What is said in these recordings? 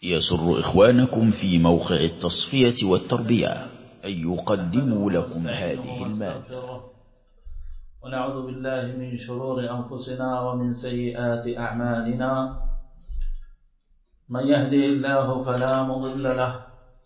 يسر إخوانكم في موقع التصفية والتربية أن يقدموا لكم هذه المادة. ونعوذ بالله من شرور أنفسنا ومن سيئات أعمالنا. من يهده الله فلا مضل له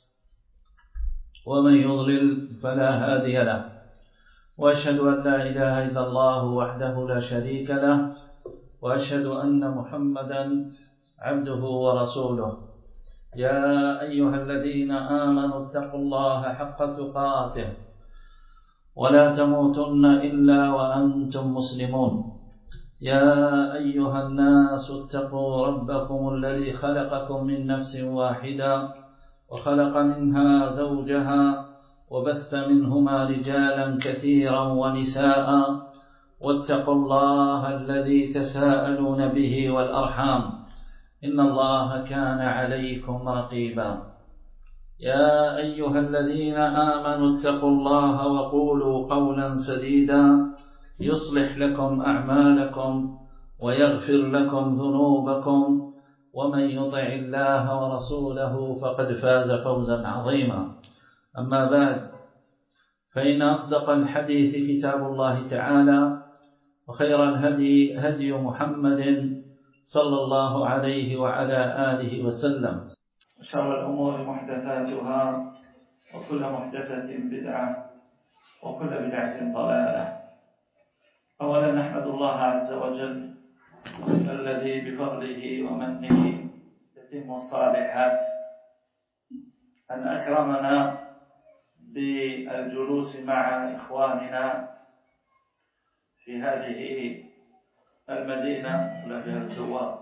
ومن يضلل فلا هادي له، وأشهد أن لا إله إلا الله وحده لا شريك له، وأشهد أن محمدا عبده ورسوله. يا أيها الذين آمنوا اتقوا الله حق تقاته ولا تموتن إلا وأنتم مسلمون. يا أيها الناس اتقوا ربكم الذي خلقكم من نفس واحدة وخلق منها زوجها وبث منهما رجالا كثيرا ونساء، واتقوا الله الذي تساءلون به والأرحام إن الله كان عليكم رقيبا. يا أيها الذين آمنوا اتقوا الله وقولوا قولا سديدا يصلح لكم أعمالكم ويغفر لكم ذنوبكم، ومن يطع الله ورسوله فقد فاز فوزا عظيما. أما بعد، فإن أصدق الحديث كتاب الله تعالى، وخير الهدي هدي محمد صلى الله عليه وعلى آله وسلم، وشر الأمور محدثاتها، وكل محدثة بدعة، وكل بدعة ضلالة. أولا نحمد الله عز وجل الذي بفضله ومنه تتم الصالحات، أن أكرمنا بالجلوس مع إخواننا في هذه المدينة ولا في هذا الزوار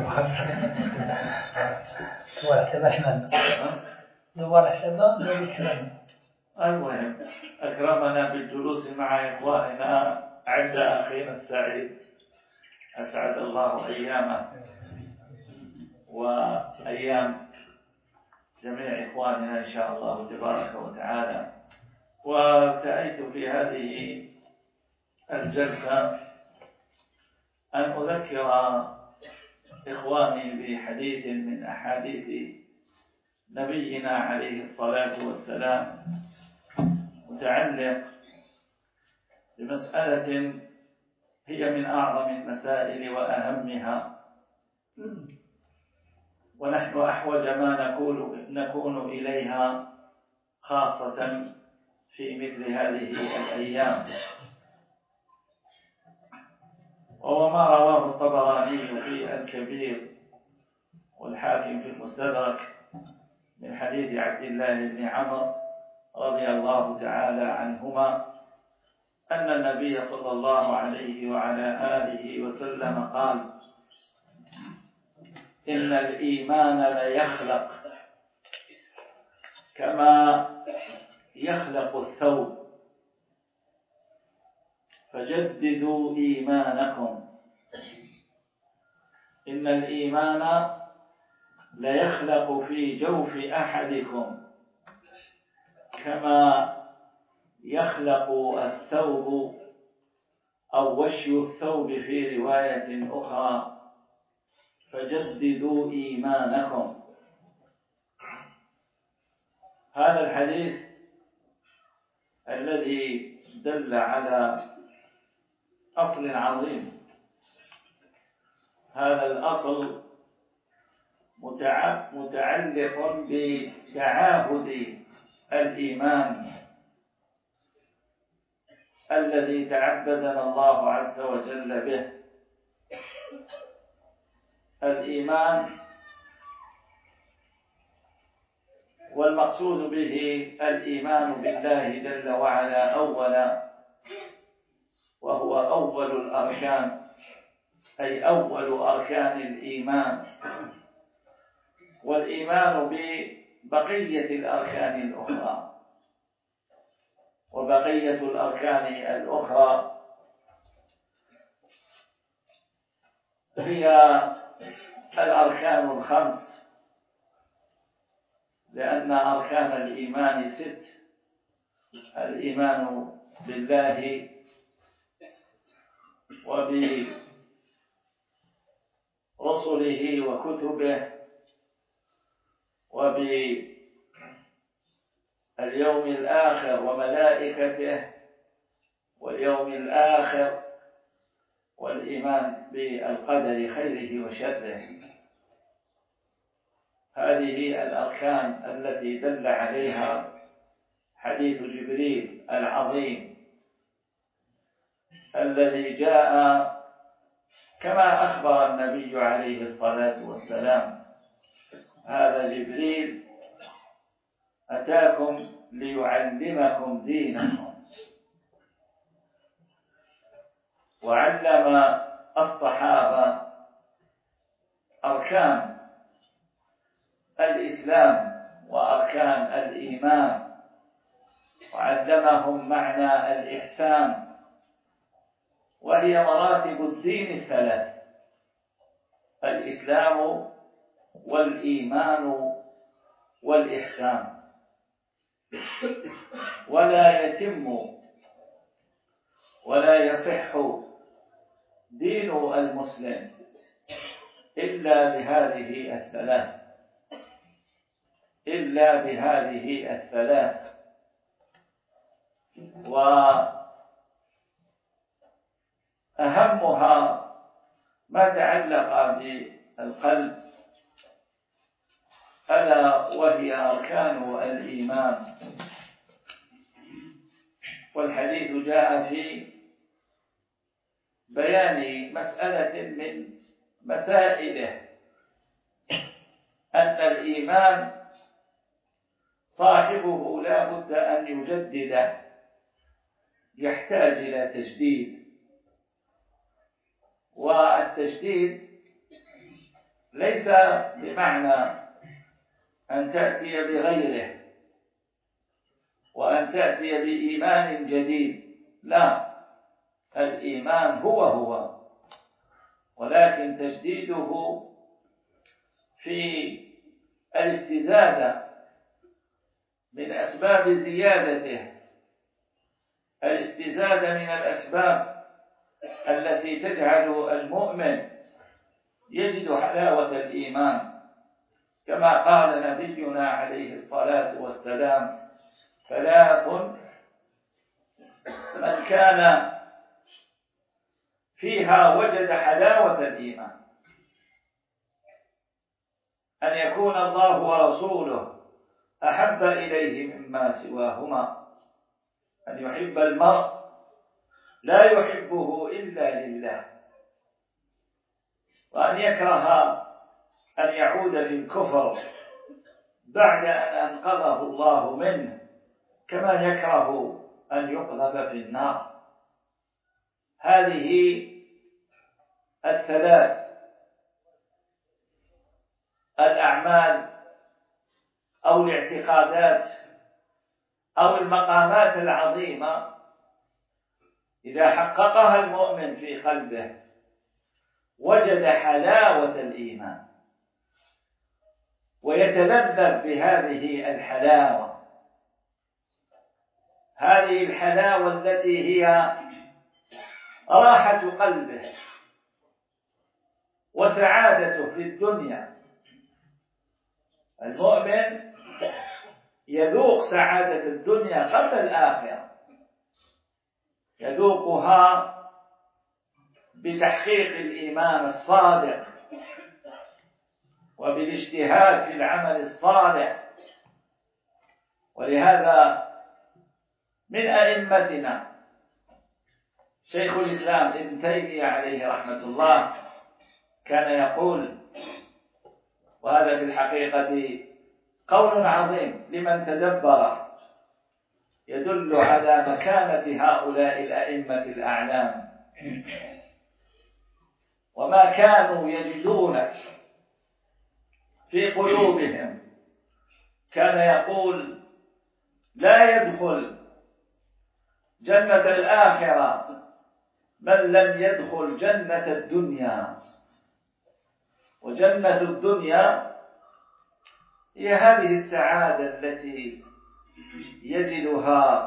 المهم أكرمنا بالجلوس مع إخواننا عند أخينا السعيد، أسعد الله أيامه وأيام جميع إخواننا إن شاء الله تبارك وتعالى. وارتأيت في هذه الجلسة أن أذكر إخواني بحديث من أحاديث نبينا عليه الصلاة والسلام، متعلق بمسألة هي من أعظم المسائل وأهمها، ونحن أحوج ما نكون إليها، خاصة في مثل هذه الأيام. وهو ما رواه الطبراني في الكبير والحاكم في المستدرك من حديث عبد الله بن عمرو رضي الله تعالى عنهما أن النبي صلى الله عليه وعلى آله وسلم قال: إن الإيمان ليخلق كما يخلق الثوب، فجددوا إيمانكم. إن الإيمان ليخلق في جوف أحدكم كما يخلق الثوب، أو وشي الثوب في رواية أخرى، فجددوا إيمانكم. هذا الحديث الذي دل على أصل عظيم، هذا الأصل متعلق بتعاهد الإيمان الذي تعبدنا الله عز وجل به. الإيمان والمقصود به الإيمان بالله جل وعلا أولا، وهو أول الأركان، أي أول أركان الإيمان، والإيمان ببقية الأركان الأخرى. وبقية الأركان الأخرى هي الأركان الخمس، لأن أركان الإيمان 6: الإيمان بالله وبرسله، رسله وكتبه وباليوم الآخر وملائكته واليوم الآخر والإيمان بالقدر خيره وشره. هذه الأركان التي دل عليها حديث جبريل العظيم الذي جاء كما أخبر النبي عليه الصلاة والسلام: هذا جبريل أتاكم ليعلمكم دينكم. وعلم الصحابة أركان الإسلام وأركان الإيمان، وعلمهم معنى الإحسان، وهي مراتب الدين الثلاث: الإسلام والإيمان والإحسان. ولا يتم ولا يصح دين المسلم إلا بهذه الثلاث. وأهمها ما تعلق بالقلب، ألا وهي أركان الإيمان. والحديث جاء في بيان مسألة من مسائله، أن الإيمان صاحبه لا بد أن يجدده، يحتاج إلى تجديد. والتجديد ليس بمعنى أن تأتي بغيره وأن تأتي بإيمان جديد، لا، الإيمان هو، ولكن تجديده في الاستزادة من أسباب زيادته، الاستزادة من الأسباب التي تجعل المؤمن يجد حلاوة الإيمان، كما قال نبينا عليه الصلاة والسلام: ثلاث من كان فيها وجد حلاوة الإيمان: أن يكون الله ورسوله أحب إليه مما سواهما، أن يحب المرء لا يحبه إلا لله، وأن يكره أن يعود في الكفر بعد أن أنقذه الله منه، كما يكره أن يقذف في النار. هذه الثلاث الأعمال أو الاعتقادات أو المقامات العظيمة إذا حققها المؤمن في قلبه وجد حلاوة الإيمان ويتلذذ بهذه الحلاوة. هذه الحلاوة التي هي راحة قلبه وسعادته في الدنيا. المؤمن يذوق سعادة الدنيا قبل الآخرة، يذوقها بتحقيق الإيمان الصادق وبالاجتهاد في العمل الصالح. ولهذا من أئمتنا شيخ الإسلام ابن تيمية عليه رحمة الله كان يقول، وهذا في الحقيقة قول عظيم لمن تدبر، يدل على مكانة هؤلاء الأئمة الأعلام وما كانوا يجدون في قلوبهم. كان يقول: لا يدخل جنة الآخرة من لم يدخل جنة الدنيا. وجنة الدنيا هي هذه السعادة التي يجدها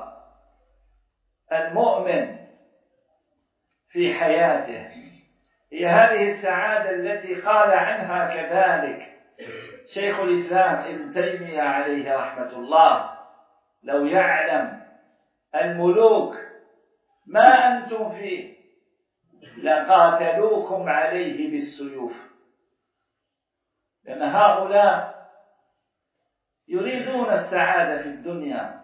المؤمن في حياته، هي هذه السعادة التي قال عنها كذلك شيخ الإسلام ابن تيمية عليه رحمة الله لو يعلم الملوك ما أنتم فيه لقاتلوكم عليه بالسيوف، لأن هؤلاء يريدون السعادة في الدنيا،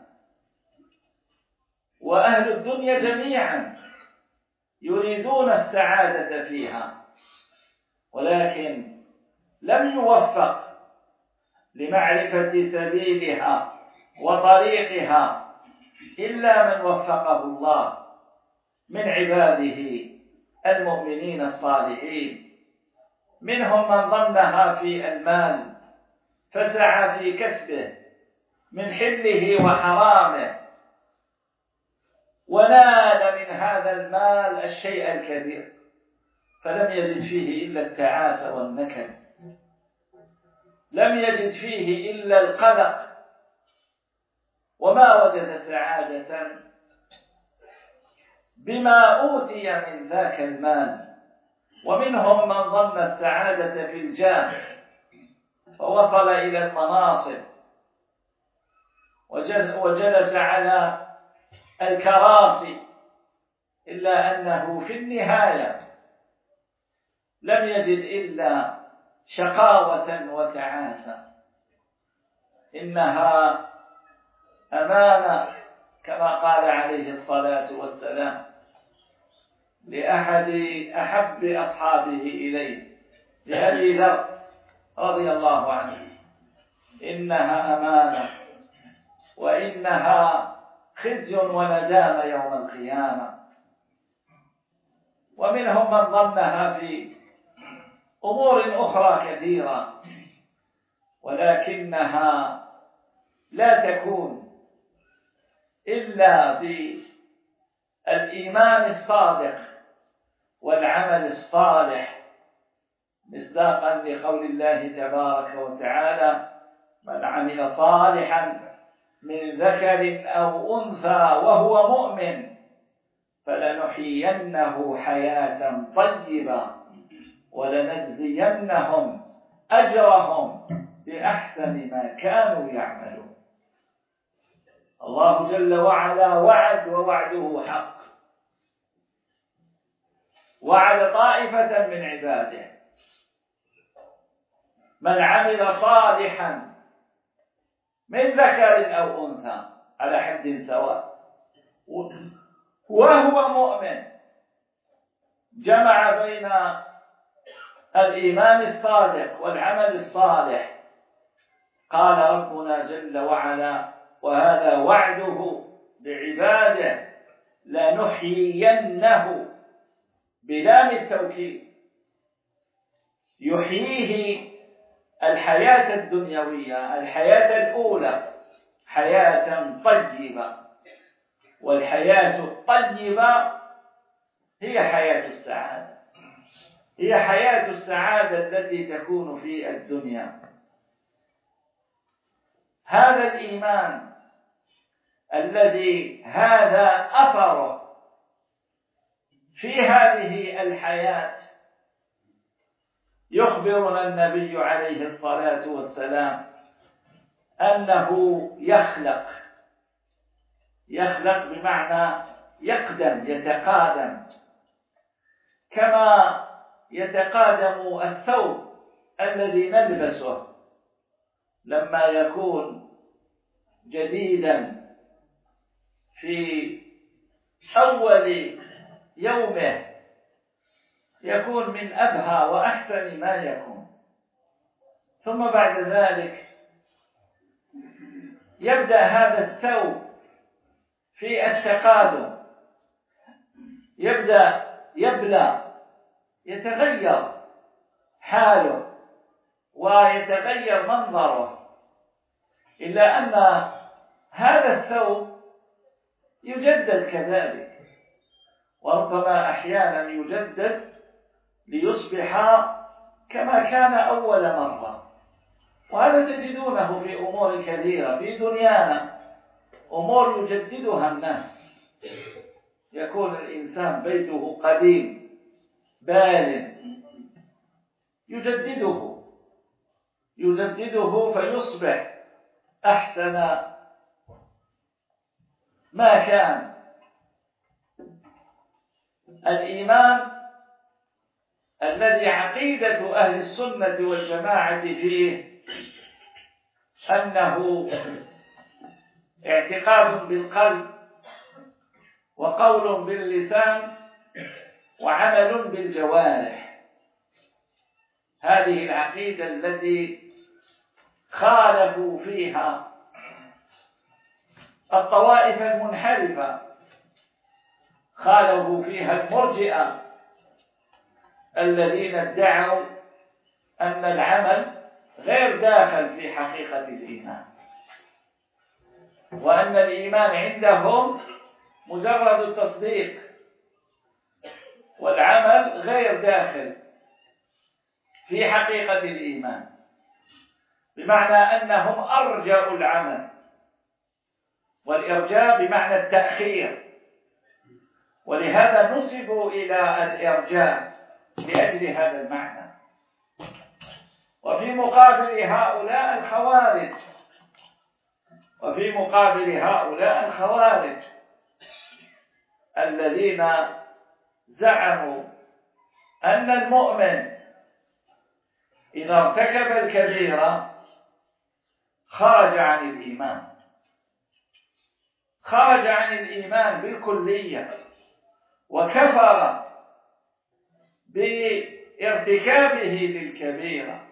وأهل الدنيا جميعا يريدون السعادة فيها، ولكن لم يوفق لمعرفة سبيلها وطريقها إلا من وفقه الله من عباده المؤمنين الصالحين. منهم من ظنها في المال فسعى في كسبه من حله وحرامه، ونال من هذا المال الشيء الكثير، فلم يجد فيه إلا التعاسة والنكد، لم يجد فيه إلا القلق، وما وجد سعادة بما أوتي من ذاك المال. ومنهم من ظن السعادة في الجاه فوصل إلى المناصب وجلس على الكراسي، إلا أنه في النهاية لم يجد إلا شقاوة وتعاسة. إنها أمانة كما قال عليه الصلاة والسلام لأحد أحب أصحابه إليه لأبي ذر رضي الله عنه: إنها أمانة وإنها خزي وندامة يوم القيامة. ومنهم من ظنها في أمور أخرى كثيرة، ولكنها لا تكون إلا بالإيمان الصادق والعمل الصالح، مصداقا لقول الله تبارك وتعالى: من عمل صالحا من ذكر أو أنثى وهو مؤمن فلنحيينه حياة طيبة ولنجزينهم أجرهم بأحسن ما كانوا يعملون. الله جل وعلا وعد، ووعده حق، وعد طائفة من عباده: من عمل صالحا من ذكر أو أنثى على حد سواء وهو مؤمن، جمع بين الإيمان الصادق والعمل الصالح. قال ربنا جل وعلا، وهذا وعده بعباده: لنحيينه، بلام التوكيد، يحييه الحياة الدنيوية، الحياة الأولى، حياة طيبة. والحياة الطيبة هي حياة السعادة، هي حياة السعادة التي تكون في الدنيا. هذا الإيمان الذي هذا أثره في هذه الحياة يخبرنا النبي عليه الصلاة والسلام أنه يخلق بمعنى يقدم، يتقادم، كما يتقادم الثوب الذي نلبسه لما يكون جديدا في أول يومه يكون من أبهى وأحسن ما يكون، ثم بعد ذلك يبدأ هذا الثوب في التقادم، يبدأ يبلى، يتغير حاله ويتغير منظره، إلا أن هذا الثوب يجدد كذلك، وربما أحيانا يجدد ليصبح كما كان أول مرة. وهذا تجدونه في أمور كثيرة في دنيانا، أمور يجددها الناس. يكون الإنسان بيته قديم بال يجدده يجدده فيصبح أحسن ما كان. الإيمان الذي عقيدة أهل السنة والجماعة فيه أنه اعتقاد بالقلب وقول باللسان وعمل بالجوارح. هذه العقيدة التي خالفوا فيها الطوائف المنحرفة، خالفوا فيها المرجئة الذين ادعوا أن العمل غير داخل في حقيقة الإيمان، وأن الإيمان عندهم مجرد التصديق والعمل غير داخل في حقيقة الإيمان، بمعنى أنهم أرجعوا العمل، والإرجاء بمعنى التأخير، ولهذا نسبوا إلى الإرجاء لأجل هذا المعنى. وفي مقابل هؤلاء الخوارج الذين زعموا أن المؤمن إذا ارتكب الكبيرة خرج عن الإيمان بالكلية، وكفر بارتكابه للكبيرة.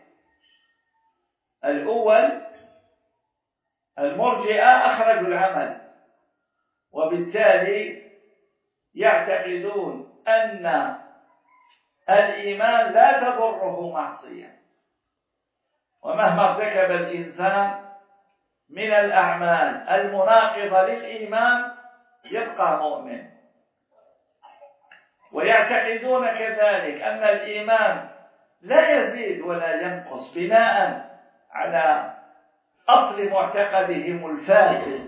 الأول المرجئة أخرجوا العمل، وبالتالي يعتقدون أن الإيمان لا تضره معصية، ومهما ارتكب الإنسان من الأعمال المناقضة للإيمان يبقى مؤمن. ويعتقدون كذلك أن الإيمان لا يزيد ولا ينقص بناء على أصل معتقدهم الفاسد،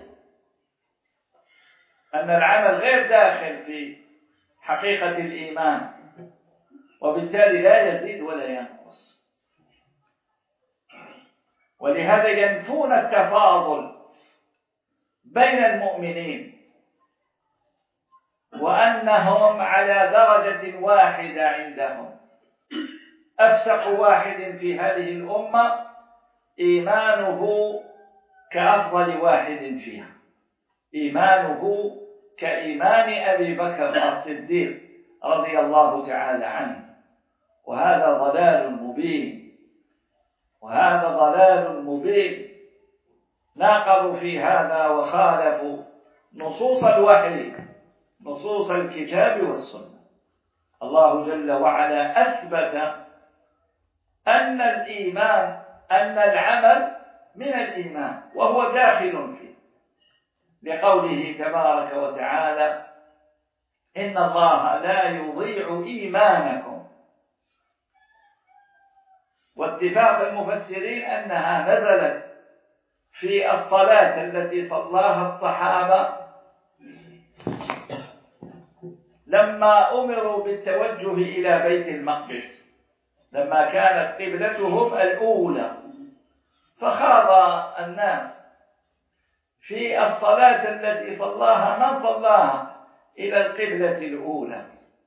أن العمل غير داخل في حقيقة الإيمان، وبالتالي لا يزيد ولا ينقص. ولهذا ينفون التفاضل بين المؤمنين، وأنهم على درجة واحدة عندهم. أفسق واحد في هذه الأمة إيمانه كأفضل واحد فيها، إيمانه كإيمان أبي بكر الصديق رضي الله تعالى عنه. وهذا ضلال مبين، ناقضوا في هذا وخالفوا نصوص الوحي، نصوص الكتاب والسنة. الله جل وعلا أثبت أن العمل من الإيمان وهو داخل فيه، لقوله تبارك وتعالى: إن الله لا يضيع إيمانكم. واتفاق المفسرين أنها نزلت في الصلاة التي صلاها الصحابة لما أمروا بالتوجه إلى بيت المقدس، لما كانت قبلتهم الأولى، فخاض الناس في الصلاة التي صلاها من صلاها إلى القبلة الأولى،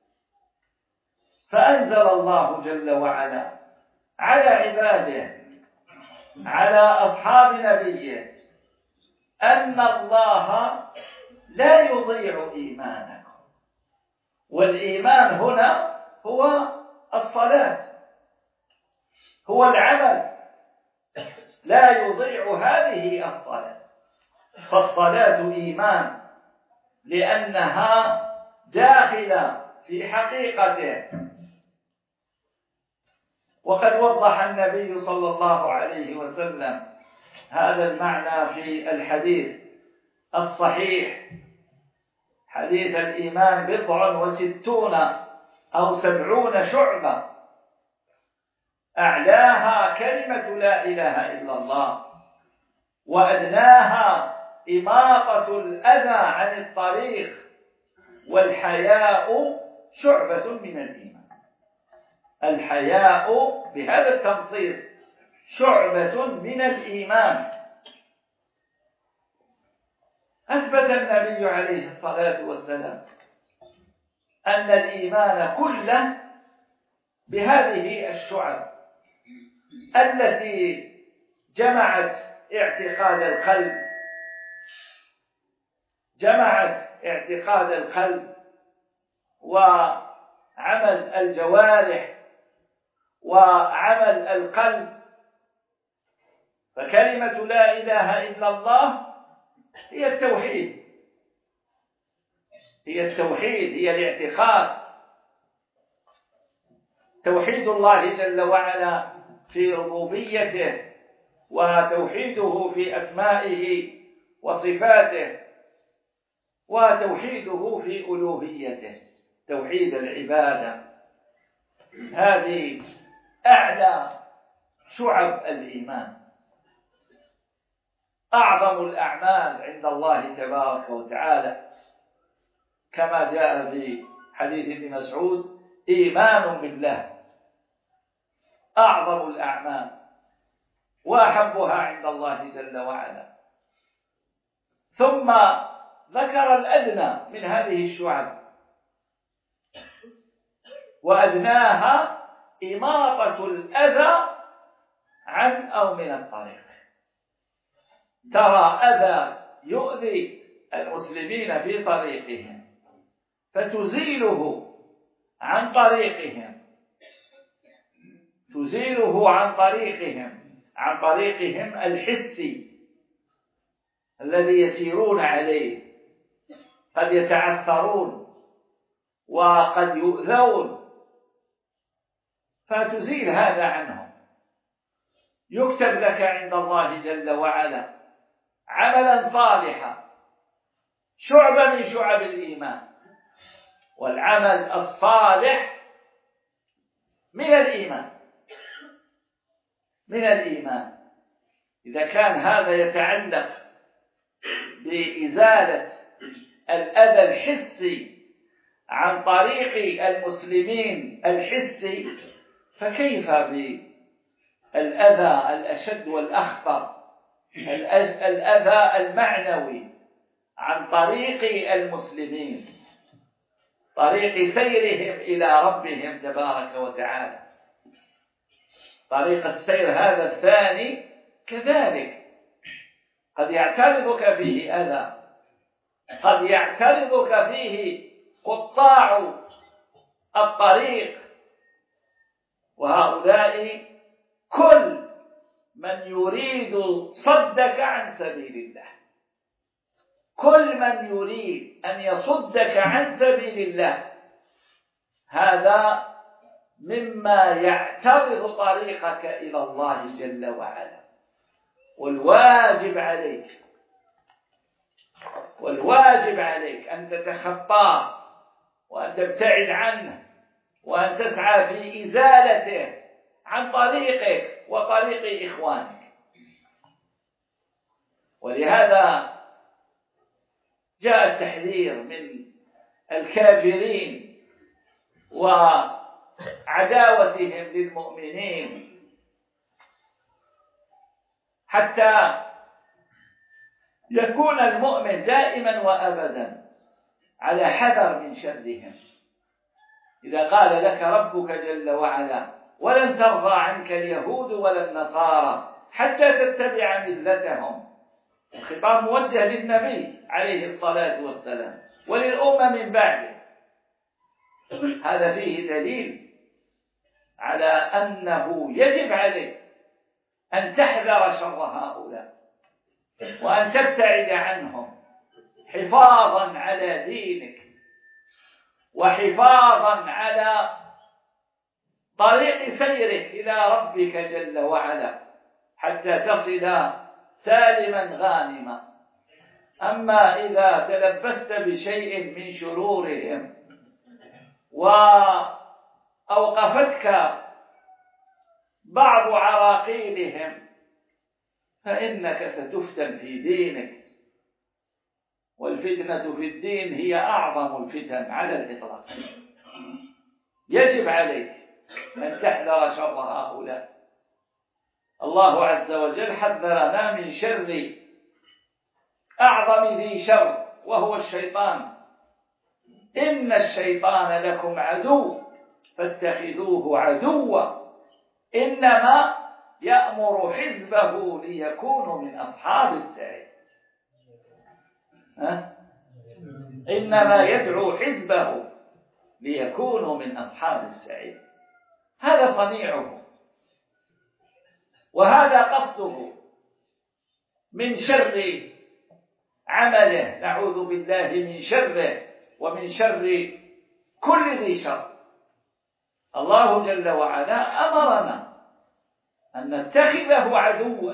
فأنزل الله جل وعلا على عباده، على أصحاب نبيه، أن الله لا يضيع إيمانكم. والإيمان هنا هو الصلاة، هو العمل، لا يضيع هذه الصلاة. فالصلاة إيمان لأنها داخلة في حقيقته. وقد وضح النبي صلى الله عليه وسلم هذا المعنى في الحديث الصحيح، حديث الإيمان 69 أو 70 شعبة، أعلاها كلمة لا إله إلا الله، وأدناها إماطة الأذى عن الطريق، والحياء شعبة من الإيمان. الحياء بهذا التنصيص شعبة من الإيمان. أثبت النبي عليه الصلاة والسلام أن الإيمان كله بهذه الشعب التي جمعت اعتقاد القلب وعمل الجوارح وعمل القلب. فكلمة لا إله إلا الله هي التوحيد، هي الاعتقاد، توحيد الله جل وعلا في ربوبيته، وتوحيده في أسمائه وصفاته، وتوحيده في ألوهيته، توحيد العبادة. هذه أعلى شعب الإيمان، أعظم الأعمال عند الله تبارك وتعالى، كما جاء في حديث ابن مسعود: إيمان بالله أعظم الأعمال وأحبها عند الله جل وعلا. ثم ذكر الأدنى من هذه الشعب، وأدناها إماطة الأذى عن أو من الطريق. ترى أذى يؤذي المسلمين في طريقهم فتزيله عن طريقهم، عن طريقهم الحسي الذي يسيرون عليه. قد يتعثرون وقد يؤذون، فتزيل هذا عنهم. يكتب لك عند الله جل وعلا عملا صالحا، شعبة من شعب الإيمان. والعمل الصالح من الإيمان. إذا كان هذا يتعلق بإزالة الأذى الحسي عن طريق المسلمين الحسي، فكيف بالأذى الأشد والأخطر، الأذى المعنوي عن طريق المسلمين، طريق سيرهم إلى ربهم تبارك وتعالى. طريق السير هذا الثاني كذلك قد يعترضك فيه أذى، قد يعترضك فيه قطاع الطريق، وهؤلاء كل من يريد صدك عن سبيل الله، كل من يريد أن يصدك عن سبيل الله، هذا مما يعترض طريقك إلى الله جل وعلا. والواجب عليك أن تتخطاه وأن تبتعد عنه وأن تسعى في إزالته عن طريقك وطريق إخوانك. ولهذا جاء التحذير من الكافرين وعداوتهم للمؤمنين، حتى يكون المؤمن دائما وأبدا على حذر من شرهم. إذا قال لك ربك جل وعلا: ولن ترضى عنك اليهود ولا النصارى حتى تتبع ملتهم، الخطاب موجه للنبي عليه الصلاة والسلام وللأمة من بعده. هذا فيه دليل على أنه يجب عليك أن تحذر شر هؤلاء وأن تبتعد عنهم، حفاظا على دينك وحفاظا على طريق سيرك إلى ربك جل وعلا، حتى تصل سالما غانما. أما إذا تلبست بشيء من شرورهم وأوقفتك بعض عراقيلهم، فإنك ستفتن في دينك، والفتنة في الدين هي أعظم الفتن على الإطلاق. يجب عليك أن تحذر شر هؤلاء الله عز وجل حذرنا من شر أعظم ذي شر وهو الشيطان. إن الشيطان لكم عدو فاتخذوه عدوا إنما يأمر حزبه ليكونوا من أصحاب السعير. إنما يدعو حزبه ليكونوا من أصحاب السعير. هذا صنيعه وهذا قصده من شر عمله، نعوذ بالله من شره ومن شر كل ذي شر. الله جل وعلا أمرنا أن نتخذه عدوا،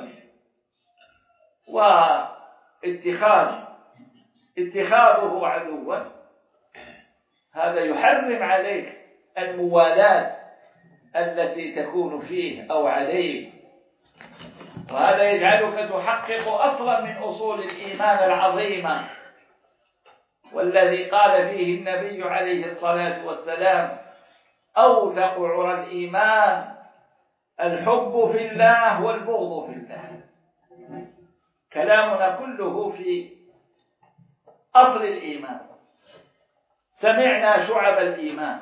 واتخاذه عدوا هذا يحرم عليك الموالاة التي تكون فيه أو عليه، وهذا يجعلك تحقق أصلا من أصول الإيمان العظيمة، والذي قال فيه النبي عليه الصلاة والسلام: أوثق عرى الإيمان الحب في الله والبغض في الله. كلامنا كله في أصل الإيمان. سمعنا شعب الإيمان،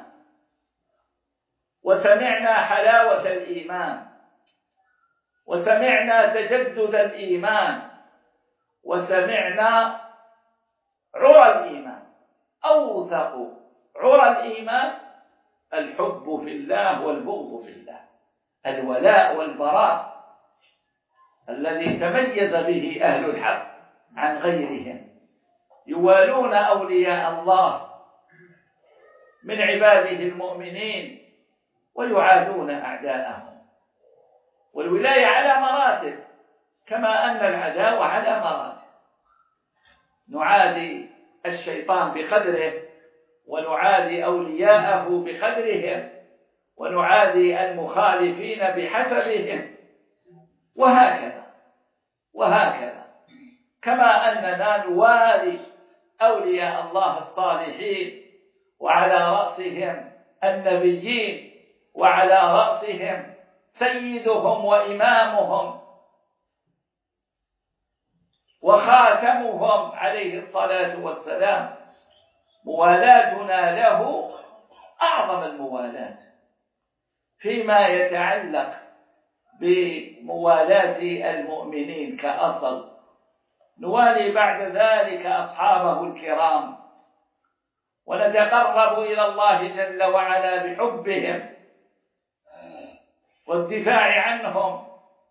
وسمعنا حلاوة الإيمان، وسمعنا تجدد الإيمان، وسمعنا عرى الإيمان. أوثق عرى الإيمان الحب في الله والبغض في الله، الولاء والبراء الذي تميز به أهل الحق عن غيرهم، يوالون أولياء الله من عباده المؤمنين ويعادون أعداءهم. والولاية على مراتب كما أن العداوة على مراتب. نعادي الشيطان بقدره، ونعادي أولياءه بقدرهم، ونعادي المخالفين بحسبهم، وهكذا كما أننا نوالي أولياء الله الصالحين، وعلى رأسهم النبيين، وعلى رأسهم سيدهم وإمامهم وخاتمهم عليه الصلاة والسلام. موالاتنا له أعظم الموالاة فيما يتعلق بموالاة المؤمنين كأصل. نوالي بعد ذلك أصحابه الكرام، ونتقرب إلى الله جل وعلا بحبهم والدفاع عنهم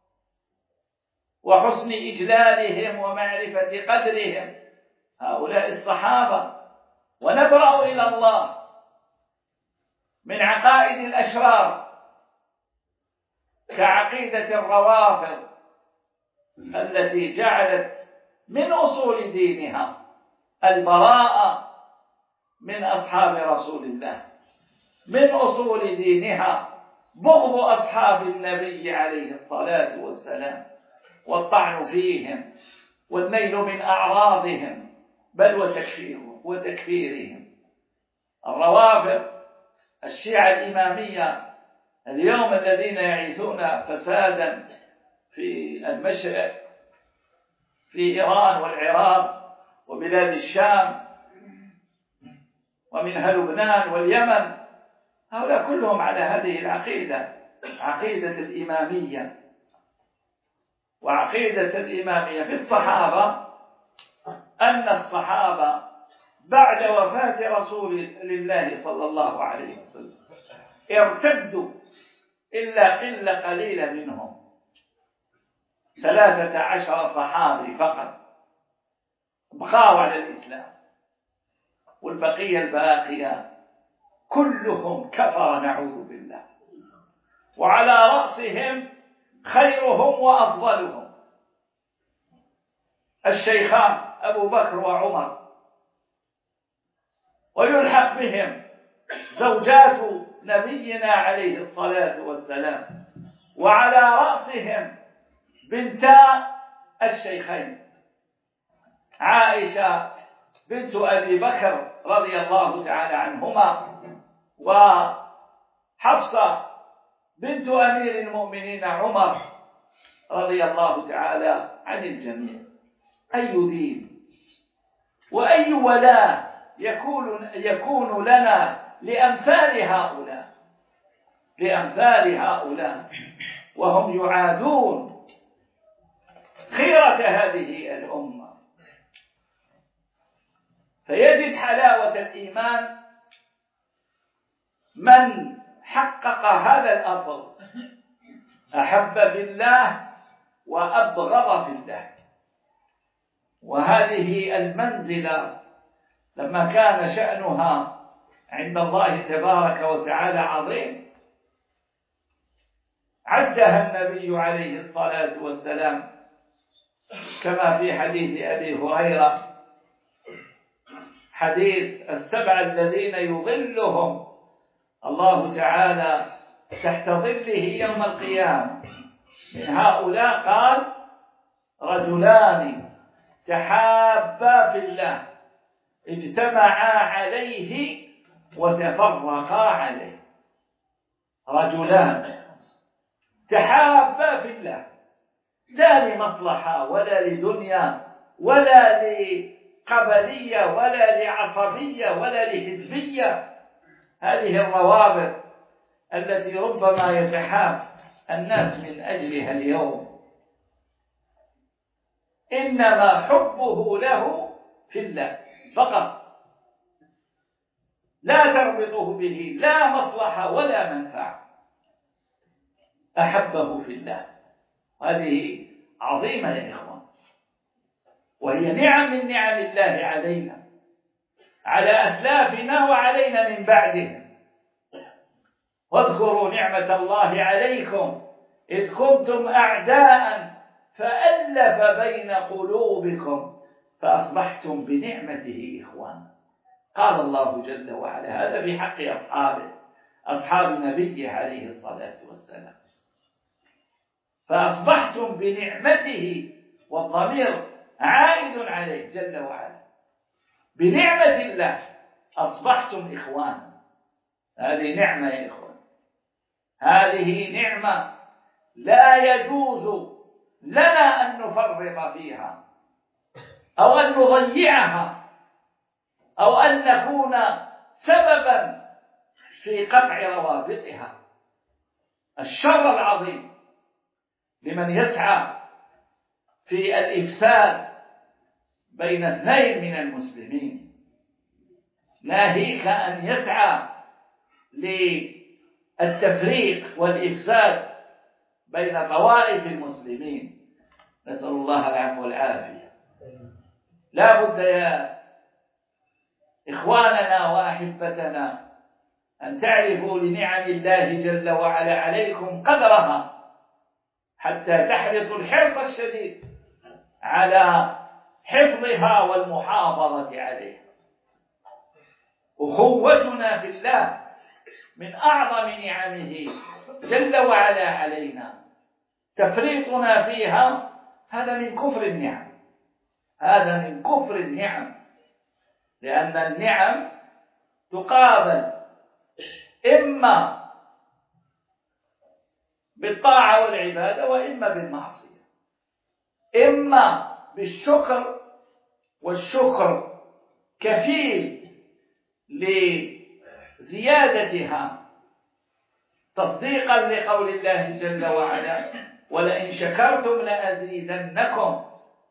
وحسن إجلالهم ومعرفة قدرهم، هؤلاء الصحابة. ونبرأ إلى الله من عقائد الأشرار كعقيدة الروافض التي جعلت من أصول دينها البراءة من أصحاب رسول الله، من أصول دينها بغض أصحاب النبي عليه الصلاة والسلام، والطعن فيهم والنيل من أعراضهم، بل وتكفيرهم. الروافض الشيعة الإمامية اليوم الذين يعيثون فسادا في المشرق، في إيران والعراق وبلاد الشام ومنها لبنان واليمن، هؤلاء كلهم على هذه العقيدة، عقيدة الإمامية. وعقيدة الإمامية في الصحابة أن الصحابة بعد وفاة رسول الله صلى الله عليه وسلم ارتدوا إلا قلة قليلة منهم، 13 صحابي فقط بقوا على الإسلام، والبقية الباقية كلهم كفر نعوذ بالله. وعلى رأسهم خيرهم وأفضلهم الشيخان أبو بكر وعمر، ويلحق بهم زوجات نبينا عليه الصلاة والسلام، وعلى رأسهم بنتا الشيخين عائشة بنت أبي بكر رضي الله تعالى عنهما، وحفصة بنت أمير المؤمنين عمر رضي الله تعالى عن الجميع. أي دين وأي ولاء يكون لنا لأمثال هؤلاء وهم يعادون خيرة هذه الأمة. فيجد حلاوة الإيمان من حقق هذا الأصل: أحب في الله وأبغض في الله. وهذه المنزلة لما كان شأنها عند الله تبارك وتعالى عظيم عدها النبي عليه الصلاة والسلام كما في حديث أبي هريرة، حديث 7 الذين يظلهم الله تعالى تحت ظله يوم القيامة. من هؤلاء قال: رجلان تحابا في الله اجتمعا عليه وتفرقا عليه. رجلان تحابا في الله، لا لمصلحة ولا لدنيا ولا لقبلية ولا لعصبية ولا لحزبية، هذه الروابط التي ربما يتحاب الناس من أجلها اليوم، إنما حبه له في الله فقط، لا تربطه به لا مصلحة ولا منفعة، أحبه في الله. هذه عظيمة يا إخوان، وهي نعم من نعم الله علينا، على أسلافنا وعلينا من بعده. واذكروا نعمة الله عليكم إذ كنتم أعداء فألف بين قلوبكم فأصبحتم بنعمته إخوانا. قال الله جل وعلا هذا في حق أصحاب نبيه عليه الصلاة والسلام: فأصبحتم بنعمته، والضمير عائد عليه جل وعلا. بنعمة الله أصبحتم إخوانا. هذه نعمة يا إخوان، هذه نعمة لا يجوز لنا أن نفرط فيها أو أن نضيعها أو أن نكون سببا في قطع روابطها. الشر العظيم لمن يسعى في الإفساد بين اثنين من المسلمين، ناهيك أن يسعى للتفريق والإفساد بين طوائف المسلمين. نسأل الله العفو والعافية. لا بد يا إخواننا وأحبتنا أن تعرفوا لنعم الله جل وعلا عليكم قدرها، حتى تحرصوا الحرص الشديد على حفظها والمحافظة عليها. أخوتنا في الله من أعظم نعمه جل وعلا علينا، تفريطنا فيها هذا من كفر النعم، هذا من كفر النعم، لأن النعم تقابل إما بالطاعة والعبادة وإما بالمعصية، إما بالشكر، والشكر كفيل لزيادتها تصديقا لقول الله جل وعلا: ولئن شكرتم لأزيدنكم.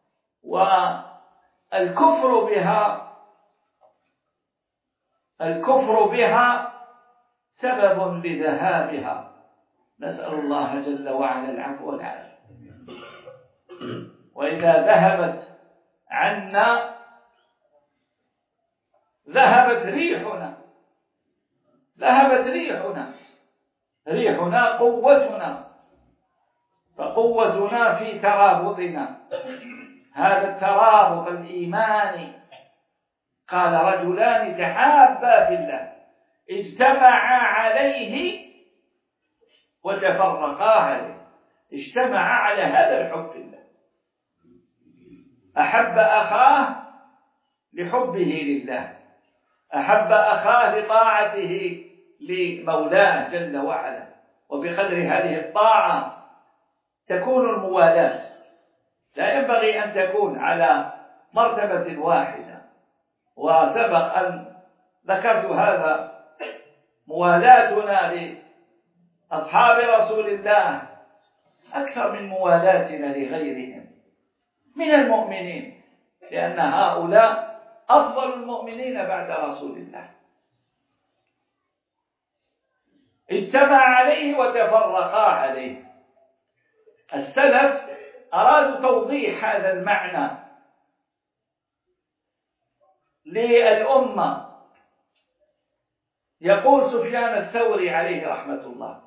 والكفر بها سبب لذهابها. نسأل الله جل وعلا العفو والعافية. وإذا ذهبت عنا ذهبت ريحنا قوتنا، فقوتنا في ترابطنا، هذا الترابط الإيماني. قال: رجلان تحابا في الله اجتمعا عليه وتفرقا عليه. اجتمعا على هذا الحب في الله، أحب أخاه لحبه لله، أحب أخاه لطاعته لمولاه جل وعلا، وبقدر هذه الطاعة تكون الموالاة، لا ينبغي أن تكون على مرتبة واحدة. وسبق أن ذكرت هذا، موالاتنا لأصحاب رسول الله أكثر من موالاتنا لغيرهم من المؤمنين، لأن هؤلاء أفضل المؤمنين بعد رسول الله. اجتمع عليه وتفرقا عليه. السلف أرادوا توضيح هذا المعنى للأمة. يقول سفيان الثوري عليه رحمة الله،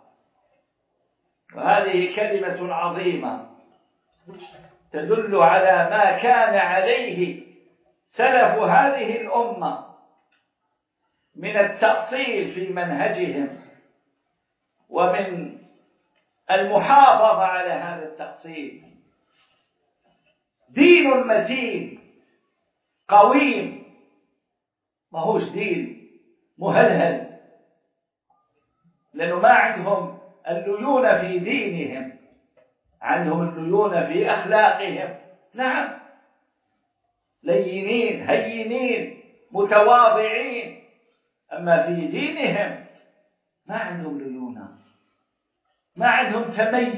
وهذه كلمة عظيمة تدل على ما كان عليه سلف هذه الأمة من التأصيل في منهجهم ومن المحافظة على هذا التأصيل. دين متين قويم، ما هوش دين مهلهل، لأنه ما عندهم الليونة في دينهم، عندهم الليونة في أخلاقهم. نعم، لينين هينين متواضعين، أما في دينهم ما عندهم ليونة، ما عندهم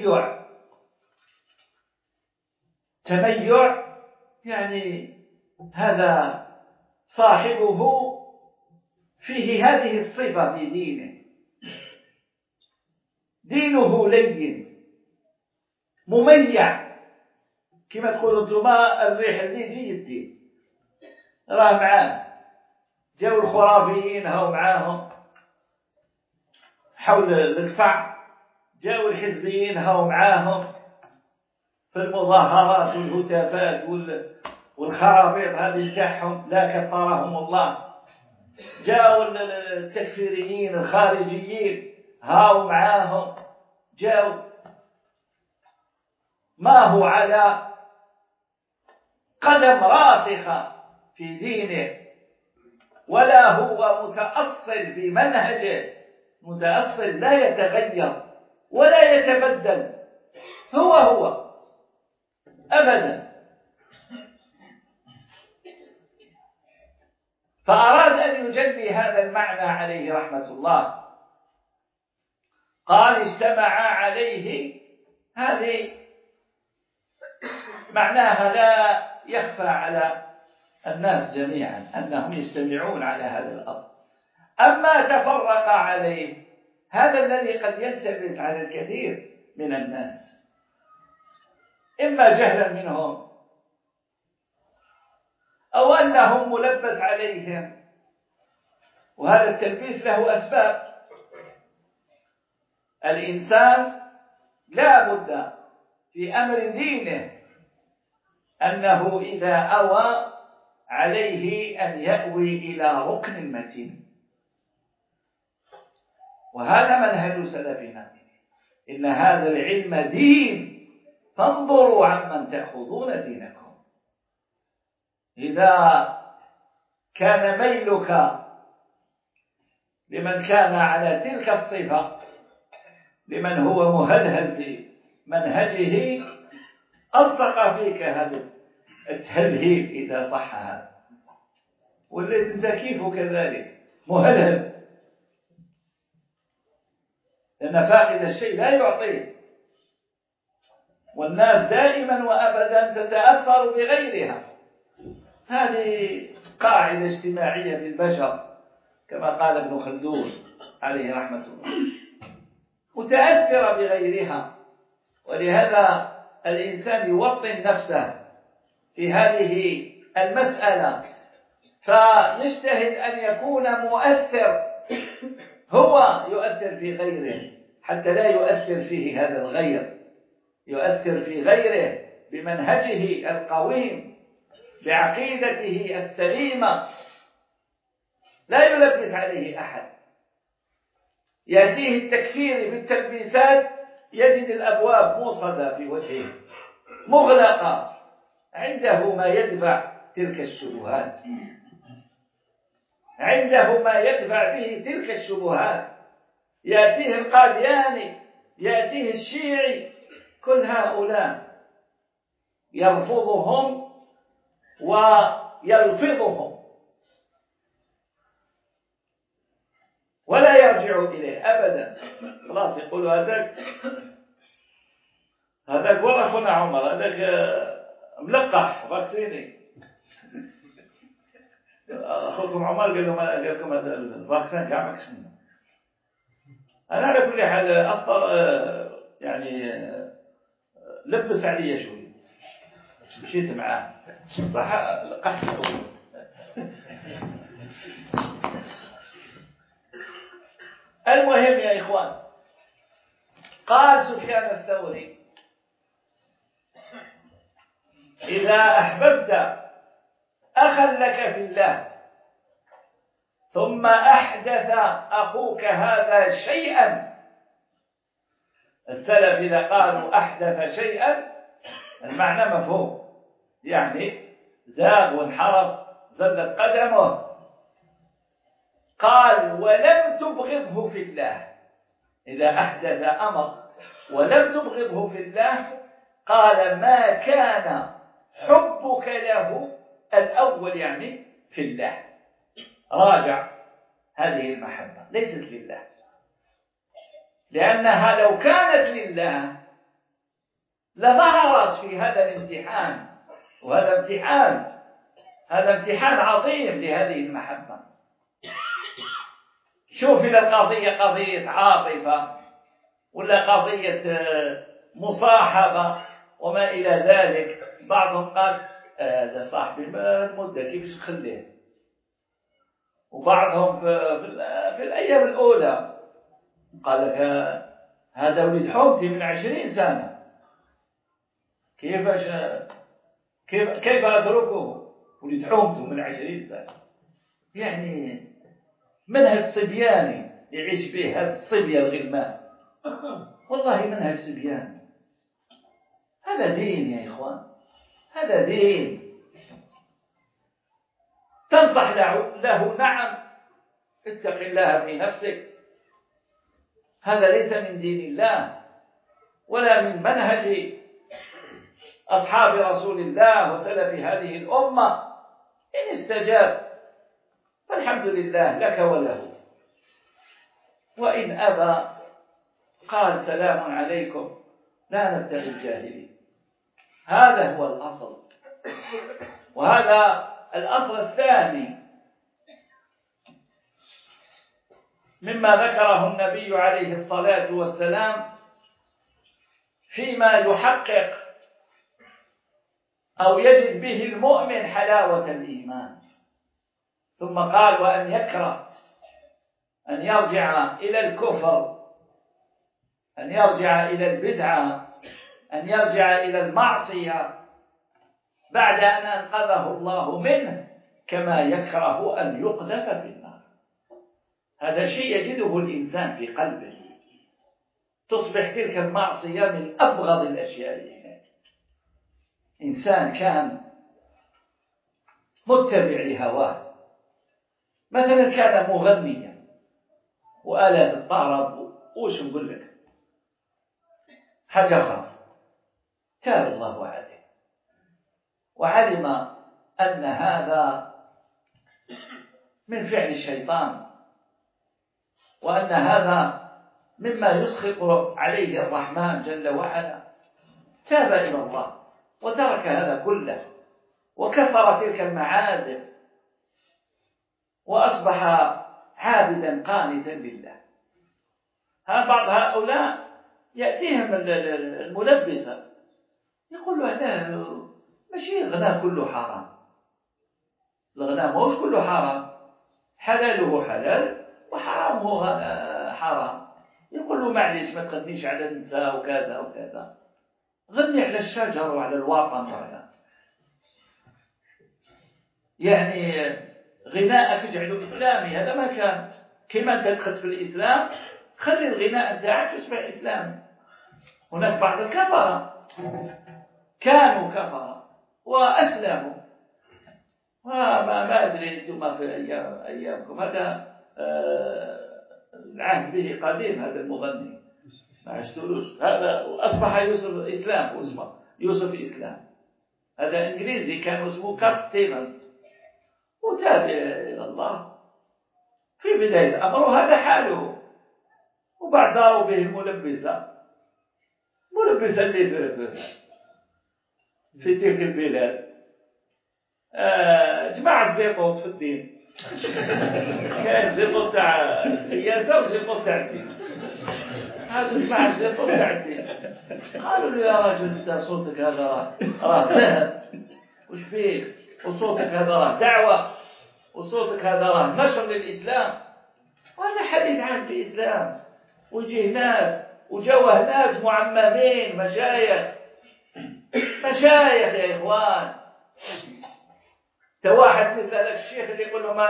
تميع. يعني هذا صاحبه فيه هذه الصفة في دينه، دينه لين مميع، كما تقولوا انتما الريح اللي يجي الدين راه معاه. جاءوا الخرافيين هاو معاهم حول القصع، جاءوا الحزبيين هاو معاهم في المظاهرات والهتافات والخرابيط هذه تاعهم لا كفرهم الله. جاءوا التكفيريين الخارجيين هاو معاهم، جاءوا ما هو على قدم راسخة في دينه، ولا هو متأصل في منهجه، متأصل لا يتغير ولا يتبدل، هو أبدا. فأراد أن يجلي هذا المعنى عليه رحمة الله. قال اجتمعا عليه، هذه معناها لا يخفى على الناس جميعا أنهم يجتمعون على هذا الأصل. أما تفرق عليه، هذا الذي قد يلتبس على الكثير من الناس، إما جهلا منهم أو أنهم ملبس عليهم، وهذا التلبيس له أسباب. الإنسان لا بد في أمر دينه أنه إذا أوى عليه أن يأوي إلى ركن متين، وهذا منهج سلفنا. إن هذا العلم دين، فانظروا عمن تأخذون دينكم. إذا كان ميلك لمن كان على تلك الصفة، لمن هو مهلهل في منهجه، ألصق فيك هذا التهلهيل إذا صح هذا، والذي انت كيف كذلك مهلهل، لأن فاقد الشيء لا يعطيه، والناس دائما وأبدا تتأثر بغيرها. هذه قاعدة اجتماعية في البشر، كما قال ابن خلدون عليه رحمة الله، متأثرة بغيرها. ولهذا الإنسان يوطن نفسه في هذه المسألة، فيجتهد أن يكون مؤثر، هو يؤثر في غيره حتى لا يؤثر فيه هذا الغير، يؤثر في غيره بمنهجه القويم، بعقيدته السليمة، لا يلبس عليه أحد. يأتيه التكفير بالتلبيسات، يجد الأبواب موصدة في وجهه مغلقة، عنده ما يدفع تلك الشبهات، عنده ما يدفع به تلك الشبهات. يأتيه القادياني، يأتيه الشيعي، كل هؤلاء يرفضهم ويلفظهم ولا يرجع إليه أبدا. خلاص يقولوا هذاك ولا أخونا عمر، هذاك ملقح فاكسيني. أخوكم عمر قال لكم هذا الفاكسين كاع مكسين. أنا على كل حال أفضل يعني لبس علي شوي، مشيت معاه صح لقحت. المهم يا إخوان، قال سفيان الثوري: إذا أحببت أخا لك في الله ثم أحدث أخوك هذا شيئا، السلف إذا قالوا أحدث شيئا المعنى مفهوم، يعني زاغ وانحرف زلت قدمه. قال: ولم تبغضه في الله، إذا أحدث أمر ولم تبغضه في الله، قال: ما كان حبك له الأول يعني في الله. راجع هذه المحبة ليست لله، لأنها لو كانت لله لظهرت في هذا الامتحان، وهذا امتحان عظيم لهذه المحبة. شوف إذا القضية قضية عاطفة ولا قضية مصاحبة وما إلى ذلك، بعضهم قال هذا صاحبي المدة كيفاش نخليه، وبعضهم في الأيام الأولى قال لك هذا ولد حومتي من 20 سنة، كيف أتركه؟ ولد حومته من 20 سنة. يعني منهج صبياني يعيش به هذا الصبية الغلمان، والله منهج صبياني. هذا دين يا إخوان، هذا دين. تنصح له نعم، اتق الله في نفسك، هذا ليس من دين الله ولا من منهج أصحاب رسول الله وسلف هذه الأمة. إن استجاب فالحمد لله لك وله، وإن أبى قال سلام عليكم لا نبتغي الجاهلين. هذا هو الأصل، وهذا الأصل الثاني مما ذكره النبي عليه الصلاة والسلام فيما يحقق أو يجد به المؤمن حلاوة الإيمان. ثم قال: وأن يكره أن يرجع إلى الكفر، أن يرجع إلى البدعة، أن يرجع إلى المعصية بعد أن أنقذه الله منه، كما يكره أن يقذف في النار. هذا شيء يجده الإنسان في قلبه، تصبح تلك المعصية من أبغض الأشياء إليه. إنسان كان متبع لهواه، مثلا كان مغنيا وآلات الطرب وش نقول لك حاجة أخرى، تاب الله عليه وعلم أن هذا من فعل الشيطان، وأن هذا مما يسخط عليه الرحمن جل وعلا. تاب إلى الله وترك هذا كله وكسر تلك المعازف وأصبح عابدا قانتا لله. بعض هؤلاء يأتيهم الملبسة يقول له هذا ماشي الغناء كله حرام، الغناء موش كله حرام، حلاله حلال وحرامه حرام. يقول له معليش ما تغنيش على النساء وكذا وكذا، غني على الشجر وعلى الوطن وعلى يعني غناءك اجعله إسلامي. هذا ما كان كما أنت دخلت في الإسلام خلي الغناء نتاعك يصبح إسلامي. هناك بعض الكفرة كانوا كفرة وأسلموا، ما أدري أنتم في أيامكم هذا العهد به قديم. هذا المغني ما عشتولوش. هذا أصبح يوسف إسلام، اسمه يوسف إسلام. هذا إنجليزي كان اسمه كات ستيفنز، وتاب إلى الله في بداية الأمر، وهذا حاله. وبعثروا به ملبسة اللي في تلك البلاد. جماعة زيطوط في الدين، كان زيطوط تاع السياسة وزيطوط تاع الدين. هذا جماعة زيطوط تاع الدين قالوا له يا راجل انت صوتك هذا راه ذهب، وش فيك؟ وصوتك هذا راه دعوة، وصوتك هذا راه نشر للإسلام، وهذا حديث عن الإسلام. ويجيه ناس وجوه ناس معممين، مشايخ يا إخوان. تواحد مثل هذا الشيخ اللي يقول لهم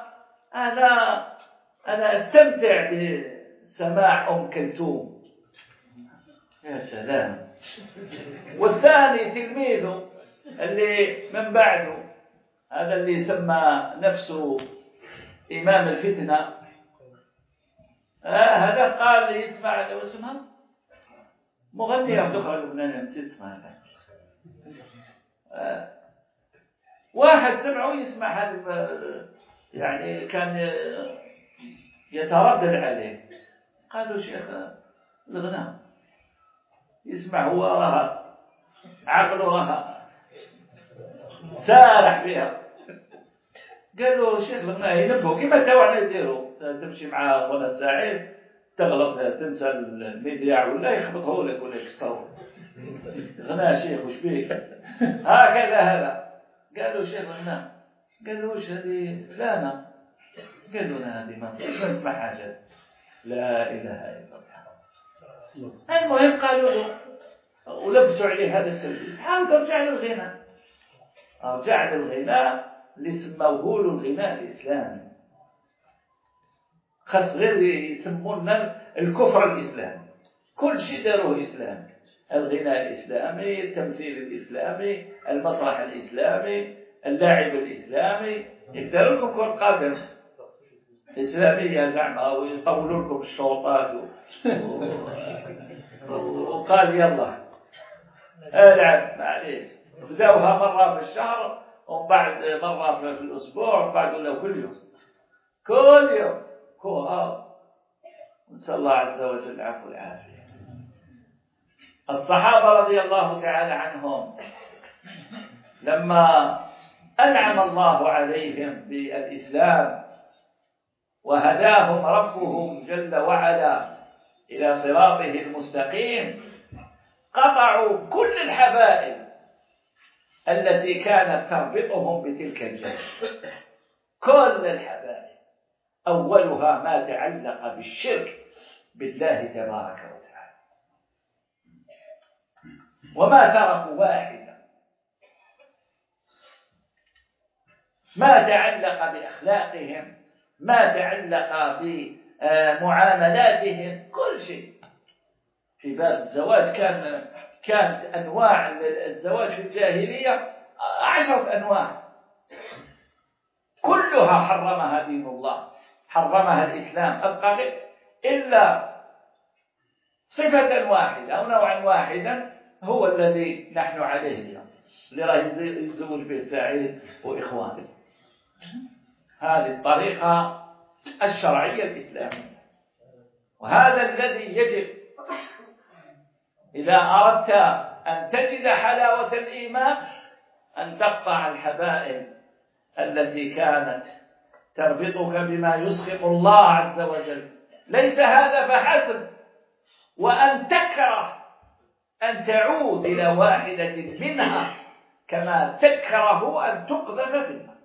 أنا أستمتع بسماع أم كلثوم، يا سلام. والثاني تلميذه اللي من بعده، هذا اللي سمى نفسه إمام الفتنة، هذا قال لي يسمع لو اسمها مغنية أخرى لبنانية نسيت اسمها. واحد سمعه يسمع هذا، يعني كان يتردد عليه. قالوا شيخ الغناء يسمع، هو راها عقله راها سارح بها. قال له شيخ الغناء ينبهوا كما توعنا يديروا، تمشي مع غنى الساعد تغلط تنسى المذياع ولا يخبطه لك ولا يكسره. غنى شيخ وش بيك هكذا هذا. قالوا شيخ غنى، قال له وش هذه فلانة؟ قال له هذه ما نسمع حاجة، لا إله إلا الله. المهم قالوا له ولبسوا عليه هذا التلبيس، حاول ترجع للغناء. رجع للغناء اللي سموه له الغناء الإسلامي. خاص غير يسمونا الكفر الإسلامي، كل شيء داروه إسلامي. الغناء الإسلامي، التمثيل الإسلامي، المسرح الإسلامي، اللعب الإسلامي. يقدروا لكم كرة قدم إسلامية زعما، ويطولوا لكم الشوطات وقال يلا العب معليش. بدأوها مرة في الشهر، ومن بعد مرة في الأسبوع، ومن بعد ولا كل يوم كورة. نسأل الله عز وجل العفو والعافية. الصحابة رضي الله تعالى عنهم لما أنعم الله عليهم بالإسلام وهداهم ربهم جل وعلا إلى صراطه المستقيم، قطعوا كل الحبائل التي كانت تربطهم بتلك الجنة. كل الحبائل، أولها ما تعلق بالشرك بالله تبارك وتعالى، وما تركوا واحدا. ما تعلق بأخلاقهم، ما تعلق بمعاملاتهم، كل شيء. في باب الزواج كانت أنواع الزواج في الجاهلية 10 أنواع، كلها حرمها دين الله، حرمها الإسلام، أبقى إلا صفة واحدة أو نوعا واحدا هو الذي نحن عليه اليوم، اللي راه يتزوج به سعيد وإخوانه. هذه الطريقة الشرعية الإسلامية، وهذا الذي يجب إذا أردت أن تجد حلاوة الإيمان أن تقطع الحبائل التي كانت تربطك بما يسخط الله عز وجل. ليس هذا فحسب، وأن تكره أن تعود إلى واحدة منها كما تكره أن تقذف في النار.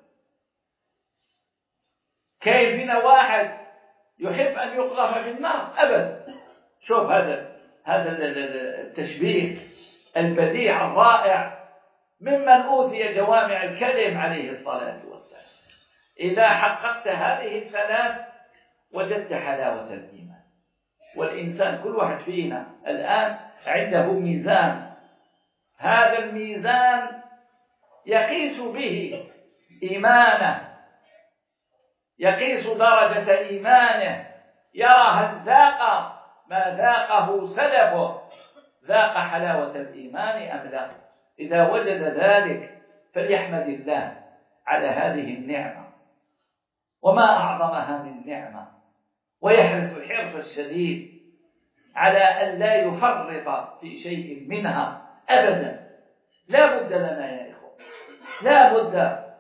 كيف فينا واحد يحب أن يقذف في النار؟ أبدا. شوف هذا التشبيه البديع الرائع ممن أوتي جوامع الكلم عليه الصلاة والسلام. إذا حققت هذه الثلاث وجدت حلاوة الإيمان. والإنسان كل واحد فينا الآن عنده ميزان، هذا الميزان يقيس به إيمانه، يقيس درجة إيمانه، يرى هل ذاق ما ذاقه سلفه ذاق حلاوة الإيمان أم لا؟ إذا وجد ذلك فليحمد الله على هذه النعمة وما أعظمها من نعمة، ويحرص الحرص الشديد على أن لا يفرط في شيء منها أبدا. لا بد لنا يا إخوة، لا بد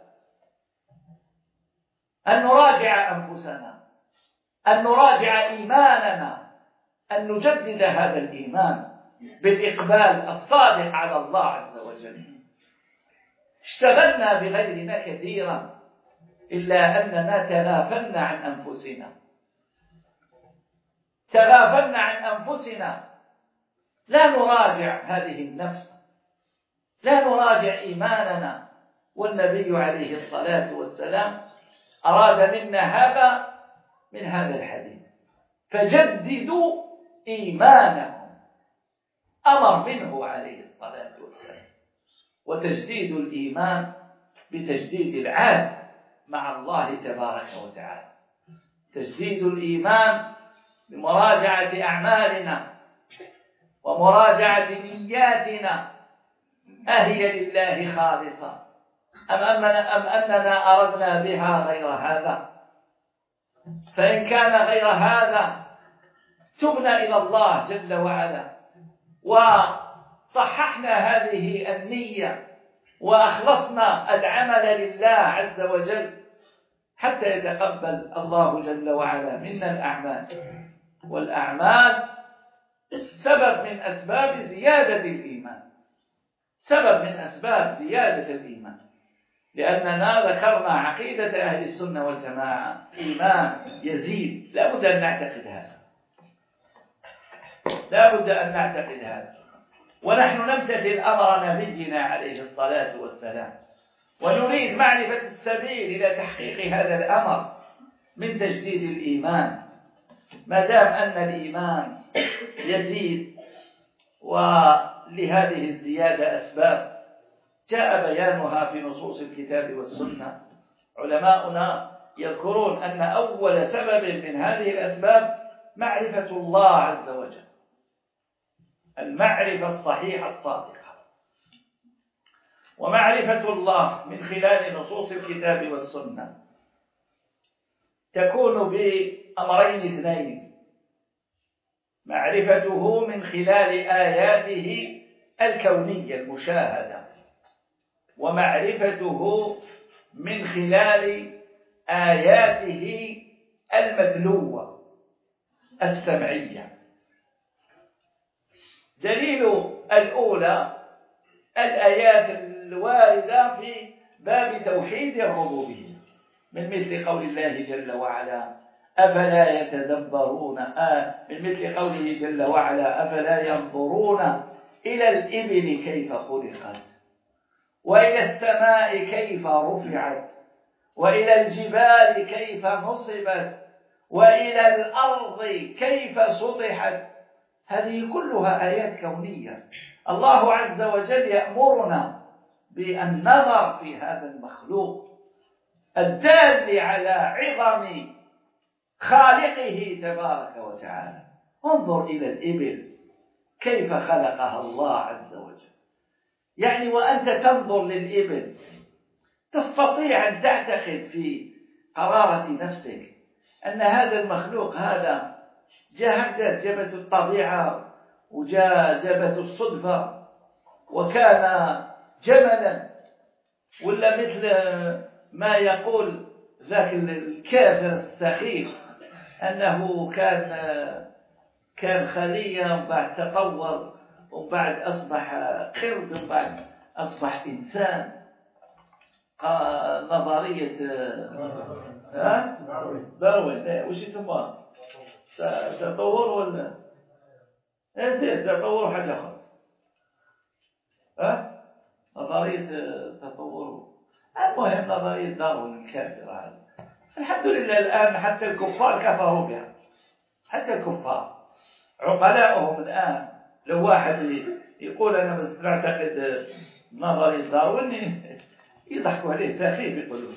أن نراجع أنفسنا، أن نراجع إيماننا، أن نجدد هذا الإيمان بالإقبال الصادق على الله عز وجل. اشتغلنا بغيرنا كثيرا إلا أننا تغافلنا عن أنفسنا، تغافلنا عن أنفسنا، لا نراجع هذه النفس، لا نراجع إيماننا. والنبي عليه الصلاة والسلام أراد منا هذا من هذا الحديث: فجددوا إيمانكم، أمر منه عليه الصلاة والسلام. وتجديد الإيمان بتجديد العهد مع الله تبارك وتعالى، تجديد الإيمان بمراجعة أعمالنا ومراجعة نياتنا، أهي لله خالصة أم أننا أردنا بها غير هذا؟ فإن كان غير هذا تبنا إلى الله جل وعلا وصححنا هذه النية وأخلصنا العمل لله عز وجل حتى يتقبل الله جل وعلا منا الأعمال. والأعمال سبب من أسباب زيادة الإيمان، سبب من أسباب زيادة الإيمان، لأننا ذكرنا عقيدة أهل السنة والجماعة: إيمان يزيد. لا بد أن نعتقد هذا، لا بد أن نعتقد هذا. ونحن نمتثل أمر نبينا عليه الصلاة والسلام، ونريد معرفة السبيل إلى تحقيق هذا الأمر من تجديد الإيمان. ما دام أن الإيمان يزيد ولهذه الزيادة أسباب جاء بيانها في نصوص الكتاب والسنة. علماؤنا يذكرون أن أول سبب من هذه الأسباب معرفة الله عز وجل، المعرفة الصحيحة الصادقة. ومعرفة الله من خلال نصوص الكتاب والسنة تكون بأمرين اثنين: معرفته من خلال آياته الكونية المشاهدة، ومعرفته من خلال آياته المتلوة السمعية. دليل الأولى الآيات الواردة في باب توحيد الربوبية، من مثل قول الله جل وعلا: أفلا يتدبرون من مثل قوله جل وعلا: أفلا ينظرون إلى الإبل كيف خلقت، وإلى السماء كيف رفعت، وإلى الجبال كيف نصبت، وإلى الأرض كيف سطحت. هذه كلها آيات كونية. الله عز وجل يأمرنا بالنظر في هذا المخلوق الدال على عظم خالقه تبارك وتعالى. انظر إلى الإبل كيف خلقها الله عز وجل. يعني وأنت تنظر للإبل تستطيع أن تعتقد في قرارة نفسك أن هذا المخلوق هذا جاء هكذا، جابته الطبيعة وجابته الصدفة وكان جملا، ولا مثل ما يقول ذاك الكافر السخيف أنه كان خلية وبعد تطور وبعد أصبح قرد وبعد أصبح إنسان. نظرية داروين وش يسموها؟ تطور ولا نسيت؟ تطور حاجة خاصة. نظرية تطور. المهم نظرية داروين الكافرة هذه. الحمد لله الآن حتى الكفار كفروا بها، حتى الكفار عقلاؤهم الآن. لو واحد يقول أنا بس نعتقد نظرية داروين يضحكوا عليه، سخيف يقولون،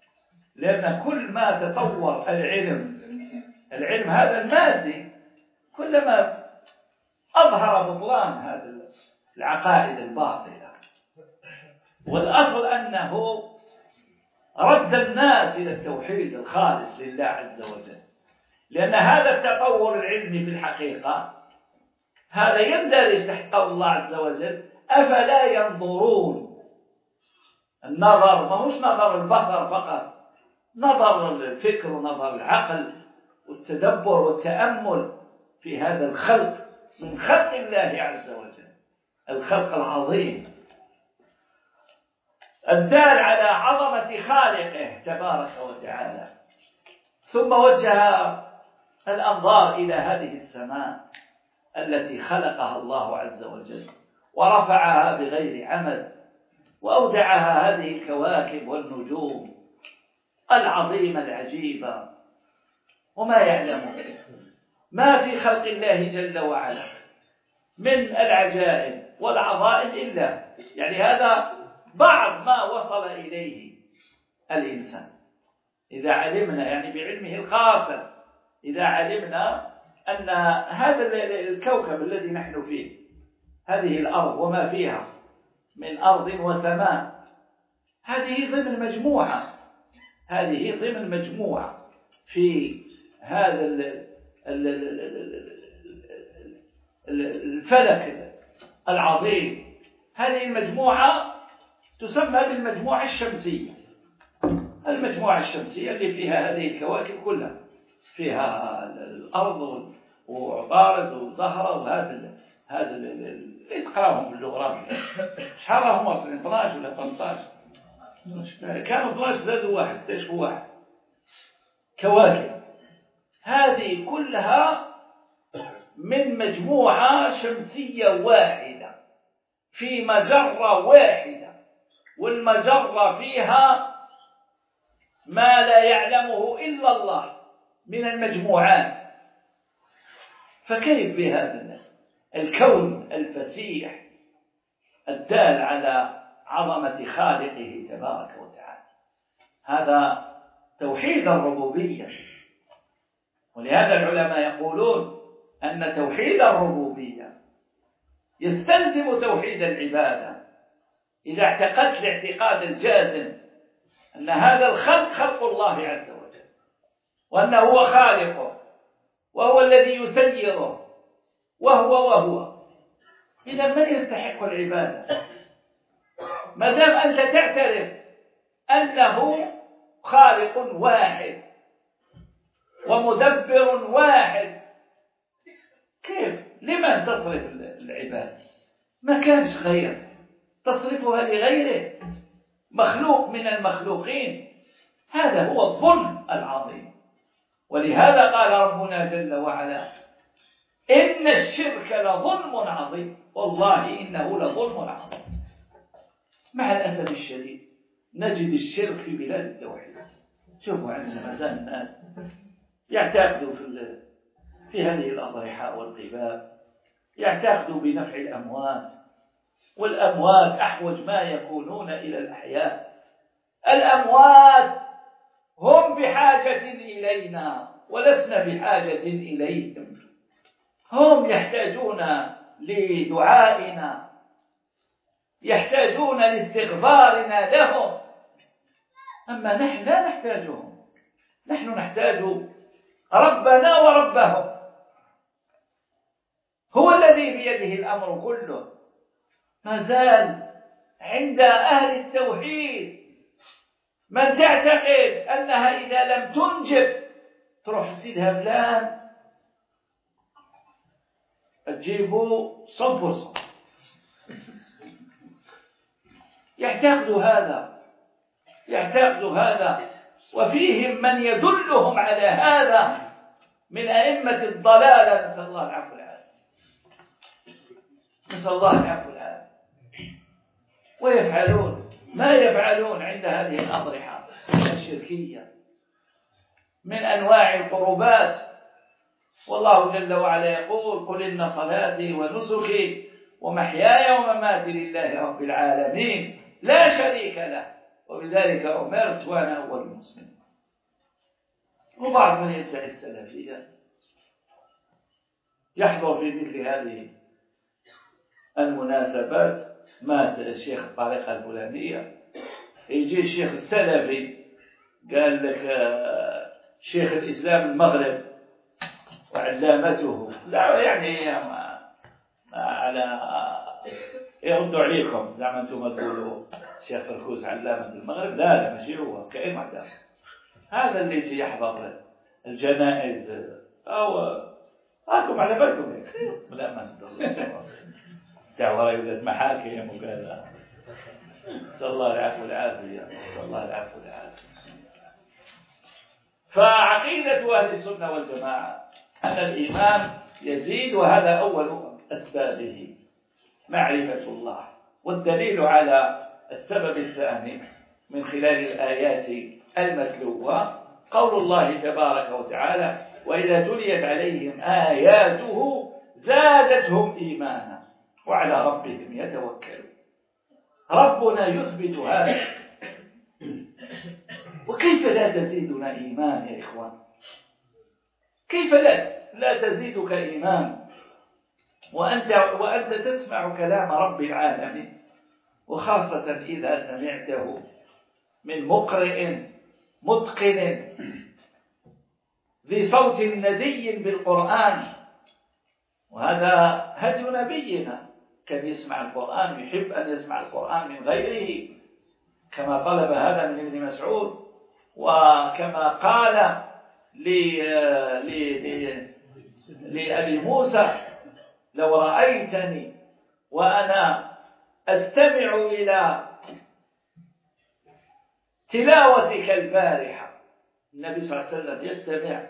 لأن كل ما تطور العلم هذا المادي كلما أظهر بطلان هذه العقائد الباطلة. والأصل أنه رد الناس إلى التوحيد الخالص لله عز وجل، لأن هذا التطور العلمي في الحقيقة هذا يندرج تحت قول الله عز وجل: أفلا ينظرون. النظر ما هوش نظر البصر فقط، نظر الفكر ونظر العقل والتدبر والتأمل في هذا الخلق من خلق الله عز وجل، الخلق العظيم الدال على عظمة خالقه تبارك وتعالى. ثم وجه الأنظار إلى هذه السماء التي خلقها الله عز وجل ورفعها بغير عمد، وأودعها هذه الكواكب والنجوم العظيمة العجيبة، وما يعلم ما في خلق الله جل وعلا من العجائب والعظائم إلا يعني هذا بعض ما وصل إليه الإنسان. إذا علمنا يعني بعلمه الخاص، إذا علمنا أن هذا الكوكب الذي نحن فيه، هذه الأرض وما فيها من أرض وسماء، هذه ضمن مجموعة، هذه ضمن مجموعة في هذا الفلك العظيم. هذه المجموعة تسمى بالمجموعة الشمسية. المجموعة الشمسية اللي فيها هذه الكواكب كلها، فيها الأرض وعطارد وزهرة وهذا اللي تقراهم بالجغرافيا. شحال راهم واصلين؟ 12 ولا 13؟ كانوا 12 زادوا واحد، اكتشفوا واحد. كواكب هذه كلها من مجموعة شمسية واحدة في مجرة واحدة، والمجرة فيها ما لا يعلمه إلا الله من المجموعات. فكيف بهذا الكون الفسيح الدال على عظمة خالقه تبارك وتعالى؟ هذا توحيد الربوبية. ولهذا العلماء يقولون أن توحيد الربوبية يستلزم توحيد العبادة. إذا اعتقدت الاعتقاد الجازم أن هذا الخلق خلق الله عز وجل، وأنه هو خالقه وهو الذي يسيره وهو إذا من يستحق العبادة؟ ما دام أنت تعترف أنه خالق واحد ومدبر واحد، كيف لمن تصرف العبادة؟ ما كانش غير تصرفها لغيره، مخلوق من المخلوقين. هذا هو الظلم العظيم. ولهذا قال ربنا جل وعلا: إن الشرك لظلم عظيم. والله إنه لظلم عظيم. مع الأسف الشديد نجد الشرك في بلاد التوحيد. شوفوا عندنا مازال الناس يعتقدوا في هذه الأضرحة والقباب، يعتقدوا بنفع الأموات، والأموات أحوج ما يكونون إلى الأحياء. الأموات هم بحاجة إلينا ولسنا بحاجة إليهم. هم يحتاجون لدعائنا، يحتاجون لاستغفارنا لهم، أما نحن لا نحتاجهم. نحن نحتاج ربنا وربهم. هو الذي بيده الأمر كله. ما زال عند أهل التوحيد من تعتقد أنها إذا لم تنجب تروح سيدها فلان تجيبوا صنفر. يعتقدوا هذا، وفيهم من يدلهم على هذا من أئمة الضلالة. نسأل الله العفو والعافية. ويفعلون ما يفعلون عند هذه الأضرحة الشركية من أنواع القربات. والله جل وعلا يقول: قل إن صلاتي ونسكي ومحياي ومماتي لله رب العالمين لا شريك له وبذلك أمرت وأنا أول المسلمين. وبعض من يدعي السلفية يحضر في مثل هذه المناسبات. مات الشيخ الطريقة الفلانية، يجي الشيخ السلفي قال لك شيخ الإسلام المغرب وعلامته، لا يعني ما على يردوا عليكم زعما انتم تقولوا الشيخ فركوس علامة المغرب، لا ماشي هو كائن علامة. هذا اللي يجي يحضر الجنائز أو راكم على بالكم لا ما دعوة يولد محاكم وكذا. نسأل الله العفو والعافية، نسأل الله العفو والعافية. فعقيدة أهل السنة والجماعة أن الإيمان يزيد، وهذا أول أسبابه معرفة الله. والدليل على السبب الثاني من خلال الآيات المتلوة قول الله تبارك وتعالى: وإذا تليت عليهم آياته زادتهم إيمانا وعلى ربهم يتوكلون. ربنا يثبت هذا، وكيف لا تزيدنا إيمان يا إخوان؟ كيف لا تزيدك إيمان وأنت تسمع كلام رب العالمين، وخاصة إذا سمعته من مقرئ متقن ذي صوت ندي بالقرآن. وهذا هدي نبينا، كان يسمع القرآن، يحب أن يسمع القرآن من غيره، كما طلب هذا من ابن مسعود، وكما قال لأبي موسى: لو رأيتني وأنا أستمع إلى تلاوتك البارحة. النبي صلى الله عليه وسلم يستمع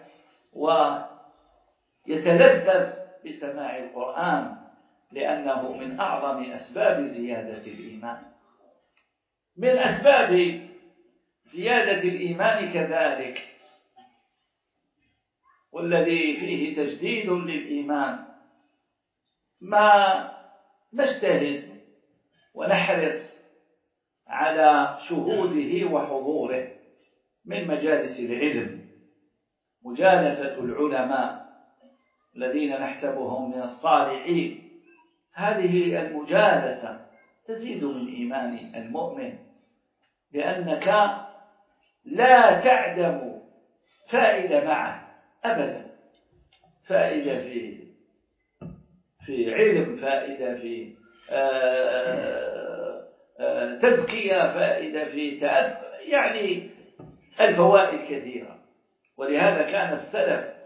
ويتلذذ بسماع القرآن، لأنه من أعظم أسباب زيادة الإيمان. من أسباب زيادة الإيمان كذلك، والذي فيه تجديد للإيمان، ما نجتهد ونحرص على شهوده وحضوره من مجالس العلم، مجالسة العلماء الذين نحسبهم من الصالحين. هذه المجالسة تزيد من إيمان المؤمن، لأنك لا تعدم فائدة معه أبدا، فائدة في علم، فائدة في تزكية، فائدة في يعني الفوائد كثيرة. ولهذا كان السلف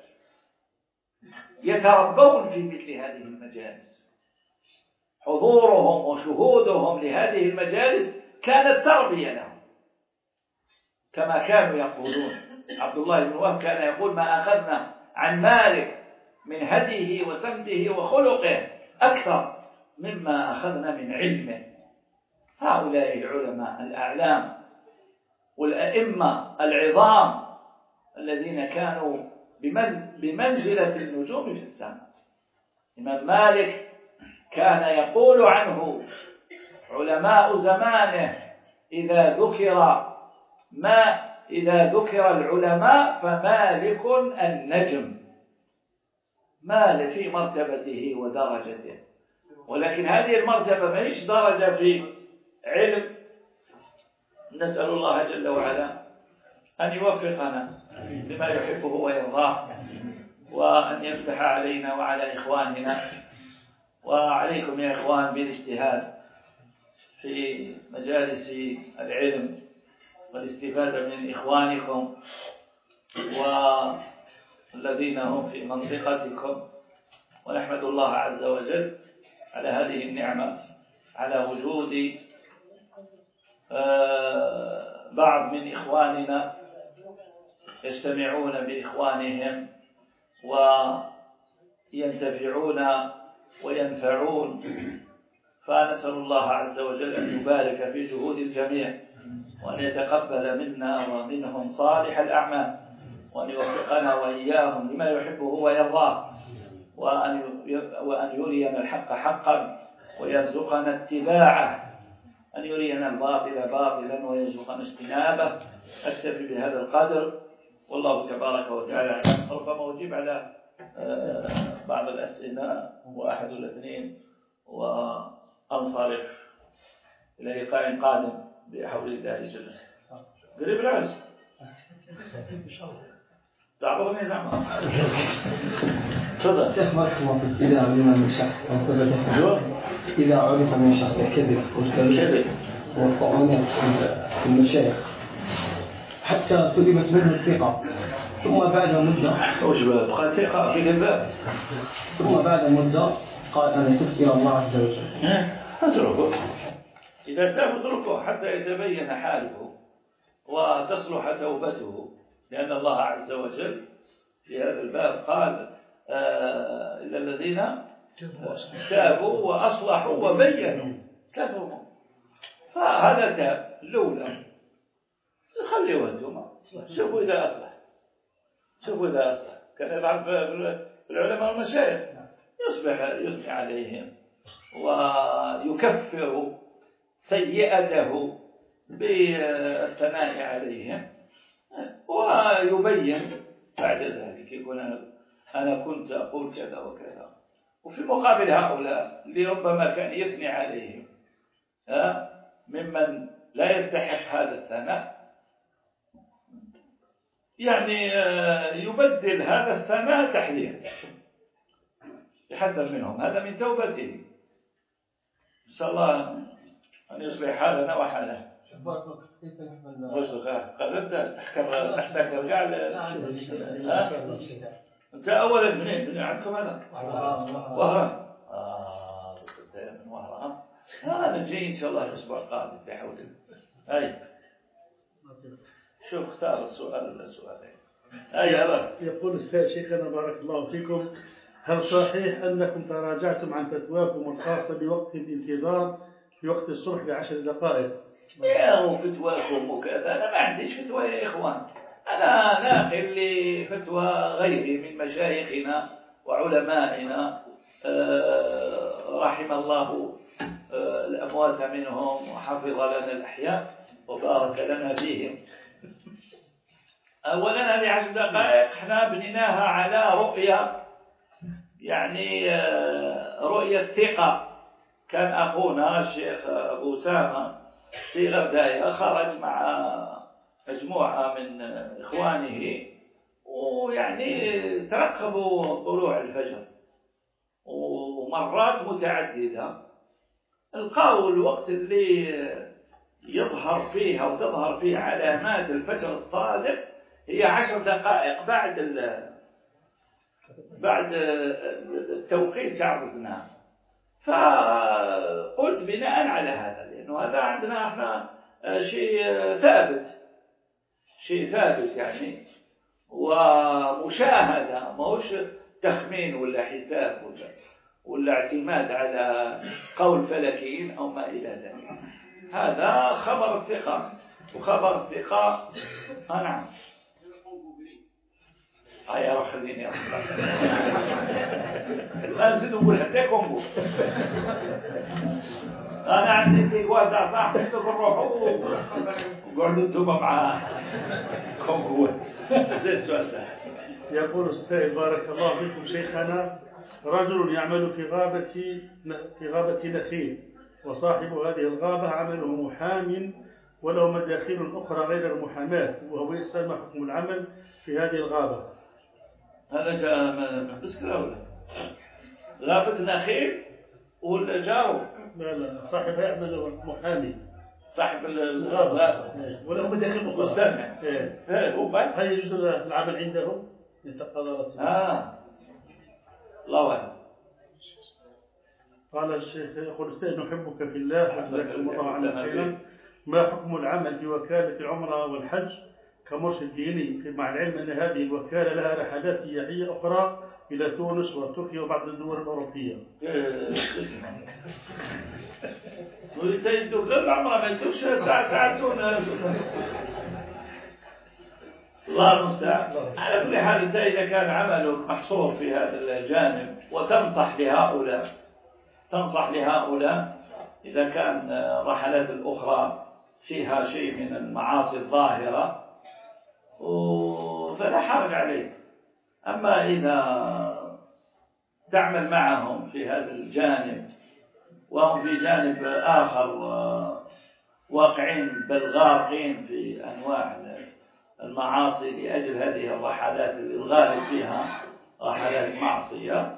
يتربون في مثل هذه المجالس، حضورهم وشهودهم لهذه المجالس كانت تربية لهم، كما كانوا يقولون. عبد الله بن وهب كان يقول: ما أخذنا عن مالك من هديه وسمته وخلقه أكثر مما أخذنا من علمه. هؤلاء العلماء الأعلام والأئمة العظام الذين كانوا بمنزلة النجوم في السماء. الإمام مالك كان يقول عنه علماء زمانه: إذا ذكر العلماء فمالك النجم. مالك في مرتبته ودرجته، ولكن هذه المرتبة ما هيش درجة في علم. نسأل الله جل وعلا أن يوفقنا لما يحبه ويرضاه، وأن يفتح علينا وعلى إخواننا وعليكم يا إخوان بالاجتهاد في مجالس العلم والاستفادة من إخوانكم والذين هم في منطقتكم. ونحمد الله عز وجل على هذه النعمة، على وجود بعض من إخواننا يجتمعون بإخوانهم وينتفعون وينفعون. فنسأل الله عز وجل أن يبارك في جهود الجميع، وأن يتقبل منا ومنهم صالح الأعمال، وأن يوفقنا وإياهم لما يحبه ويرضاه، وأن يرينا الحق حقا ويرزقنا اتباعه، أن يرينا الباطل باطلا ويرزقنا اجتنابه. أكتفي بهذا القدر، والله تبارك وتعالى ربما أجيب على بعض الأسئلة واحد ولا اثنين وأنصرف إلى لقاء قادم بحول الله جل قريب العز تعرضني زعما تفضل. شيخ بارك الله فيك، إذا علم من شخص إذا عرف من شخص كذب والكذب والطعون في المشايخ حتى سلبت منه الثقة، ثم بعد مدة وش بقى ثقة في كذاب، ثم بعد مدة قال أنا تبت إلى الله عز وجل، اتركه. إذا تاب اتركه حتى يتبين حاله وتصلح توبته، لأن الله عز وجل في هذا الباب قال إلا الذين تابوا وأصلحوا وبينوا كفروا. فهذا تاب الأولى، خليه أنتم شوفوا إذا أصلح، شوفوا إذا أصلح. كان يفعل في العلماء والمشايخ يثني عليهم ويكفر سيئته بالثناء عليهم ويبين بعد ذلك، يقول أنا كنت أقول كذا وكذا. وفي مقابل هؤلاء اللي ربما كان يثني عليهم ممن لا يستحق هذا الثناء، يعني يبدل هذا الثناء تحليل، يحذر منهم، هذا من توبته. إن شاء الله أن يصلح حالنا وحاله. قلت تحتكر قاعد أنت أولا منين عندكم هذا وهران من وهران. أنا جاي إن شاء الله الأسبوع القادم بحول الله. أي شوف اختار السؤال ولا سؤالين. يقول شيخنا بارك الله فيكم، هل صحيح أنكم تراجعتم عن فتواكم الخاصة بوقت الانتظار في وقت الصبح ب10 دقائق؟ يا فتواكم وكذا، أنا ما عنديش فتوى يا إخوان، أنا ناقل لفتوى غيري من مشايخنا وعلمائنا رحم الله الأموات منهم وحفظ لنا الأحياء وبارك لنا فيهم. أولا هذه 10 دقائق احنا بنيناها على رؤية، يعني رؤية ثقة. كان أخونا الشيخ أبو سامة في غرداية خرج مع مجموعة من إخوانه، ويعني ترقبوا طلوع الفجر ومرات متعددة، القوا الوقت اللي يظهر فيه أو تظهر فيه علامات الفجر الصادق هي 10 دقائق بعد التوقيت عرضناه. فقلت بناء على هذا، لأنه هذا عندنا احنا شيء ثابت يعني، ومشاهدة، ما هوش تخمين ولا حساب ولا اعتماد على قول فلكيين أو ما إلى ذلك. هذا خبر الثقة، وخبر الثقة نعم. يا روح خليني لا نزيد نقول حتى كونغو. أنا عندي تيجوال تاع صاحبي تروحوا وقعدوا انتم مع كونغو. زين السؤال ده. يقول السائل بارك الله فيكم شيخنا، رجل يعمل في غابة نخيل، وصاحب هذه الغابة عمله محام وله مداخيل أخرى غير المحاماة، وهو يسأل ما حكم العمل في هذه الغابة؟ هذا جاء من بسكرة ولا غابة نخيل ولا جاو؟ لا صاحب يعمل محامي، صاحب الغابة وله مداخيل أخرى. مستمع. هل يجوز العمل عندهم؟ الله أعلم. قال الشيخ يقول السيد نحبك في الله وجزاكم الله عنا خيرا، ما حكم العمل في وكالة العمرة والحج كمرشد ديني، مع العلم أن هذه الوكالة لها رحلات سياحية أخرى إلى تونس وتركيا وبعض الدول الأوروبية؟ ويتيدوا غير العمرة ما يدوش ساعة تونس. الله المستعان. على كل حال أنت إذا كان عملك محصور في هذا الجانب وتنصح لهؤلاء إذا كان الرحلات الأخرى فيها شيء من المعاصي الظاهرة فلا حرج عليك، أما إذا تعمل معهم في هذا الجانب وهم في جانب آخر واقعين بل غارقين في أنواع المعاصي لأجل هذه الرحلات اللي الغالب فيها رحلات معصية،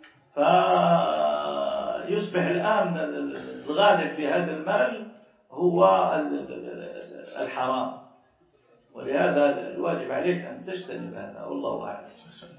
فيصبح الآن الغالب في هذا المال هو الحرام، ولهذا الواجب عليك أن تجتنب هذا، والله أعلم.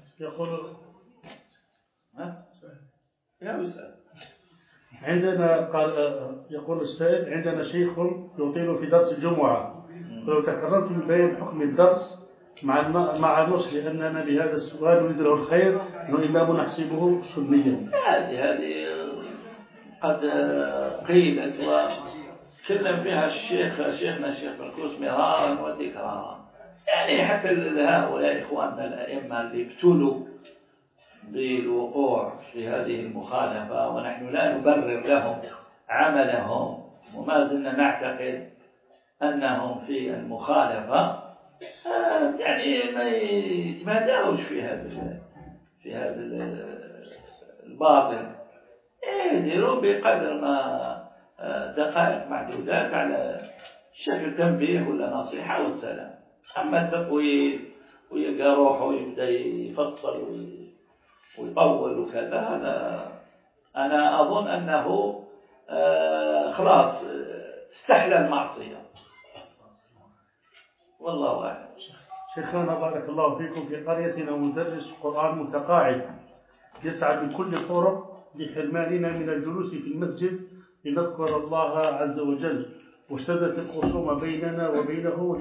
يقول السائل: عندنا شيخ يطيل في درس الجمعة، فلو تكررت من بيان حكم الدرس مع النصح لأننا بهذا السؤال نريد له الخير وإمام نحسبه سنيا. هذه قد قيلت وتكلم فيها شيخنا الشيخ مركوس مرارا وتكرارا، يعني حتى هؤلاء إخواننا الأئمة اللي ابتلوا بالوقوع في هذه المخالفة، ونحن لا نبرر لهم عملهم وما زلنا نعتقد أنهم في المخالفة، يعني ما يتماداوش في هذا الباطل، يديروا بقدر ما دقائق معدودات على شكل تنبيه ولا نصيحة والسلام. أما التطويل ويلقى روحه ويبدأ يفصل ويطول وكذا، هذا أنا أظن أنه خلاص استحلى المعصية، والله أعلم. شيخنا بارك الله فيكم، في قريتنا مدرس قرآن متقاعد يسعى بكل الطرق لحرماننا من الجلوس في المسجد لنذكر الله عز وجل، واشتدت الخصومة بيننا وبينه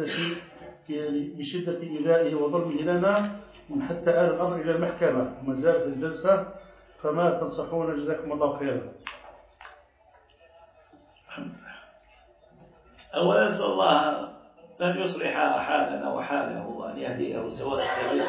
لشدة إيذائه وظلمه لنا، حتى آل الأمر إلى المحكمة وما زالت الجلسة، فما تنصحون جزاكم الله خيرا؟ أولا نسأل الله أن يصلح حالنا وحاله وأن يهديه سواء السبيل.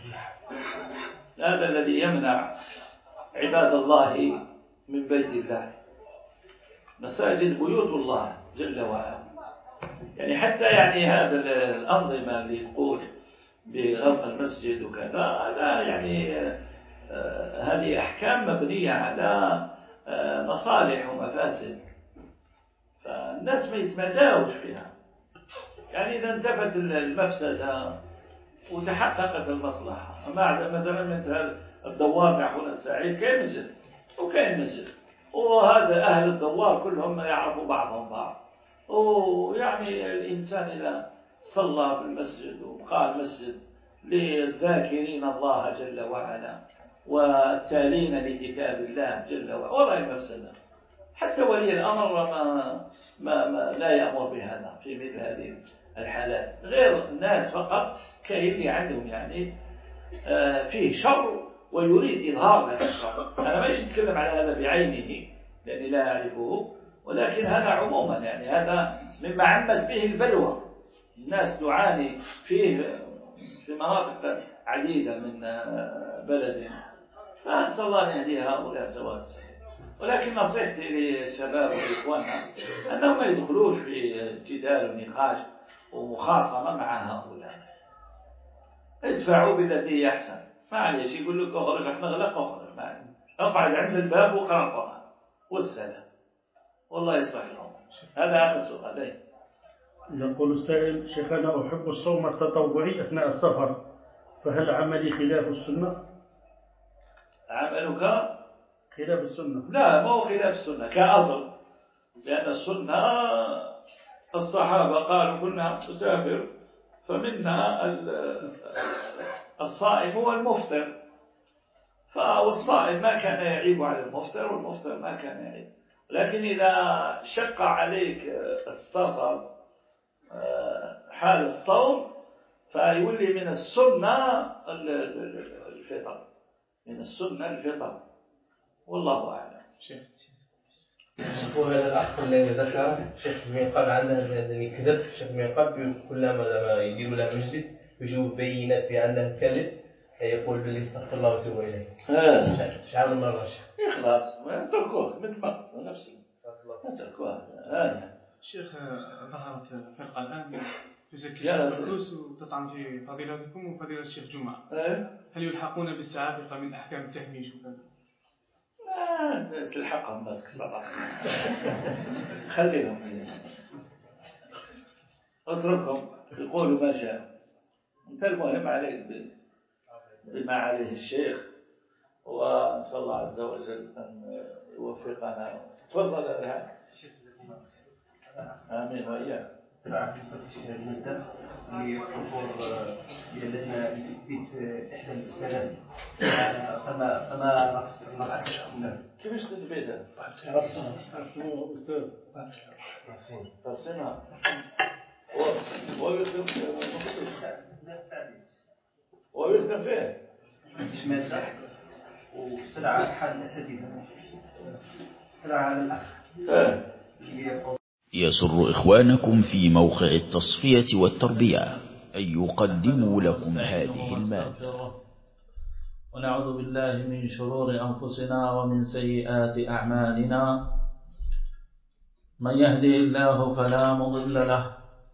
هذا الذي يمنع عباد الله من بيت الله، مساجد بيوت الله جل وعلا، يعني حتى يعني هذا الأنظمة اللي تقول بغلق المسجد وكذا، هذا يعني هذه أحكام مبنية على مصالح ومفاسد، فالناس ما يتماداوش فيها. يعني إذا انتفت المفسدة وتحققت المصلحة، مثلا مثل الدوار تاع خونا السعيد كاين مسجد وكاين مسجد، وهذا أهل الدوار كلهم يعرفوا بعضهم بعض، ويعني الإنسان إذا صلى في المسجد وقال مسجد للذاكرين الله جل وعلا والتالين لكتاب الله جل وعلا، ولا المفسدة. حتى ولي الأمر ما لا يأمر بهذا في مثل هذه الحالات، غير الناس فقط كاين اللي عندهم يعني فيه شر ويريد إظهار هذا الشر. أنا ما أتكلم على هذا بعينه لأني لا أعرفه، ولكن هذا عموما، يعني هذا مما عمت به البلوى، الناس تعاني فيه في مناطق عديدة من بلدنا، فأسأل الله أن يهدي هؤلاء سواء السبيل. ولكن نصيحتي للشباب وإخواننا أنهم ما يدخلوش في جدال ونقاش ومخاصمة مع هؤلاء، ادفعوا بالتي هي أحسن، معليش يقول لك اخرج احنا نغلق اخرج، معليش اقعد عند الباب وقرأ القرآن والسلام، والله يصلح لهم. هذا آخر سؤال. يقول السائل: شيخنا أحب الصوم التطوعي أثناء السفر، فهل عملي خلاف السنة؟ عملك خلاف السنة؟ لا، ما هو خلاف السنة كأصل، لأن السنة الصحابة قالوا كنا نسافر فمنا الصائم والمفطر، فالصائم ما كان يعيب على المفطر والمفطر ما كان يعيب. لكن إذا شق عليك السفر حال الصوم فيولي من السنة الفطر، من السنة الفطر، والله أعلم. وهذا الأخ الذي ذكر شيخ من قبل عنده أنني كذب، شيخ من قبل كلما لما يديروا له مسجد يجوا بينات في عنده كذب، يقول باللي استغفر الله وتوب إليه. شعار مرة خلاص ما تركوه مثل ما نفسه ما تركوه. شيخ ظهرت فرقة الآن في يزكي الشيخ فلوس وتطعن في فضيلتكم وفضيلة الشيخ جمعة. هل يلحقون بالسعافقة من أحكام التهميش وكذا؟ تلحقهم لا تكسر خليهم اتركهم يقولوا ما شاء. انت المهم عليك بما عليه الشيخ، ونسأل الله عز وجل أن يوفقنا. تفضل الآن. آمين وإياك. المادة للحضور للجنة لتثبيت إحدى الأستاذات فما رأيك؟ كيفاش تثبيتها؟ رسمها ويخدم فيه مش مادة وسلعة حال الأساتذة، سلعة على الأخ. يسر إخوانكم في موقع التصفية والتربية أن يقدموا لكم هذه المادة. ونعوذ بالله من شرور أنفسنا ومن سيئات أعمالنا. من يهده الله فلا مضل له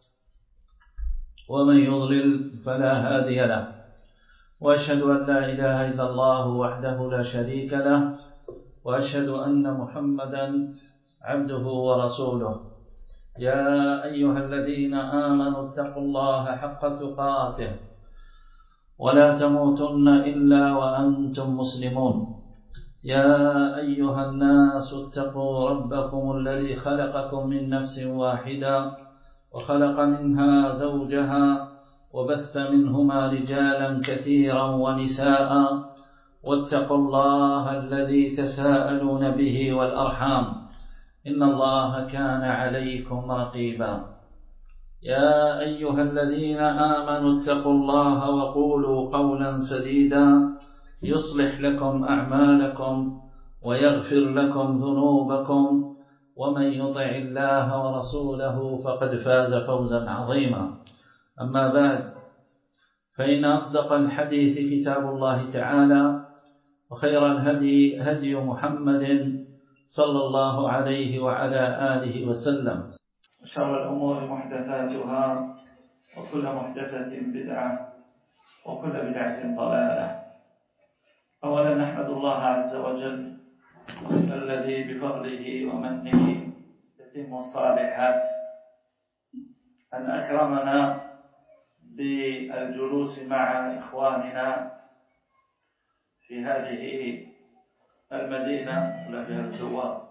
ومن يضلل فلا هادي له، وأشهد أن لا إله إلا الله وحده لا شريك له، وأشهد أن محمدا عبده ورسوله. يا أيها الذين آمنوا اتقوا الله حق تقاته ولا تموتن إلا وأنتم مسلمون. يا أيها الناس اتقوا ربكم الذي خلقكم من نفس واحدة وخلق منها زوجها وبث منهما رجالا كثيرا ونساء، واتقوا الله الذي تساءلون به والأرحام إن الله كان عليكم رقيبا. يا أيها الذين آمنوا اتقوا الله وقولوا قولا سديدا يصلح لكم أعمالكم ويغفر لكم ذنوبكم، ومن يطع الله ورسوله فقد فاز فوزا عظيما. أما بعد، فإن أصدق الحديث كتاب الله تعالى، وخير الهدي هدي محمد صلى الله عليه وعلى آله وسلم. شر الأمور محدثاتها وكل محدثة بدعة وكل بدعة ضلالة. أولا نحمد الله عز وجل الذي بفضله ومنه يتم الصالحات، أن أكرمنا بالجلوس مع إخواننا في هذه المدينة ولا فيها الزوار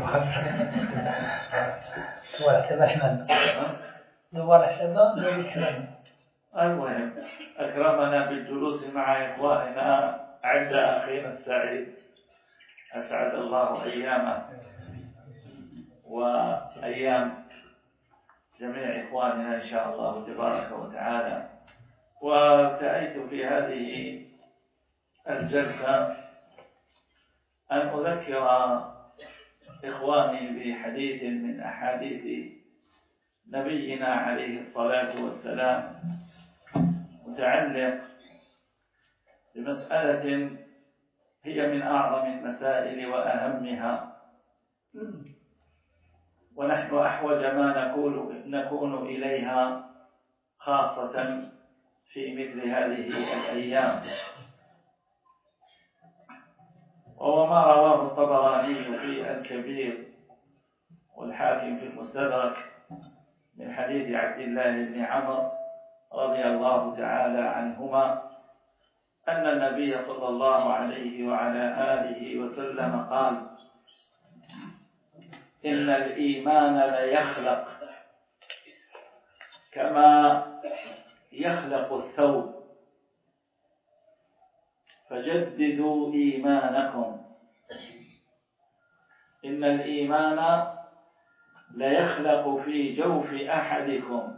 المهم أكرمنا بالجلوس مع إخواننا عند أخينا السعيد، أسعد الله أيامه وأيام جميع إخواننا إن شاء الله تبارك وتعالى. وارتأيت في هذه الجلسة أن أذكر إخواني بحديث من أحاديث نبينا عليه الصلاة والسلام، متعلق بمسألة هي من أعظم المسائل وأهمها، ونحن أحوج ما نكون إليها خاصة في مثل هذه الأيام. وهو ما رواه الطبراني في الكبير والحاكم في المستدرك من حديث عبد الله بن عمر رضي الله تعالى عنهما أن النبي صلى الله عليه وعلى آله وسلم قال: إن الإيمان ليخلق كما يخلق الثوب، فجددوا إيمانكم. إن الإيمان ليخلق في جوف أحدكم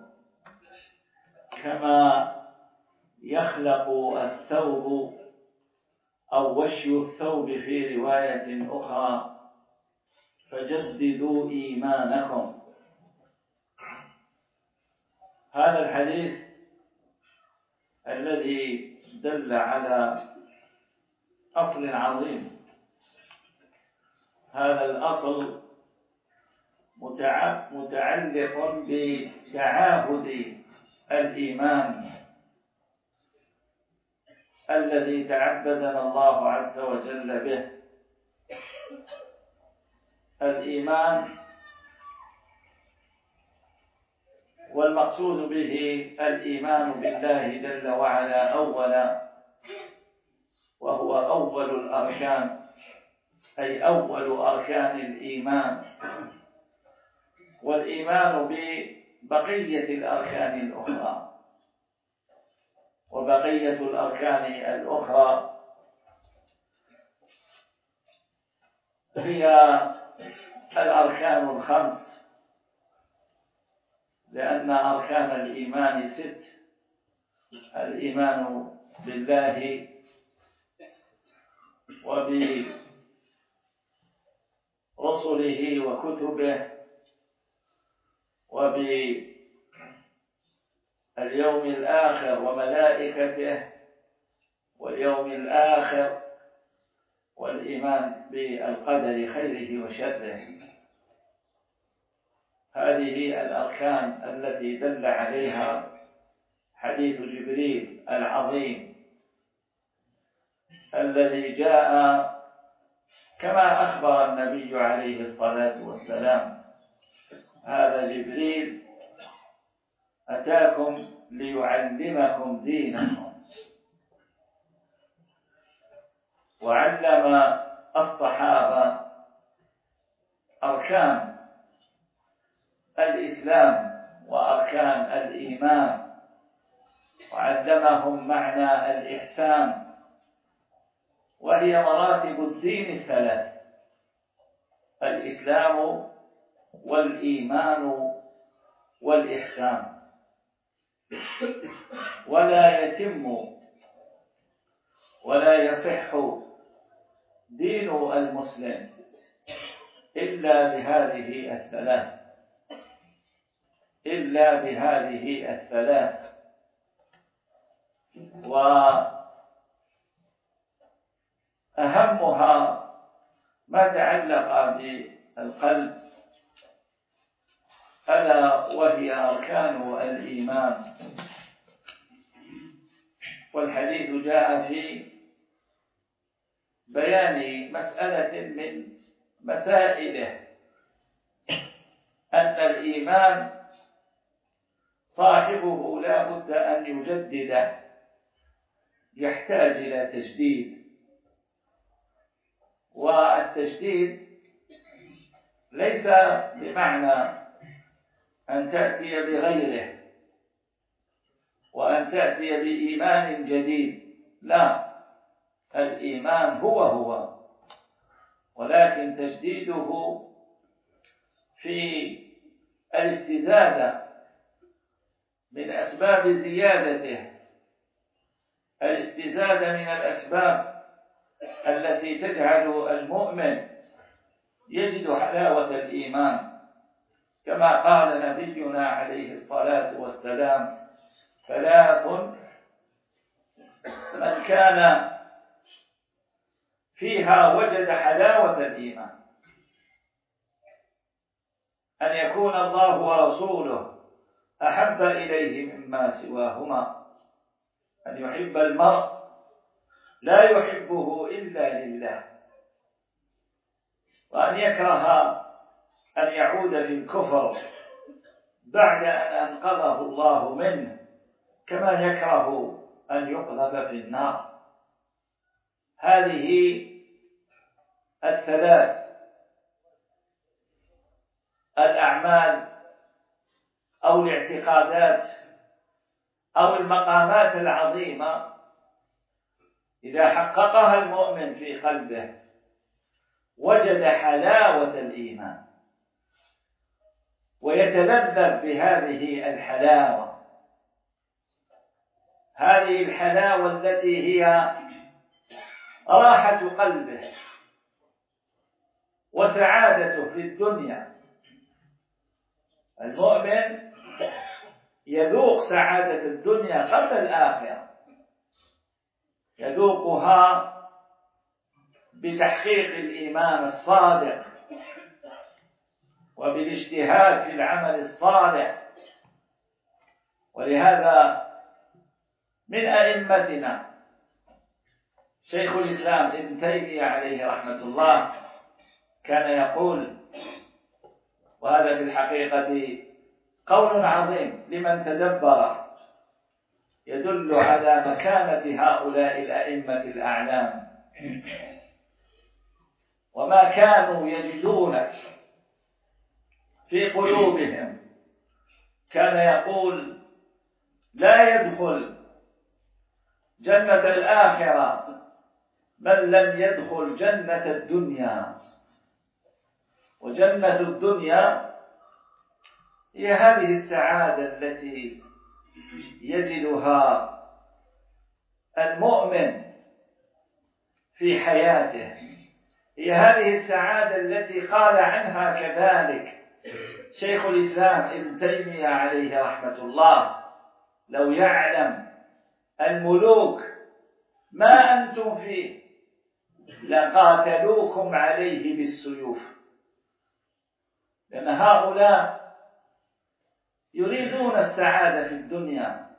كما يخلق الثوب أو وشي الثوب في رواية أخرى، فجددوا إيمانكم. هذا الحديث الذي دل على أصل عظيم. هذا الأصل متعلق بتعاهد الإيمان الذي تعبدنا الله عز وجل به. الإيمان والمقصود به الإيمان بالله جل وعلا أولا، وهو أول الأركان، أي أول أركان الإيمان، والإيمان ببقية الأركان الأخرى. وبقية الأركان الأخرى هي الأركان الخمس، لأن أركان الإيمان 6: الإيمان بالله وبرسله وكتبه وباليوم الآخر وملائكته واليوم الآخر، والإيمان بالقدر خيره وشره. هذه الأركان التي دل عليها حديث جبريل العظيم الذي جاء كما أخبر النبي عليه الصلاة والسلام: هذا جبريل أتاكم ليعلمكم دينكم. وعلم الصحابة أركان الإسلام وأركان الإيمان، وعلمهم معنى الإحسان، وهي مراتب الدين 3: الإسلام والإيمان والإحسان. ولا يتم ولا يصح دين المسلم إلا بهذه الثلاث، إلا بهذه الثلاث. وأهمها ما تعلق بالقلب، ألا وهي أركان الإيمان. والحديث جاء في بيان مسألة من مسائله، أن الإيمان صاحبه لا بد أن يجدده، يحتاج إلى تجديد. والتجديد ليس بمعنى أن تأتي بغيره وأن تأتي بإيمان جديد، لا، الإيمان هو، ولكن تجديده في الاستزادة من أسباب زيادته، الاستزادة من الأسباب التي تجعل المؤمن يجد حلاوة الإيمان، كما قال نبينا عليه الصلاة والسلام: 3 من كان فيها وجد حلاوة الإيمان: أن يكون الله ورسوله أحب إليه مما سواهما، أن يحب المرء لا يحبه إلا لله، وأن يكره أن يعود في الكفر بعد أن أنقذه الله منه، كما يكره أن يقذف في النار. هذه الثلاث الأعمال أو الاعتقادات أو المقامات العظيمة إذا حققها المؤمن في قلبه وجد حلاوة الإيمان ويتلذذ بهذه الحلاوة، هذه الحلاوة التي هي راحة قلبه وسعادته في الدنيا. المؤمن يذوق سعادة الدنيا قبل الآخرة، يذوقها بتحقيق الإيمان الصادق وبالاجتهاد في العمل الصالح ولهذا من أئمتنا شيخ الإسلام ابن تيمية عليه رحمة الله كان يقول، وهذا في الحقيقة قول عظيم لمن تدبر، يدل على مكانة هؤلاء الأئمة الأعلام وما كانوا يجدون في قلوبهم. كان يقول: لا يدخل جنة الآخرة من لم يدخل جنة الدنيا. وجنة الدنيا هي هذه السعادة التي يجدها المؤمن في حياته، هي هذه السعادة التي قال عنها كذلك شيخ الإسلام ابن تيمية عليه رحمة الله: لو يعلم الملوك ما أنتم فيه لقاتلوكم عليه بالسيوف. لأن هؤلاء يريدون السعادة في الدنيا،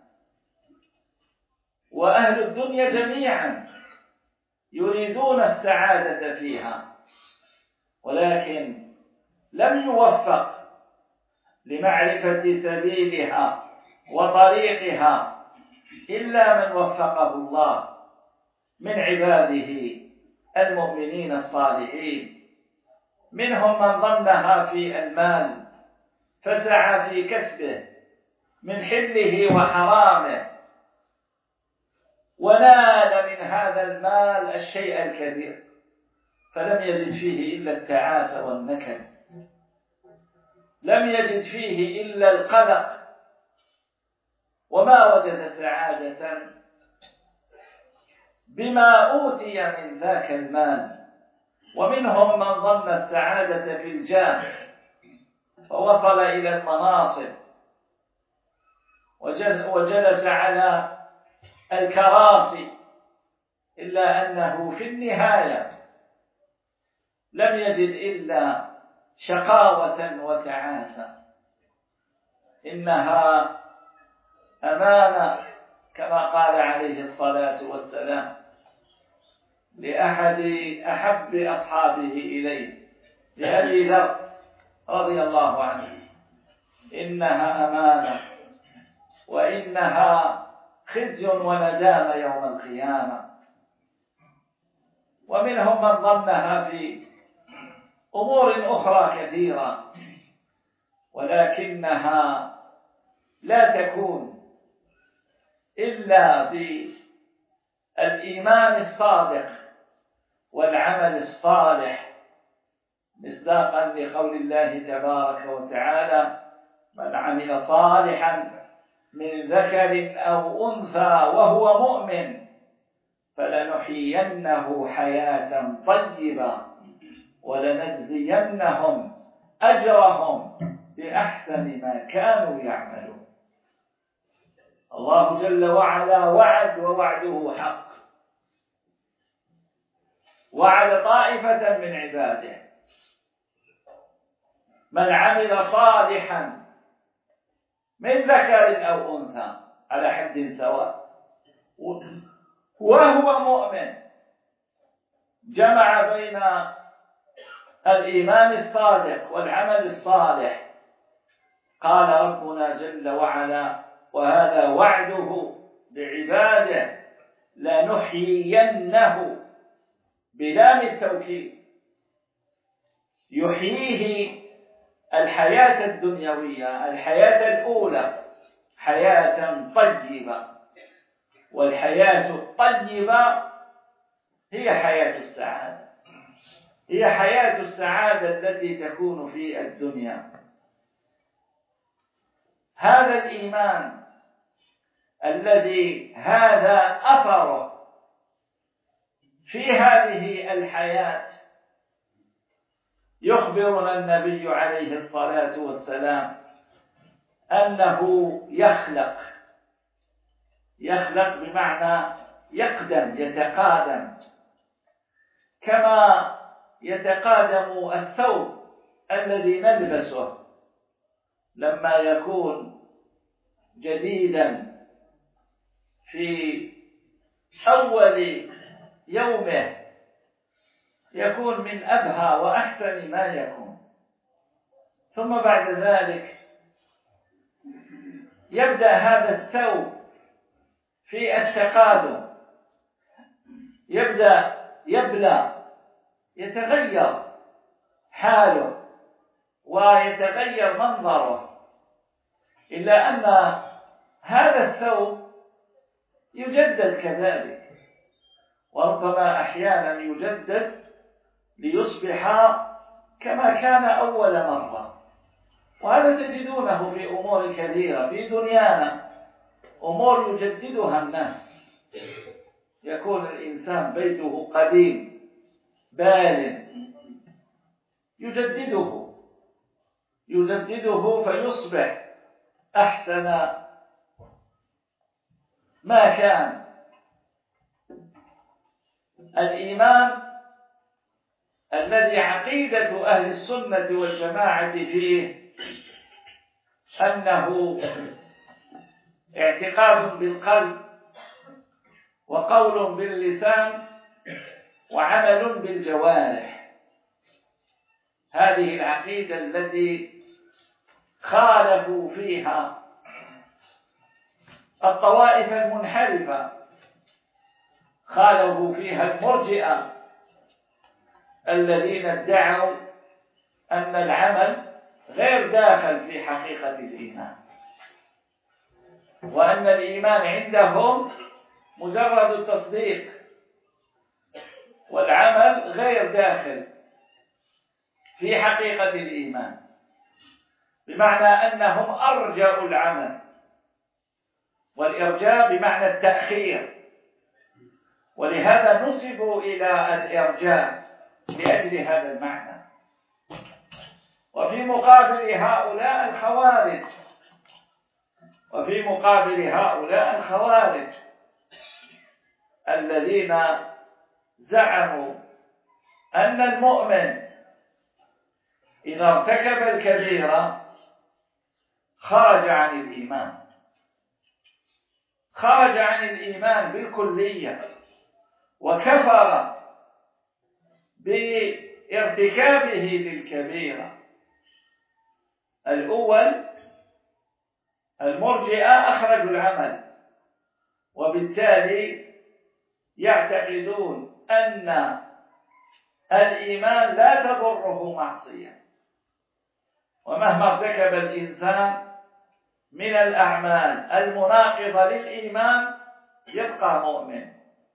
وأهل الدنيا جميعا يريدون السعادة فيها، ولكن لم يوفق لمعرفة سبيلها وطريقها إلا من وفقه الله من عباده المؤمنين الصالحين. منهم من ظنها في المال فسعى في كسبه من حله وحرامه، ونال من هذا المال الشيء الكثير، فلم يجد فيه إلا التعاسة والنكد، لم يجد فيه إلا القلق، وما وجد سعادة بما أوتي من ذاك المال. ومنهم من ظن السعادة في الجاه فوصل إلى المناصب وجلس على الكراسي، إلا أنه في النهاية لم يجد إلا شقاوة وتعاسة. إنها أمانة كما قال عليه الصلاة والسلام لأحد أحب أصحابه إليه، لأبي ذر رضي الله عنه: إنها أمانة وإنها خزي وندامة يوم القيامة. ومنهم من ظنها في أمور أخرى كثيرة، ولكنها لا تكون إلا بالإيمان الصادق والعمل الصالح، مصداقا لقول الله تبارك وتعالى: من عمل صالحا من ذكر أو أنثى وهو مؤمن فلنحيينه حياة طيبة ولنجزينهم أجرهم بأحسن ما كانوا يعملون. الله جل وعلا وعد، ووعده حق، وعد طائفة من عباده: من عمل صالحا من ذكر أو أنثى على حد سواء وهو مؤمن، جمع بين الإيمان الصادق والعمل الصالح. قال ربنا جل وعلا، وهذا وعده لعباده: لنحيينه، بلام التوكيد، يحييه الحياة الدنيوية، الحياة الأولى، حياة طيبة. والحياة الطيبة هي حياة السعادة، هي حياة السعادة التي تكون في الدنيا. هذا الإيمان الذي هذا أثره في هذه الحياة، يخبرنا النبي عليه الصلاة والسلام أنه يخلق بمعنى يقدم، يتقادم، كما يتقادم الثوب الذي نلبسه لما يكون جديدا في أول يومه يكون من أبهى وأحسن ما يكون، ثم بعد ذلك يبدأ هذا الثوب في التقادم، يبدأ يبلى، يتغير حاله ويتغير منظره، إلا أن هذا الثوب يجدد كذلك، وربما أحيانا يجدد ليصبح كما كان أول مرة. وهذا تجدونه في أمور كثيرة في دنيانا، أمور يجددها الناس. يكون الإنسان بيته قديم بال، يجدده فيصبح أحسن ما كان. الإيمان الذي عقيدة أهل السنة والجماعة فيه أنه اعتقاد بالقلب وقول باللسان وعمل بالجوارح. هذه العقيدة التي خالفوا فيها الطوائف المنحرفة، خالفوا فيها المرجئة الذين ادعوا أن العمل غير داخل في حقيقة الإيمان، وأن الإيمان عندهم مجرد التصديق والعمل غير داخل في حقيقة الإيمان، بمعنى أنهم أرجعوا العمل، والإرجاء بمعنى التأخير، ولهذا نسبوا إلى الإرجاء لأجل هذا المعنى. وفي مقابل هؤلاء الخوارج الذين زعموا أن المؤمن إذا ارتكب الكبيرة خرج عن الإيمان بالكلية، وكفر بارتكابه للكبيرة. الأول المرجئة أخرجوا العمل، وبالتالي يعتقدون أن الإيمان لا تضره معصية، ومهما ارتكب الإنسان من الأعمال المناقضة للإيمان يبقى مؤمن.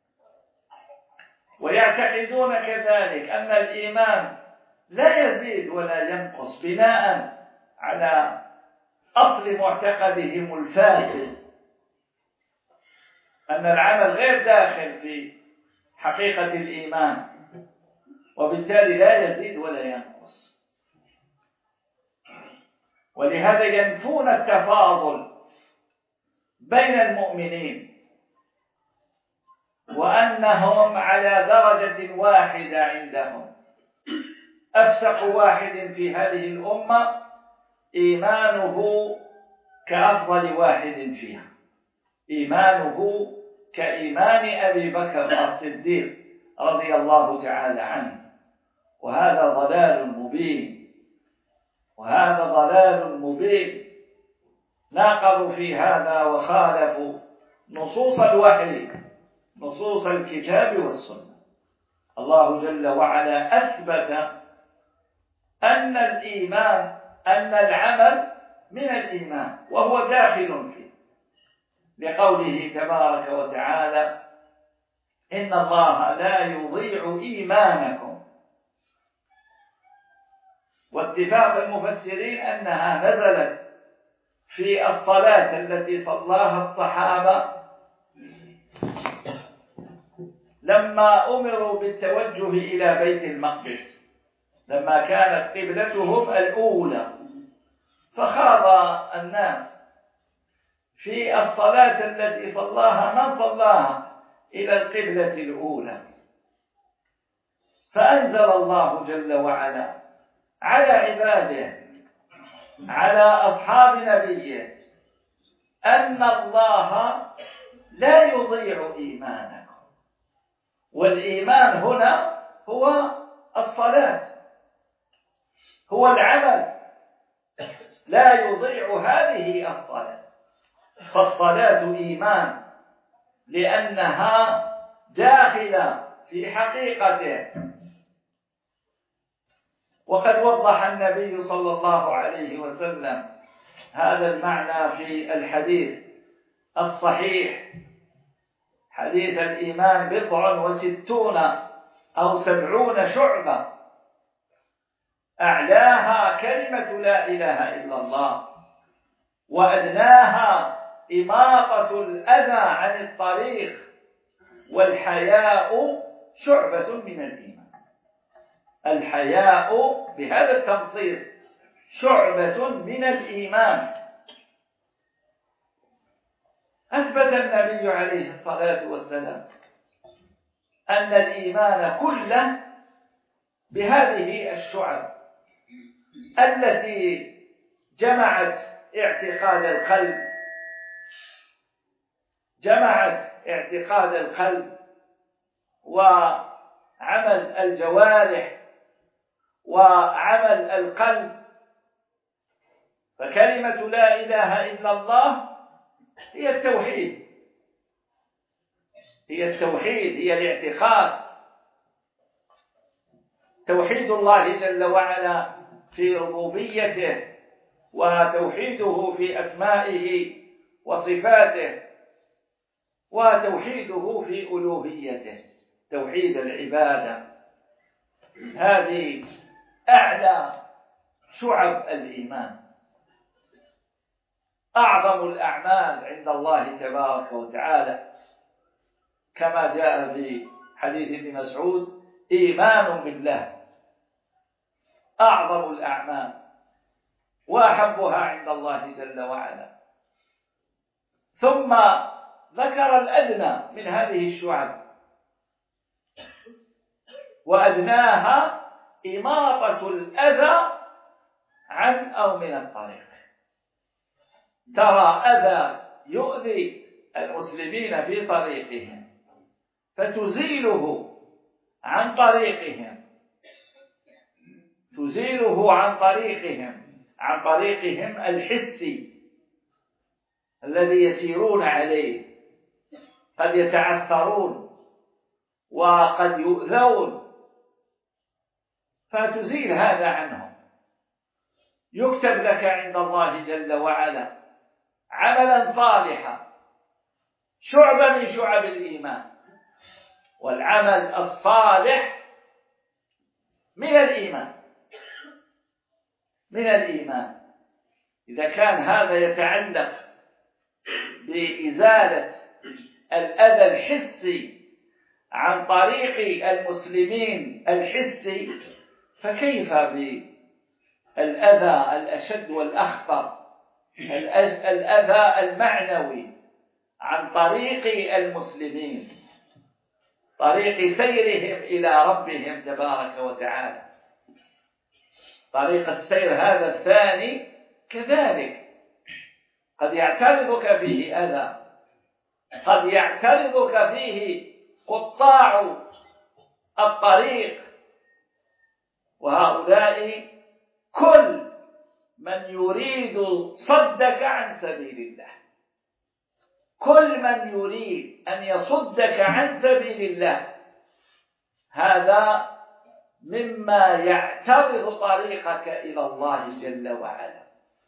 ويعتقدون كذلك أن الإيمان لا يزيد ولا ينقص بناء على أصل معتقدهم الفاسد، أن العمل غير داخل في حقيقة الإيمان، وبالتالي لا يزيد ولا ينقص. ولهذا ينفون التفاضل بين المؤمنين، وأنهم على درجة واحدة عندهم. أفسق واحد في هذه الأمة إيمانه كأفضل واحد فيها، إيمانه كإيمان أبي بكر الصديق رضي الله تعالى عنه. وهذا ضلال مبين، ناقضوا في هذا وخالفوا نصوص الوحي، نصوص الكتاب والسنة. الله جل وعلا أثبت أن العمل من الإيمان وهو داخل فيه، لقوله تبارك وتعالى: إن الله لا يضيع إيمانكم. واتفاق المفسرين أنها نزلت في الصلاة التي صلاها الصحابة لما أمروا بالتوجه إلى بيت المقدس، لما كانت قبلتهم الأولى، فخاض الناس في الصلاة التي صلاها من صلاها إلى القبلة الأولى، فأنزل الله جل وعلا على عباده، على أصحاب نبيه، أن الله لا يضيع إيمانكم، والإيمان هنا هو الصلاة، هو العمل، لا يضيع هذه الصلاة. فالصلاة إيمان لأنها داخلة في حقيقته. وقد وضح النبي صلى الله عليه وسلم هذا المعنى في الحديث الصحيح، حديث الإيمان 69 أو 70 شعبة، أعلاها كلمة لا إله إلا الله، وأدناها إماطة الأذى عن الطريق، والحياء شعبة من الإيمان. الحياء بهذا التنصيص شعبة من الإيمان. أثبت النبي عليه الصلاة والسلام أن الإيمان كله بهذه الشعب التي جمعت اعتقاد القلب وعمل الجوارح وعمل القلب. فكلمة لا إله إلا الله هي التوحيد، هي الاعتقاد، توحيد الله جل وعلا في ربوبيته، وتوحيده في أسمائه وصفاته، وتوحيده في ألوهيته، توحيد العبادة. هذه أعلى شعب الإيمان، أعظم الأعمال عند الله تبارك وتعالى، كما جاء في حديث ابن مسعود: إيمان بالله أعظم الأعمال وأحبها عند الله جل وعلا. ثم ذكر الأدنى من هذه الشعب، وأدناها إماطة الأذى عن أو من الطريق. ترى أذى يؤذي المسلمين في طريقهم فتزيله عن طريقهم، عن طريقهم الحسي الذي يسيرون عليه. قد يتعثرون وقد يؤذون، فتزيل هذا عنهم. يكتب لك عند الله جل وعلا عملا صالحا، شعبة من شعب الإيمان. والعمل الصالح من الإيمان. إذا كان هذا يتعلق بإزالة الأذى الحسي عن طريق المسلمين الحسي، فكيف بالأذى الأشد والأخطر، الأذى المعنوي عن طريق المسلمين، طريق سيرهم إلى ربهم تبارك وتعالى. طريق السير هذا الثاني كذلك قد يعترضك فيه أذى، قد يعترضك فيه قطاع الطريق، وهؤلاء كل من يريد صدك عن سبيل الله، كل من يريد أن يصدك عن سبيل الله، هذا مما يعترض طريقك إلى الله جل وعلا.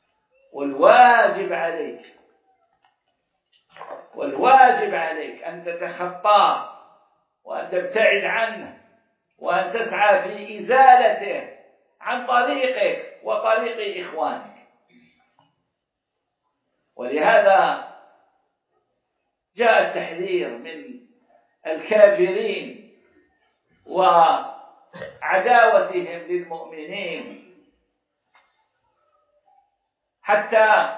والواجب عليك أن تتخطاه وأن تبتعد عنه وأن تسعى في إزالته عن طريقك وطريق إخوانك. ولهذا جاء التحذير من الكافرين وعداوتهم للمؤمنين، حتى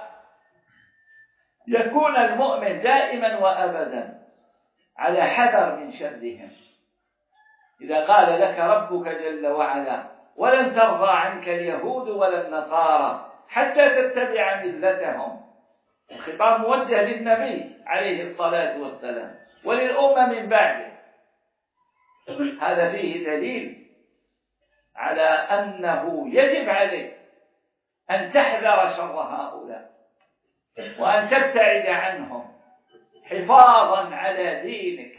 يكون المؤمن دائما وأبدا على حذر من شرهم. إذا قال لك ربك جل وعلا: ولن ترضى عنك اليهود ولا النصارى حتى تتبع ملتهم، الخطاب موجه للنبي عليه الصلاة والسلام وللأمة من بعده. هذا فيه دليل على أنه يجب عليك أن تحذر شر هؤلاء وأن تبتعد عنهم حفاظا على دينك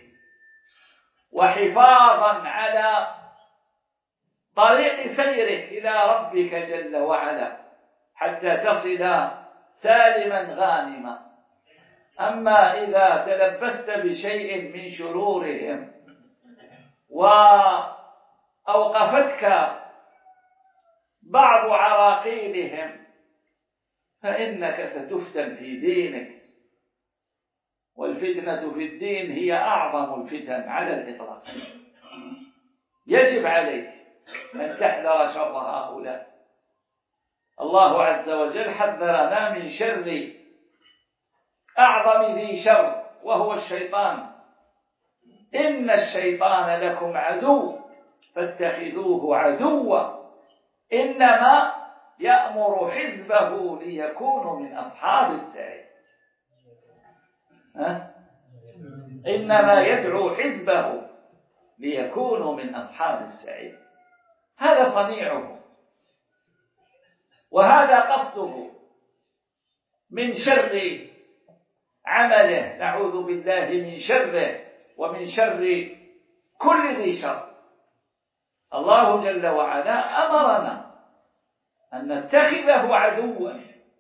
وحفاظا على طريق سيرك إلى ربك جل وعلا حتى تصل سالما غانما. أما إذا تلبست بشيء من شرورهم وأوقفتك بعض عراقيلهم فإنك ستفتن في دينك، والفتنة في الدين هي أعظم الفتن على الإطلاق. يجب عليك أن تحذر شر هؤلاء. الله عز وجل حذرنا من شر أعظم ذي شر وهو الشيطان. إن الشيطان لكم عدو فاتخذوه عدوا إنما يأمر حزبه ليكونوا من أصحاب السعير. إنما يدعو حزبه ليكونوا من أصحاب السعير. هذا صنيعه وهذا قصده من شر عمله، نعوذ بالله من شره ومن شر كل ذي شر. الله جل وعلا أمرنا أن نتخذه عدوا،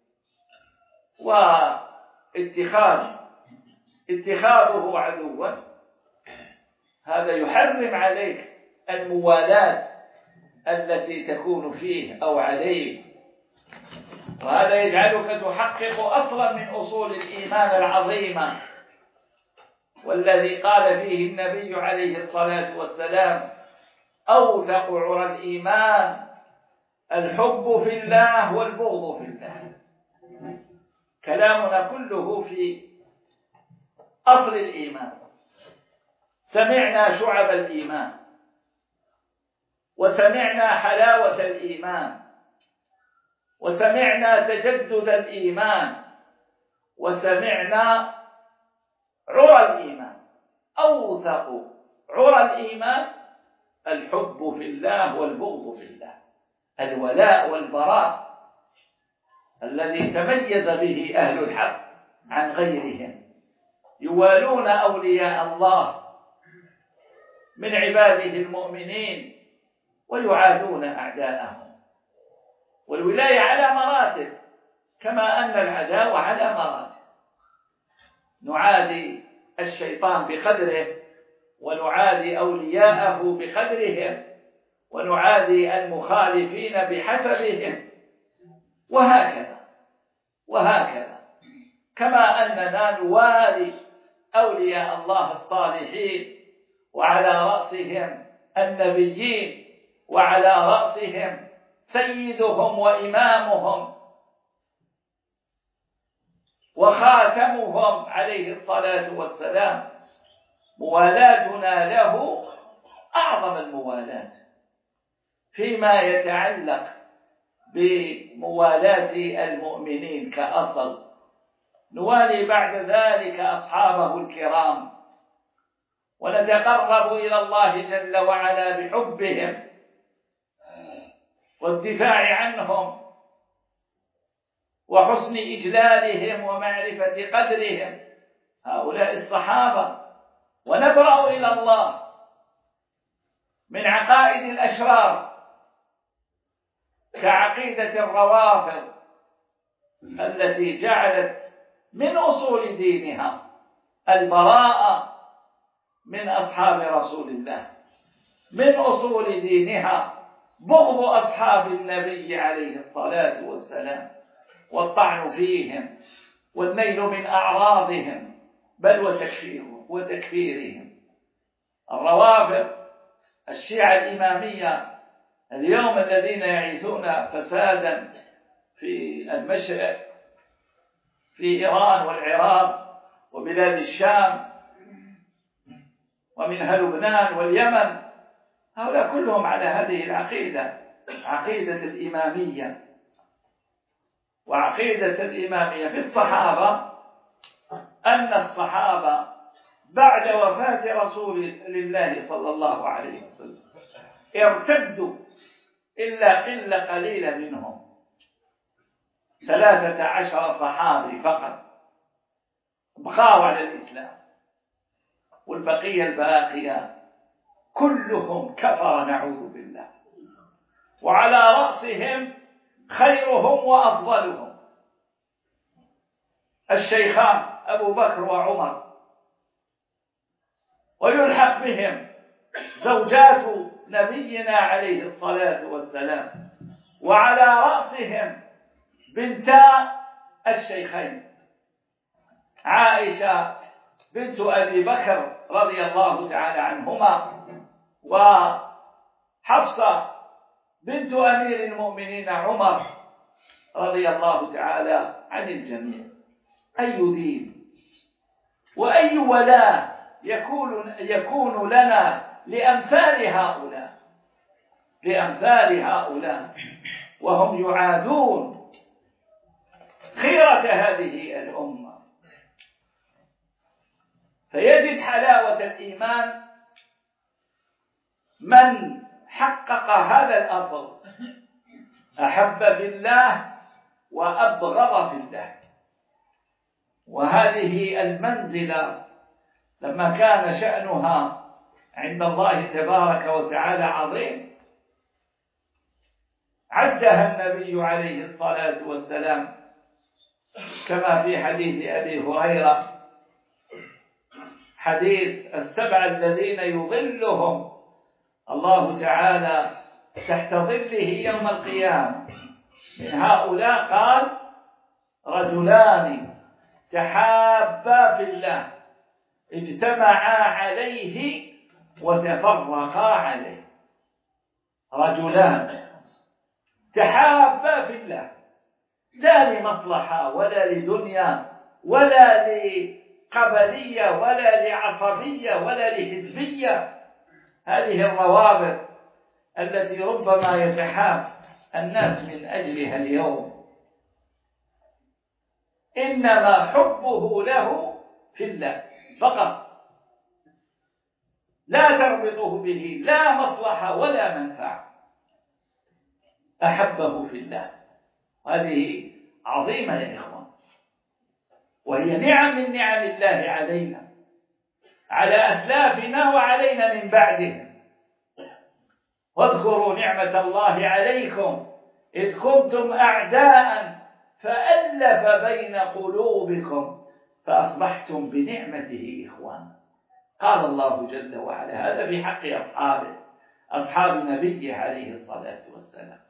واتخاذه عدوا هذا يحرم عليك الموالاة التي تكون فيه أو عليه، وهذا يجعلك تحقق أصلا من أصول الإيمان العظيمة، والذي قال فيه النبي عليه الصلاة والسلام: أوثق عرى الإيمان الحب في الله والبغض في الله. كلامنا كله في أصل الإيمان. سمعنا شعب الإيمان، وسمعنا حلاوة الإيمان، وسمعنا تجدد الإيمان، وسمعنا عرى الإيمان. أوثق عرى الإيمان الحب في الله والبغض في الله، الولاء والبراء الذي تميز به أهل الحق عن غيرهم، يوالون أولياء الله من عباده المؤمنين ويعادون أعداءهم. والولاية على مراتب كما أن العداوة على مراتب. نعادي الشيطان بقدره، ونعادي أولياءه بقدرهم، ونعادي المخالفين بحسبهم، وهكذا كما أننا نوالي أولياء الله الصالحين وعلى رأسهم النبيين وعلى رأسهم سيدهم وإمامهم وخاتمهم عليه الصلاة والسلام. موالاتنا له أعظم الموالاة فيما يتعلق بموالاة المؤمنين كأصل. نوالي بعد ذلك أصحابه الكرام، ونتقرب إلى الله جل وعلا بحبهم والدفاع عنهم وحسن إجلالهم ومعرفة قدرهم، هؤلاء الصحابة. ونبرأ إلى الله من عقائد الأشرار كعقيدة الروافض التي جعلت من أصول دينها البراءة من أصحاب رسول الله، من أصول دينها بغض أصحاب النبي عليه الصلاة والسلام والطعن فيهم والنيل من أعراضهم بل وتكفيرهم. الروافض الشيعة الإمامية اليوم الذين يعيثون فسادا في المشرق في إيران والعراق وبلاد الشام ومنها لبنان واليمن، هؤلاء كلهم على هذه العقيدة، عقيدة الإمامية. وعقيدة الإمامية في الصحابة أن الصحابة بعد وفاة رسول الله صلى الله عليه وسلم ارتدوا إلا قلة قليلة منهم 13 صحابي فقط بقوا على الإسلام، والبقية الباقية كلهم كفر نعوذ بالله، وعلى رأسهم خيرهم وأفضلهم الشيخان أبو بكر وعمر، ويلحق بهم زوجات نبينا عليه الصلاة والسلام، وعلى رأسهم بنتا الشيخين عائشة بنت أبي بكر رضي الله تعالى عنهما، وحفصة بنت أمير المؤمنين عمر رضي الله تعالى عن الجميع. أي دين وأي ولاء يكون لنا لأمثال هؤلاء وهم يعادون خيرة هذه الأمة. فيجد حلاوة الإيمان من حقق هذا الأصل، أحب في الله وأبغض في الله. وهذه المنزلة لما كان شأنها عند الله تبارك وتعالى عظيم عدها النبي عليه الصلاة والسلام كما في حديث أبي هريرة، حديث 7 الذين يظلهم الله تعالى تحت ظله يوم القيامة. من هؤلاء قال: رجلان تحابا في الله اجتمعا عليه وتفرقا عليه. رجلان تحابا في الله، لا لمصلحة ولا لدنيا ولا لقبلية ولا لعصبية ولا لحزبية، هذه الروابط التي ربما يتحاب الناس من أجلها اليوم، إنما حبه له في الله فقط، لا تربطه به لا مصلحة ولا منفعة، أحبه في الله. هذه عظيمة يا إخوان، وهي نعم من نعم الله علينا، على أسلافنا وعلينا من بعدهم. واذكروا نعمة الله عليكم إذ كنتم أعداء فألف بين قلوبكم فأصبحتم بنعمته إخوانا. قال الله جل وعلا هذا في حق أصحاب نبيه عليه الصلاة والسلام.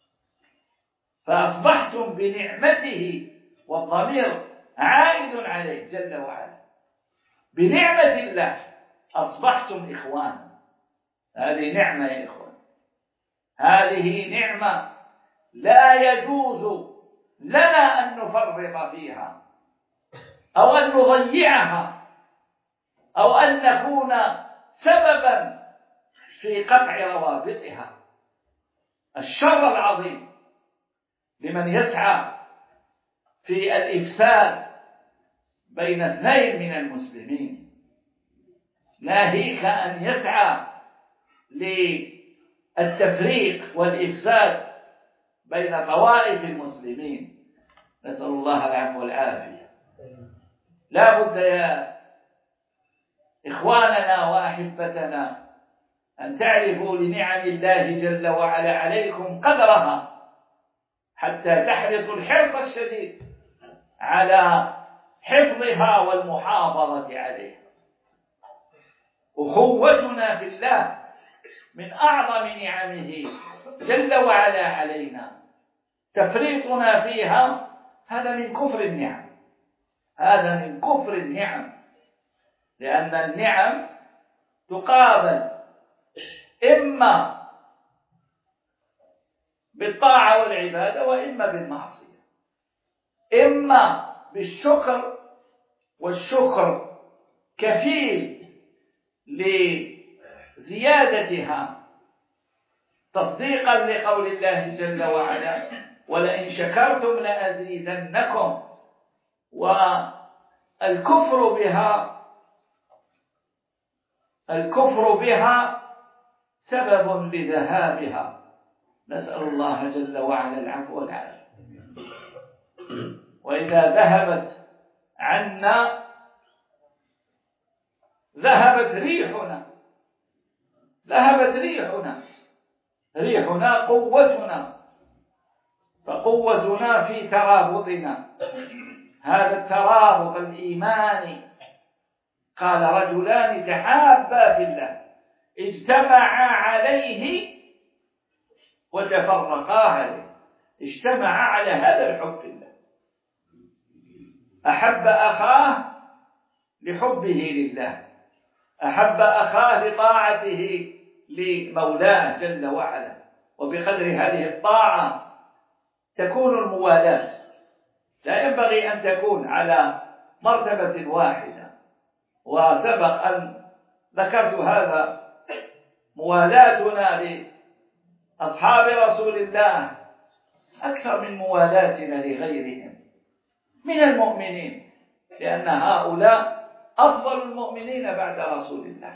فأصبحتم بنعمته، والضمير عائد عليه جل وعلا، بنعمة الله أصبحتم إخوانا. هذه نعمة يا إخوان، هذه نعمة لا يجوز لنا أن نفرط فيها أو أن نضيعها أو أن نكون سببا في قطع روابطها. الشر العظيم لمن يسعى في الإفساد بين اثنين من المسلمين، ناهيك أن يسعى للتفريق والإفساد بين طوائف المسلمين. نسأل الله العفو والعافية. لا بد يا إخواننا وأحبتنا أن تعرفوا لنعم الله جل وعلا عليكم قدرها، حتى تحرصوا الحرص الشديد على حفظها والمحافظة عليها. أخوتنا في الله من أعظم نعمه جل وعلا علينا، تفريطنا فيها هذا من كفر النعم، هذا من كفر النعم، لأن النعم تقابل إما بالطاعة والعبادة وإما بالمعصية، إما بالشكر، والشكر كفيل لزيادتها تصديقا لقول الله جل وعلا: ولئن شكرتم لأزيدنكم. والكفر بها سبب لذهابها، نسأل الله جل وعلا العفو والعافية. وإذا ذهبت عنا ذهبت ريحنا قوتنا، فقوتنا في ترابطنا، هذا الترابط الإيماني. قال رجلان تحابا في الله اجتمعا عليه وتفرقا عليه، اجتمعا على هذا الحب في الله، أحب أخاه لحبه لله، أحب أخاه لطاعته لمولاه جل وعلا. وبقدر هذه الطاعة تكون الموالاة، لا ينبغي أن تكون على مرتبة واحدة. وسبق أن ذكرت هذا، موالاتنا لأصحاب رسول الله أكثر من موالاتنا لغيرهم من المؤمنين، لأن هؤلاء أفضل المؤمنين بعد رسول الله.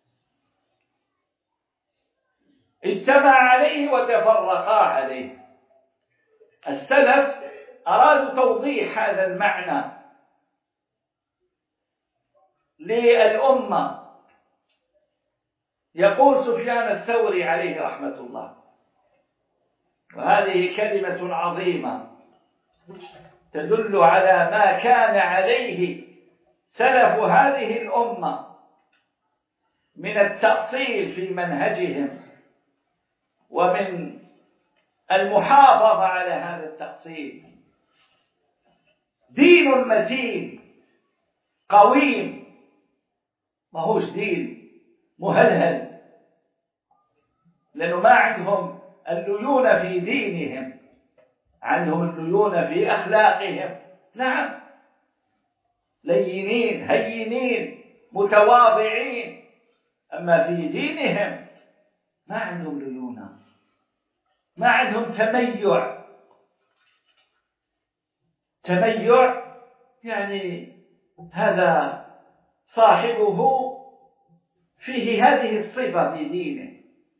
اجتمع عليه وتفرقا عليه. السلف أرادوا توضيح هذا المعنى للأمة. يقول سفيان الثوري عليه رحمة الله، وهذه كلمة عظيمة تدل على ما كان عليه سلف هذه الأمة من التأصيل في منهجهم ومن المحافظة على هذا التأصيل. دين متين قويم، ما هوش دين مهلهل، لأنه ما عندهم الليونة في دينهم، عندهم الليونة في أخلاقهم. نعم، لينين هينين متواضعين، أما في دينهم ما عندهم ليونة، ما عندهم تميع. يعني هذا صاحبه فيه هذه الصفة في دينه،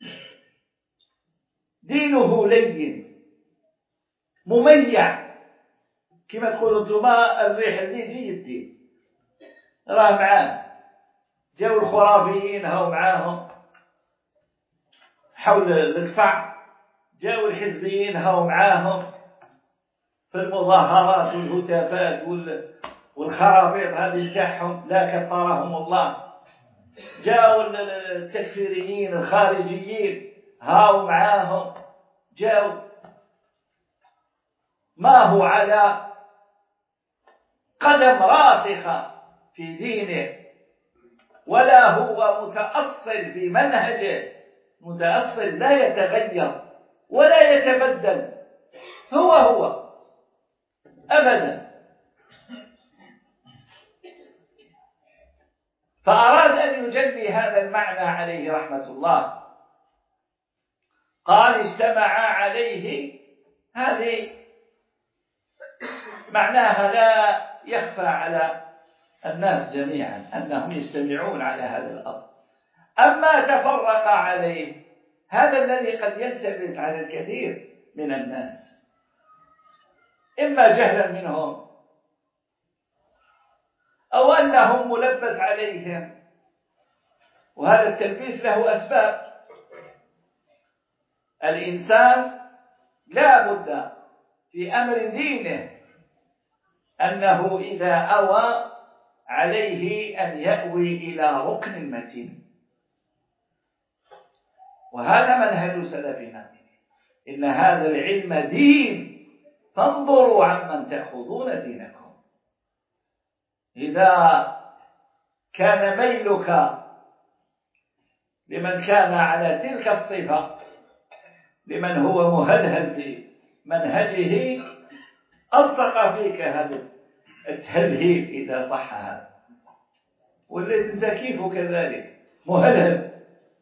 دينه لين مميع، كما تقولوا انتما الريح اللي يجي الدين راه معاه. جاءوا الخرافيين هاو معاهم حول القصع، جاءوا الحزبيين هاو معاهم في المظاهرات والهتافات والخرابيط هذه تاعهم لا كفرهم الله. جاءوا التكفيريين الخارجيين هاو معاهم، جاءوا ما هو على قدم راسخة في دينه، ولا هو متأصل في منهجه، متأصل لا يتغير ولا يتبدل، هو أبدا. فأراد أن يجلي هذا المعنى عليه رحمة الله. قال اجتمعا عليه، هذه معناها لا يخفى على الناس جميعا أنهم يجتمعون على هذا الأصل. أما تفرق عليه، هذا الذي قد يلتبس على الكثير من الناس، إما جهلا منهم أو أنهم ملبس عليهم، وهذا التلبيس له أسباب. الإنسان لا بد في أمر دينه أنه إذا أوى عليه أن يأوي إلى ركن متين، وهذا منهج سلفنا. إن هذا العلم دين، فانظروا عمن تأخذون دينكم. إذا كان ميلك لمن كان على تلك الصفة، لمن هو مهلهل في منهجه، ألصق فيك هذا التهلهيل إذا صح هذا، والذي انت كيف كذلك مهلهل،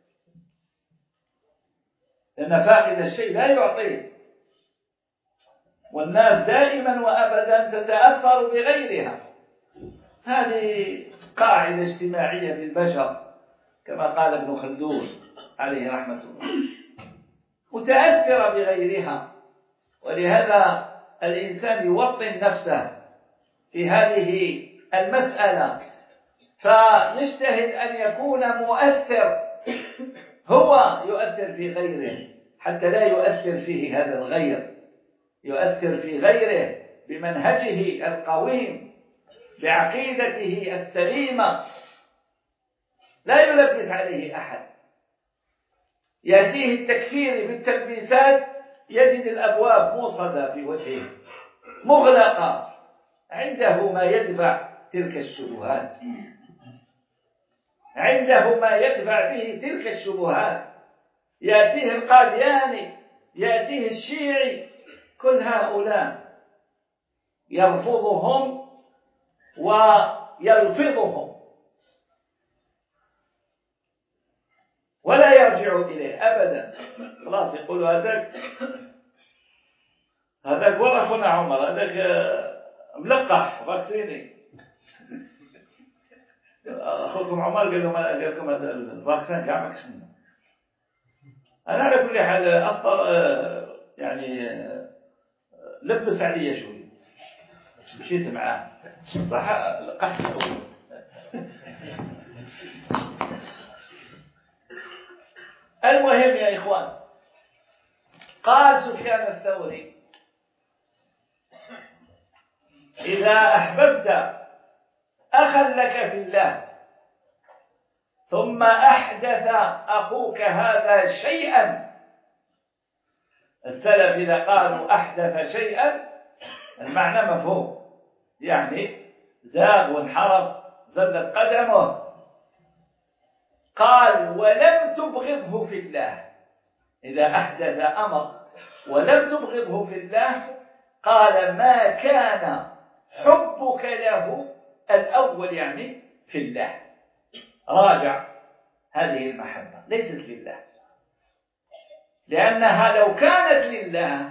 لأن فاقد الشيء لا يعطيه. والناس دائما وأبدا تتأثر بغيرها. هذه قاعدة اجتماعية في البشر كما قال ابن خلدون عليه رحمة الله، متأثرة بغيرها. ولهذا الإنسان يوطن نفسه في هذه المسألة، فيجتهد أن يكون مؤثر، هو يؤثر في غيره حتى لا يؤثر فيه هذا الغير، يؤثر في غيره بمنهجه القويم، بعقيدته السليمة، لا يلبس عليه أحد. يأتيه التكفير بالتلبيسات يجد الأبواب موصدة في وجهه مغلقة، عنده ما يدفع تلك الشبهات، عنده ما يدفع به تلك الشبهات. يأتيه القادياني، يأتيه الشيعي، كل هؤلاء يرفضهم ويلفظهم ولا يرجع إليه أبدا. خلاص يقولوا هذاك ولا أخونا عمر، هذاك ملقح فاكسيني. أخوكم عمر قال لكم هذا الفاكسين كاع ماكسين. أنا على كل حال يعني لبس علي شوي، مشيت معاه صح لقحت. المهم يا إخوان، قال سفيان الثوري: إذا أحببت أخا لك في الله ثم أحدث أخوك هذا شيئا، السلف إذا قالوا أحدث شيئا المعنى مفهوم، يعني زاغ وانحرف زلت قدمه. قال: ولم تبغضه في الله، إذا أحدث أمر ولم تبغضه في الله، قال: ما كان حبك له الأول يعني في الله. راجع هذه المحبة ليست لله، لأنها لو كانت لله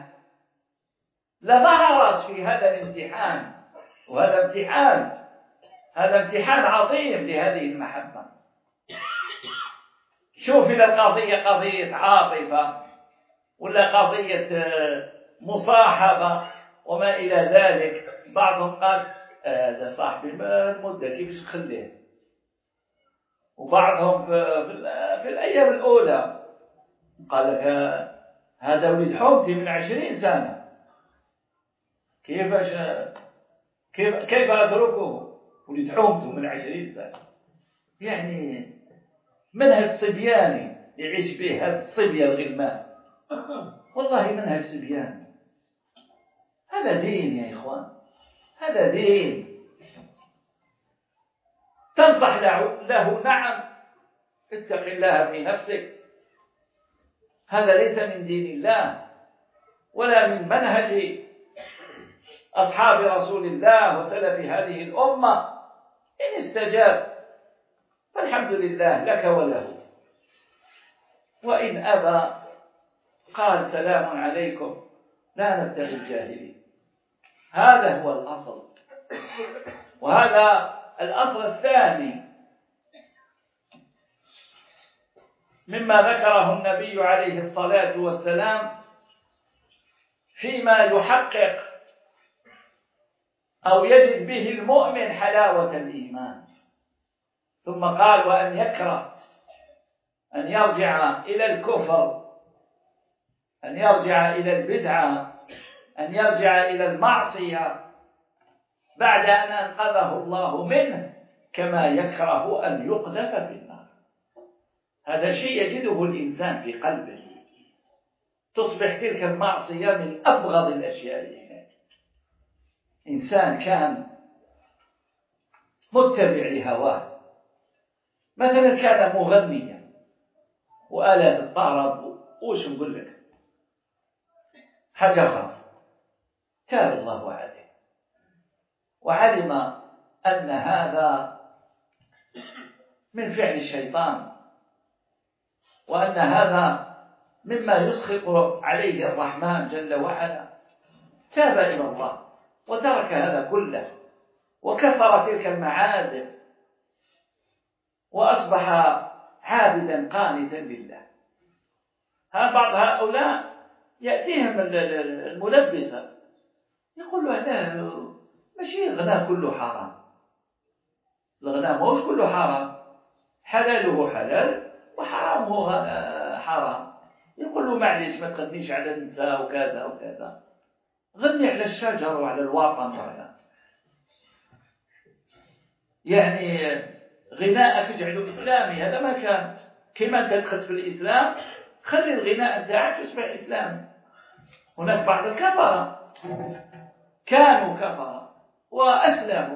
لظهرت في هذا الامتحان، وهذا امتحان عظيم لهذه المحبة. شوف إذا القضية قضية عاطفة ولا قضية مصاحبة وما إلى ذلك، بعضهم قال هذا صاحبي المدة كيفاش نخليه، وبعضهم في الأيام الأولى قال لك هذا ولد حومتي من 20 سنة، كيف أتركه؟ ولد حومته من 20 سنة. يعني منهج صبياني يعيش به هذا الصبية الغلمان، والله منهج صبياني. هذا دين يا إخوان، هذا دين. تنصح له نعم، اتق الله في نفسك، هذا ليس من دين الله ولا من منهج أصحاب رسول الله وسلف هذه الأمة. إن استجاب فالحمد لله لك وله، وإن أبى قال سلام عليكم لا نبتغي الجاهلين. هذا هو الأصل، وهذا الأصل الثاني مما ذكره النبي عليه الصلاة والسلام فيما يحقق أو يجد به المؤمن حلاوة الإيمان. ثم قال: وأن يكره أن يرجع إلى الكفر، أن يرجع إلى البدعة، أن يرجع إلى المعصية بعد أن أنقذه الله منه، كما يكره أن يقذف في النار. هذا شيء يجده الإنسان في قلبه، تصبح تلك المعصية من أبغض الأشياء إليه. إنسان كان متبع لهواه، مثلا كان مغنيا وآلات الطرب وش نقول لك حجر، تاب الله عليه وعلم أن هذا من فعل الشيطان، وأن هذا مما يسخط عليه الرحمن جل وعلا، تاب إلى الله وترك هذا كله وكسر تلك المعازف وأصبح عابدا قانتا لله. بعض هؤلاء يأتيهم الملبسة يقول له هذا ماشي الغناء كله حرام، الغناء موش كله حرام، حلاله حلال وحرامه حرام. يقول له معليش ما تغنيش على النساء وكذا وكذا، غني على الشجر وعلى الوطن يعني غناءك اجعله إسلامي. هذا ما كان كما أنت دخلت في الإسلام خلي الغناء نتاعك يصبح إسلامي. هناك بعض الكفرة كانوا كفرة وأسلموا،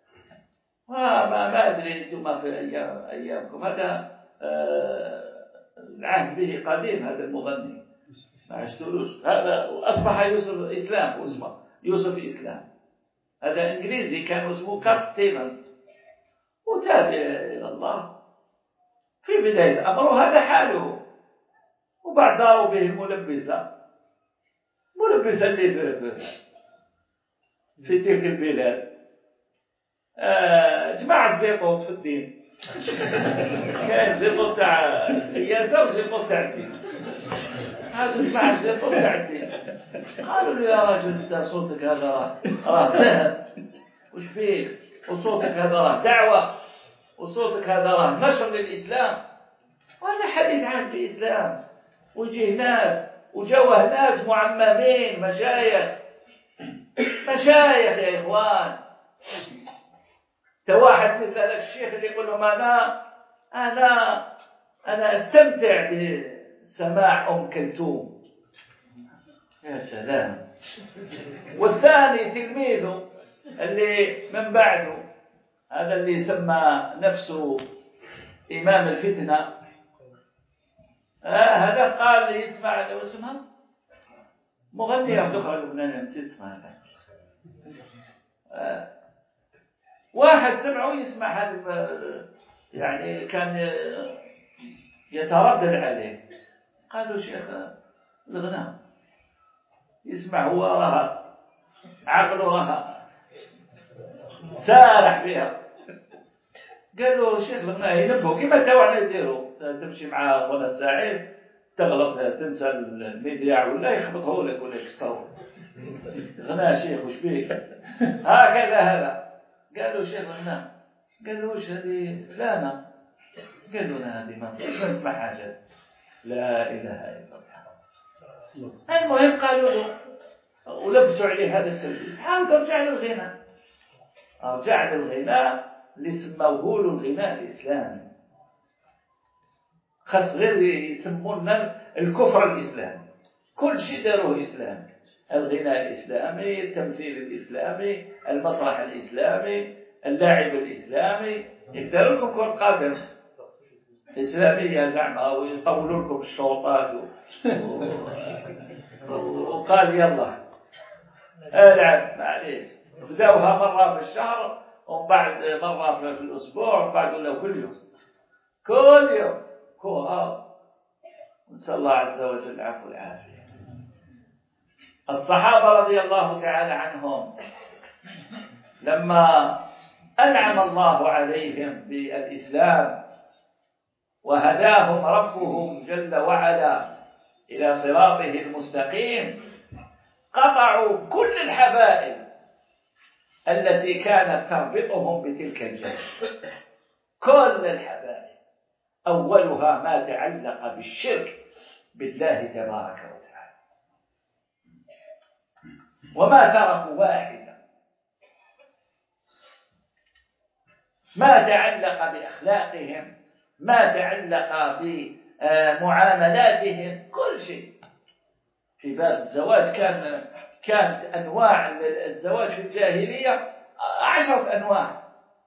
ما أدري أنتم في أيامكم هذا العهد به قديم. هذا المغني ما عشتولوش، هذا أصبح يوسف إسلام واسمه يوسف إسلام. هذا إنجليزي كان اسمه كات ستيفنز وتاب إلى الله في بداية أمره، هذا حاله. وبعد داروا به الملبسة اللي في تلك البلاد، جماعة زيطوط في الدين. كان زيطوط تاع السياسة وزيطوط تاع الدين. هذا جماعة زيطوط تاع الدين قالوا له يا راجل انت صوتك هذا راه ذهب، وش فيك؟ وصوتك هذا راه دعوة، وصوتك هذا راه نشر للإسلام. وهذا حديث عن الإسلام. ويجيه ناس وجوه ناس معممين مشايخ يا إخوان. تواحد مثل هذا الشيخ اللي يقول لهم أنا أستمتع بسماع أم كلثوم. يا سلام. والثاني تلميذه اللي من بعده هذا اللي سمى نفسه إمام الفتنة، هذا قال لي اسمع لو اسمها مغنية في أخرى لبنانية نسيت اسمها. واحد سمعه يسمع هذا يعني كان يتردد عليه، قالوا شيخ الغناء يسمع هو راها عقله راها سارح بها. قالوا شيخ الغناء ينبهوا كيما تاوعنا يديروا، تمشي مع أخونا السعيد تغلط تنسى المذياع ولا يخبطه لك ولا يكسره. غناء شيخ وش بيك هكذا هذا. قالوا شيخ غناء، قالوا وش هذه فلانة، قالوا لنا هذه ما نسمع حاجة. لا إله إلا الله. المهم قالوا له ولبسوا عليه هذا التلبيس، حاول ترجع للغناء. رجع للغناء اللي سموه له الغناء الإسلامي. خاص غير يسمونا الكفر الإسلامي، كل شيء داروه إسلامي. الغناء الإسلامي، التمثيل الإسلامي، المسرح الإسلامي، اللعب الإسلامي. يقدروا لكم كرة قدم إسلامية زعما ويطولوا لكم الشوطات وقال يلا العب معليش. بدأوها مرة في الشهر ومن بعد مرة في الأسبوع ومن بعد ولا كل يوم كورة. نسأل الله عز وجل العفو والعافية. الصحابة رضي الله تعالى عنهم لما أنعم الله عليهم بالإسلام وهداهم ربهم جل وعلا إلى صراطه المستقيم، قطعوا كل الحبائل التي كانت تربطهم بتلك الجنة. كل الحبائل أولها ما تعلق بالشرك بالله تبارك وتعالى، وما تركوا واحدا. ما تعلق بأخلاقهم، ما تعلق بمعاملاتهم، كل شيء. في باب الزواج كانت أنواع الزواج في الجاهلية 10 أنواع،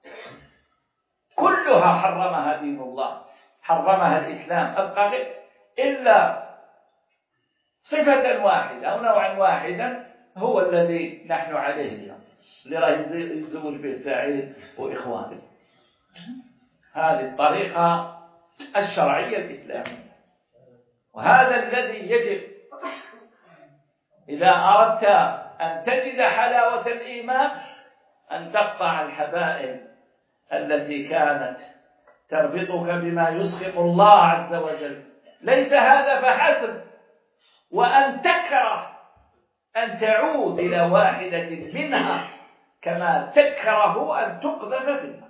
كلها حرمها دين الله، حرمها الإسلام. أبقى إلا صفة واحدة أو نوعا واحدا هو الذي نحن عليه اليوم، اللي راه يتزوج به سعيد وإخوانه. هذه الطريقة الشرعية الإسلامية، وهذا الذي يجب إذا أردت أن تجد حلاوة الإيمان أن تقطع الحبائل التي كانت تربطك بما يسخط الله عز وجل. ليس هذا فحسب، وأن تكره أن تعود إلى واحدة منها كما تكره أن تقذف في النار.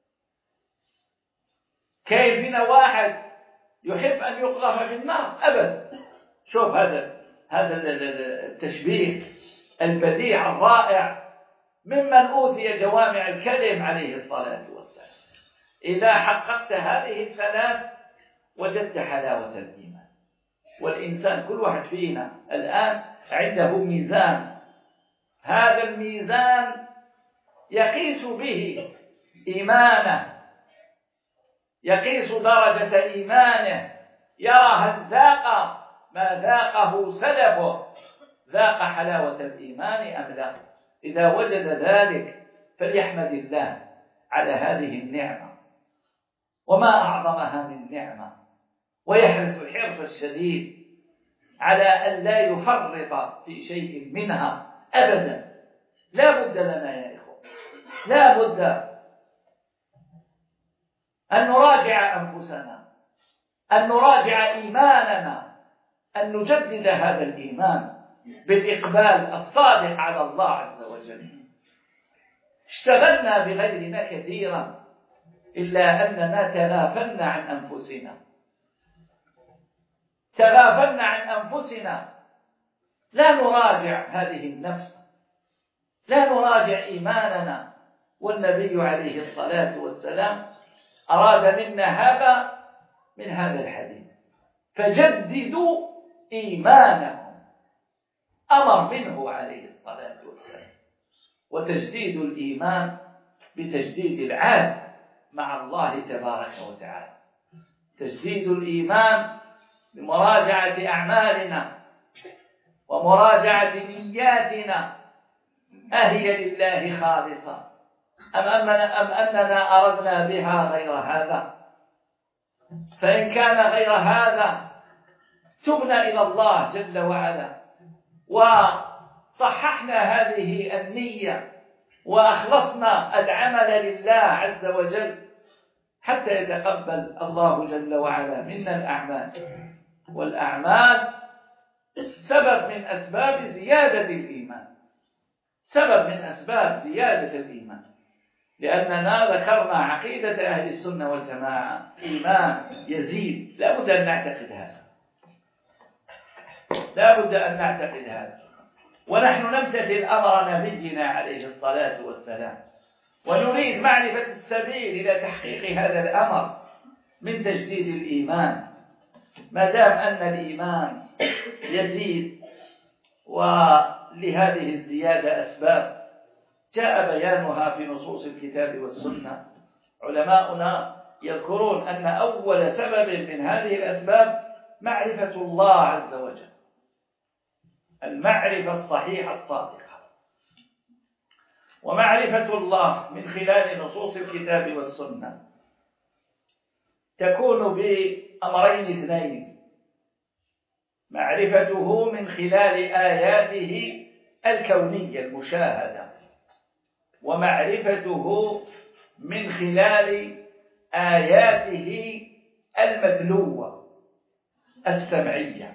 كيف فينا واحد يحب أن يقذف في النار؟ أبدا. شوف هذا التشبيه البديع الرائع ممن أوتي جوامع الكلم عليه الصلاة والسلام. إذا حققت هذه الثلاث وجدت حلاوة الإيمان. والإنسان كل واحد فينا الآن عنده ميزان، هذا الميزان يقيس به إيمانه، يقيس درجة إيمانه، يرى هل ذاق ما ذاقه سلفه، ذاق حلاوة الإيمان أم لا. إذا وجد ذلك فليحمد الله على هذه النعمة وما أعظمها من نعمة، ويحرص الحرص الشديد على أن لا يفرط في شيء منها أبدا. لا بد لنا يا إخوة، لا بد أن نراجع أنفسنا، أن نراجع إيماننا، أن نجدد هذا الإيمان بالإقبال الصادق على الله عز وجل. اشتغلنا بغيرنا كثيرا إلا أننا تغافلنا عن أنفسنا، تغافلنا عن أنفسنا. لا نراجع هذه النفس، لا نراجع إيماننا. والنبي عليه الصلاة والسلام أراد منا هذا من هذا الحديث: فجددوا إيمانكم. أمر منه عليه الصلاة والسلام. وتجديد الإيمان بتجديد العهد مع الله تبارك وتعالى، تجديد الإيمان بمراجعة أعمالنا ومراجعة نياتنا، أهي لله خالصة أم أننا أردنا بها غير هذا؟ فإن كان غير هذا تبنا إلى الله جل وعلا وصححنا هذه النية وأخلصنا العمل لله عز وجل حتى يتقبل الله جل وعلا منا الأعمال. والأعمال سبب من أسباب زيادة الإيمان، سبب من أسباب زيادة الإيمان، لأننا ذكرنا عقيدة أهل السنة والجماعة: إيمان يزيد. لا بد أن نعتقد هذا، لا بد أن نعتقد هذا. ونحن نمتثل أمر نبينا عليه الصلاة والسلام، ونريد معرفة السبيل إلى تحقيق هذا الأمر من تجديد الإيمان. ما دام أن الإيمان يزيد ولهذه الزيادة أسباب جاء بيانها في نصوص الكتاب والسنة. علماؤنا يذكرون أن أول سبب من هذه الأسباب معرفة الله عز وجل، المعرفة الصحيحة الصادقة. ومعرفة الله من خلال نصوص الكتاب والسنة تكون بأمرين اثنين: معرفته من خلال آياته الكونية المشاهدة، ومعرفته من خلال آياته المتلوة السمعية.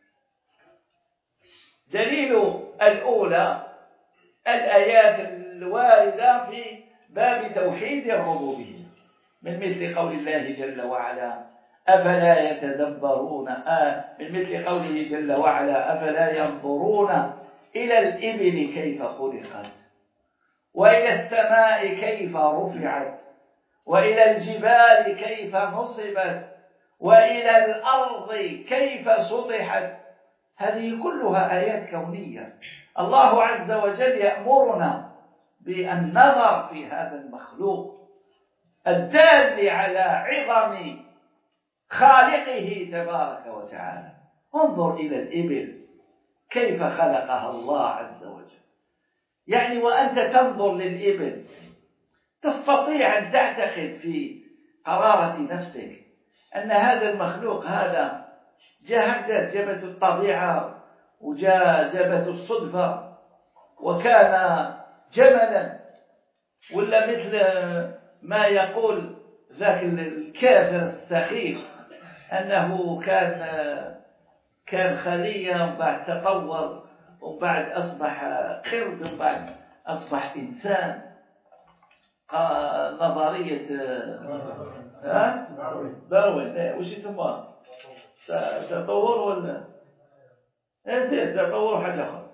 دليل الأولى الآيات الواردة في باب توحيد الربوبية، من مثل قول الله جل وعلا: أفلا يتدبرون من مثل قوله جل وعلا: أفلا ينظرون إلى الإبل كيف خلقت، وإلى السماء كيف رفعت، وإلى الجبال كيف نصبت، وإلى الأرض كيف سطحت. هذه كلها آيات كونية. الله عز وجل يأمرنا بالنظر في هذا المخلوق الدال على عظم خالقه تبارك وتعالى. انظر إلى الإبل كيف خلقها الله عز وجل. يعني وأنت تنظر للإبل تستطيع أن تعتقد في قرارة نفسك أن هذا المخلوق هذا جاء هكذا، جابت الطبيعة وجابت الصدفة. وكان جملا، ولا مثل ما يقول ذاك الكافر السخيف أنه كان خلية وبعد تطور وبعد أصبح قرد وبعد أصبح إنسان. نظرية داروين وش يسموها؟ تطور ولا زين تطور حاجة أخرى.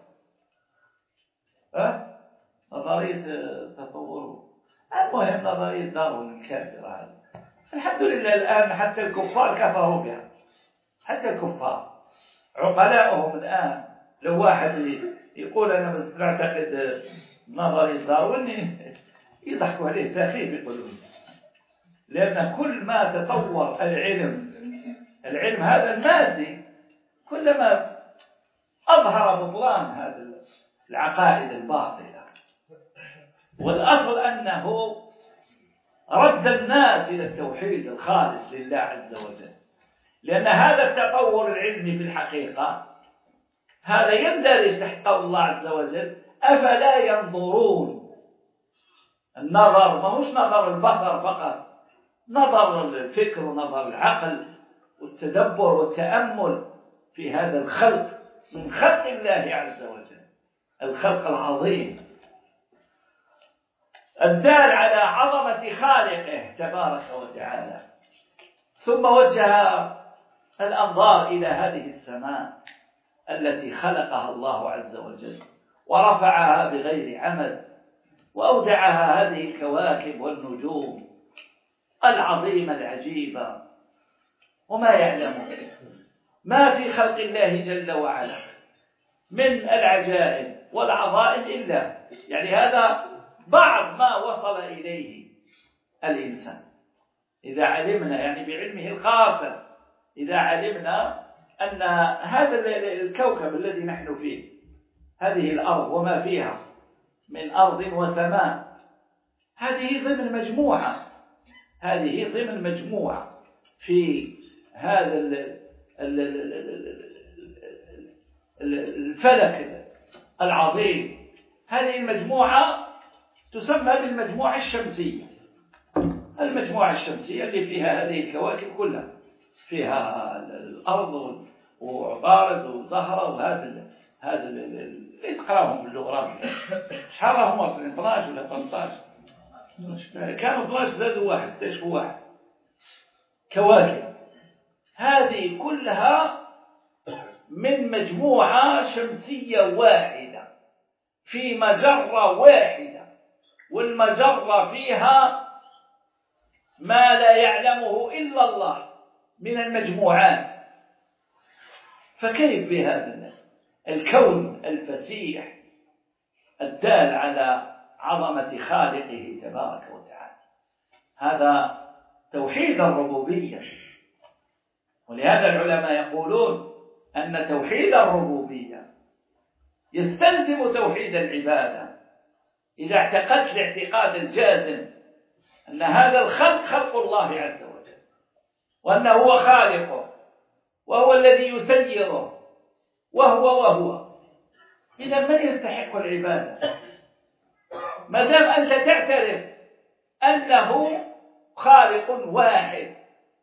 نظرية تطور. المهم نظرية داروين الكافرة هذه. الحمد لله الآن حتى الكفار كفروا بها، حتى الكفار عقلاؤهم الآن. لو واحد يقول أنا بس نعتقد نظرية داروين يضحكوا عليه سخيف يقولون، لأن كل ما تطور العلم هذا المادي كلما أظهر بطلان هذه العقائد الباطلة. والأصل أنه رد الناس إلى التوحيد الخالص لله عز وجل، لأن هذا التطور العلمي في الحقيقة هذا يندرج تحت قول الله عز وجل أفلا ينظرون. النظر ما هوش نظر البصر فقط، نظر الفكر ونظر العقل والتدبر والتأمل في هذا الخلق من خلق الله عز وجل، الخلق العظيم الدال على عظمة خالقه تبارك وتعالى. ثم وجه الأنظار إلى هذه السماء التي خلقها الله عز وجل ورفعها بغير عمد، وأودعها هذه الكواكب والنجوم العظيمة العجيبة، وما يعلم ما في خلق الله جل وعلا من العجائب والعظائم إلا يعني هذا بعض ما وصل إليه الإنسان. إذا علمنا يعني بعلمه الخاص، إذا علمنا أن هذا الكوكب الذي نحن فيه، هذه الأرض وما فيها من أرض وسماء، هذه ضمن مجموعة في هذا الفلك العظيم. هذه المجموعة تسمى بالمجموعة الشمسية. المجموعة الشمسية اللي فيها هذه الكواكب كلها، فيها الأرض وعطارد وزهرة وهذا اللي تقراهم بالجغرافيا. شحال راهم واصلين 12 ولا 13؟ كانوا 12 زادوا واحد، اكتشفوا واحد كواكب. هذه كلها من مجموعة شمسية واحدة في مجرة واحدة، والمجرة فيها ما لا يعلمه إلا الله من المجموعات. فكيف بهذا الكون الفسيح الدال على عظمة خالقه تبارك وتعالى؟ هذا توحيد الربوبية. ولهذا العلماء يقولون أن توحيد الربوبية يستلزم توحيد العبادة. إذا اعتقدت الاعتقاد الجازم أن هذا الخلق خلق الله عز وجل، وأنه هو خالقه وهو الذي يسيره وهو إذا من يستحق العبادة؟ ما دام أنت تعترف أنه خالق واحد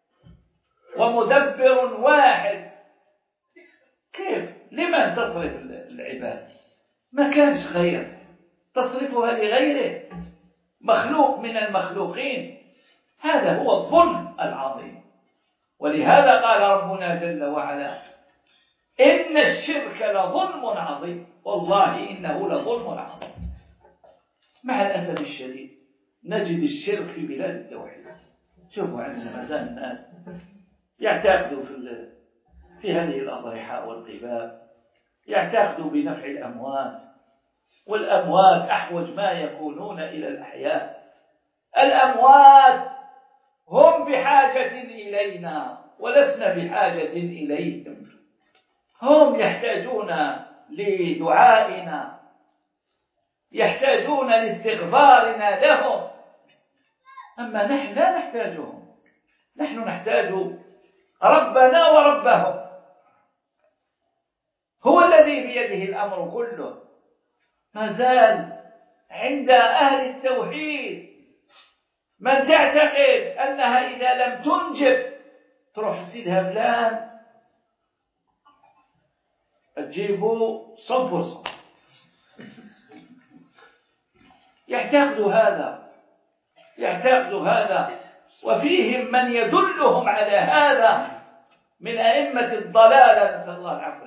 ومدبر واحد، كيف لمن تصرف العبادة؟ ما كانش غير تصرفها لغيره، مخلوق من المخلوقين. هذا هو الظلم العظيم. ولهذا قال ربنا جل وعلا إن الشرك لظلم عظيم، والله إنه لظلم عظيم. مع الأسف الشديد نجد الشرك في بلاد التوحيد. شوفوا عندنا مازال الناس يعتقدوا في هذه الأضرحة والقباب، يعتقدوا بنفع الأموات، والأموات أحوج ما يكونون إلى الأحياء. الأموات هم بحاجة إلينا ولسنا بحاجة إليهم. هم يحتاجون لدعائنا، يحتاجون لاستغفارنا لهم، أما نحن لا نحتاجهم. نحن نحتاج ربنا وربهم، هو الذي بيده الأمر كله، ما زال عند أهل التوحيد من تعتقد أنها إذا لم تنجب تروح تسيدها فلان تجيبوا 100%. يعتقدوا هذا وفيهم من يدلهم على هذا من أئمة الضلالة. نسأل الله العفو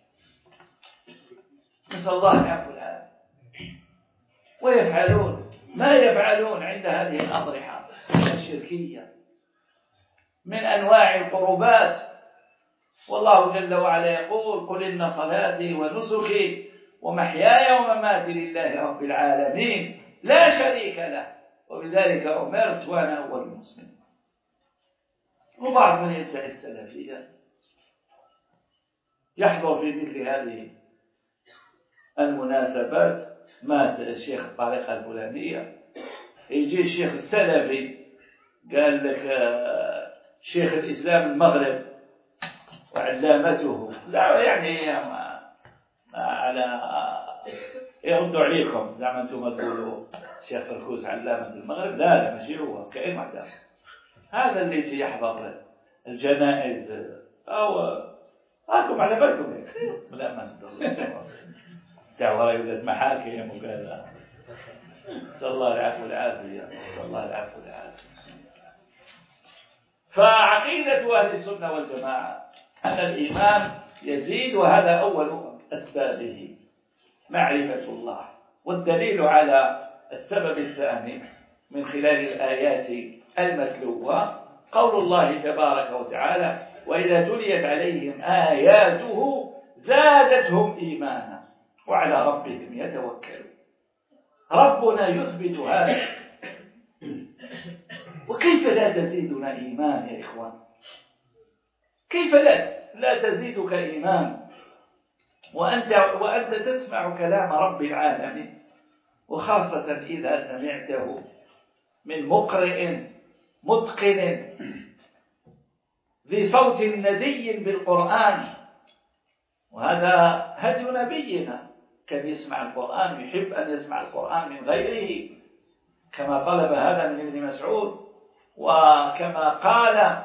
والعافية. ويفعلون ما يفعلون عند هذه الأضرحة الشركية من أنواع القربات. والله جل وعلا يقول: قل إن صلاتي ونسكي ومحياي ومماتي لله رب العالمين لا شريك له وبذلك أمرت وأنا أول المسلمين. وبعض من يدعي السلفية يحضر في مثل هذه المناسبات. مات الشيخ الطريقة الفلانية، يجي الشيخ السلفي قال لك شيخ الإسلام المغرب وعلامته، يعني ما على يردوا عليكم زعما انتم تقولوا الشيخ فركوس علامة المغرب. لا ماشي هو كائن واحد. هذا اللي يجي يحضر الجنائز أو راكم على بالكم لا ما دعوة يولد محاكم وكذا. نسأل الله العفو والعافية. فعقيدة أهل السنة والجماعة أن الإيمان يزيد، وهذا أول أسبابه معرفة الله. والدليل على السبب الثاني من خلال الآيات المتلوة قول الله تبارك وتعالى: وإذا تليت عليهم آياته زادتهم إيمانا وعلى ربهم يتوكلون. ربنا يثبت هذا. وكيف لا تزيدنا إيمان يا إخوان؟ كيف لا تزيدك إيمان وأنت تسمع كلام رب العالمين، وخاصة إذا سمعته من مقرئ متقن ذي صوت ندي بالقرآن. وهذا هدي نبينا، كان يسمع القرآن، يحب أن يسمع القرآن من غيره، كما طلب هذا من ابن مسعود، وكما قال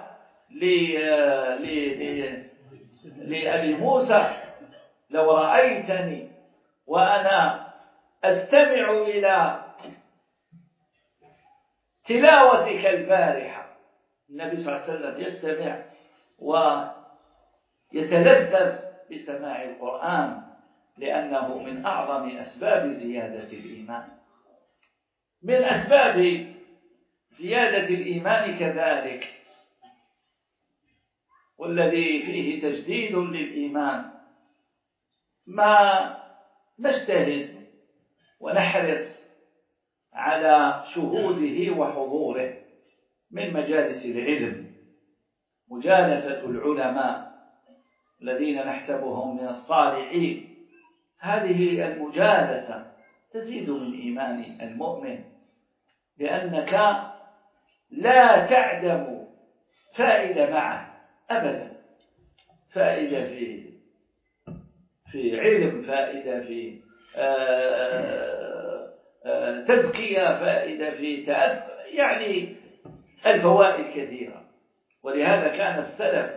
لأبي موسى: لو رأيتني وأنا أستمع إلى تلاوتك البارحة. النبي صلى الله عليه وسلم يستمع ويتلذذ بسماع القرآن لأنه من أعظم أسباب زيادة الإيمان. من أسباب زيادة الإيمان كذلك، والذي فيه تجديد للإيمان، ما نجتهد ونحرص على شهوده وحضوره من مجالس العلم، مجالسة العلماء الذين نحسبهم من الصالحين. هذه المجالسة تزيد من إيمان المؤمن، لأنك لا تعدم فائدة معه أبدا. فائدة في علم، فائدة في تزكية، فائدة في تأثر، يعني الفوائد كثيرة. ولهذا كان السلف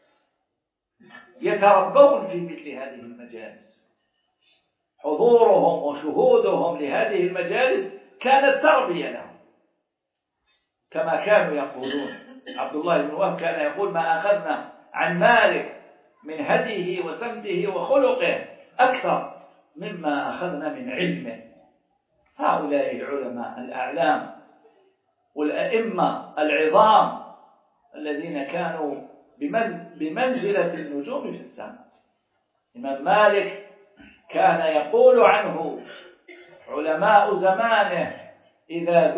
يتربون في مثل هذه المجالس. حضورهم وشهودهم لهذه المجالس كانت تربية لهم، كما كانوا يقولون. عبد الله بن وهب كان يقول: ما أخذنا عن مالك من هديه وسمته وخلقه أكثر مما أخذنا من علمه. هؤلاء العلماء الأعلام والأئمة العظام الذين كانوا بمنزلة النجوم في السماء. الإمام مالك كان يقول عنه علماء زمانه: إذا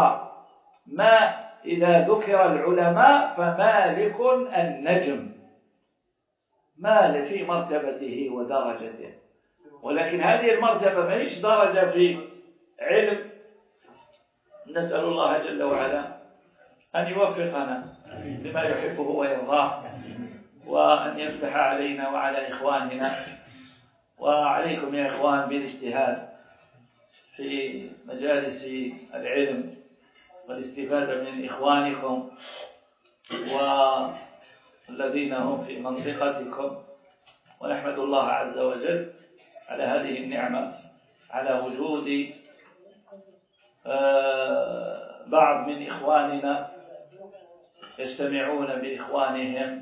ذكر العلماء فمالك النجم. مال في مرتبته ودرجته، ولكن هذه المرتبة ما هيش درجة في علم. نسأل الله جل وعلا أن يوفقنا لما يحبه ويرضاه، وأن يفتح علينا وعلى إخواننا وعليكم يا إخوان بالاجتهاد في مجالس العلم والاستفادة من إخوانكم والذين هم في منطقتكم، ونحمد الله عز وجل على هذه النعمة، على وجود بعض من إخواننا يجتمعون بإخوانهم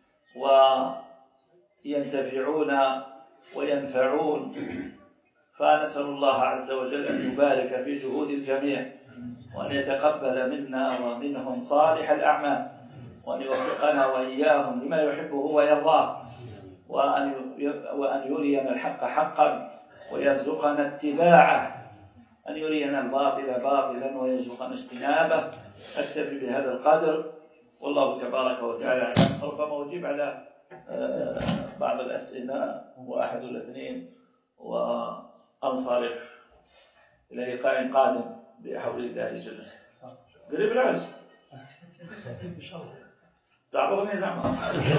وينتفعون وينفعون، فنسأل الله عز وجل أن يبارك في جهود الجميع، وأن يتقبل منا ومنهم صالح الأعمال، وأن يوفقنا وإياهم لما يحبه ويرضاه، وأن يرينا الحق حقا ويرزقنا اتباعه، أن يرينا الباطل باطلا ويرزقنا اجتنابه. أكتفي بهذا القدر، والله تبارك وتعالى ربما أجيب على بعض الأسئلة واحد ولا اثنين وأنصرف إلى لقاء قادم بحول الله جل وعلا. قريب العز إن شاء الله تعبرني زعما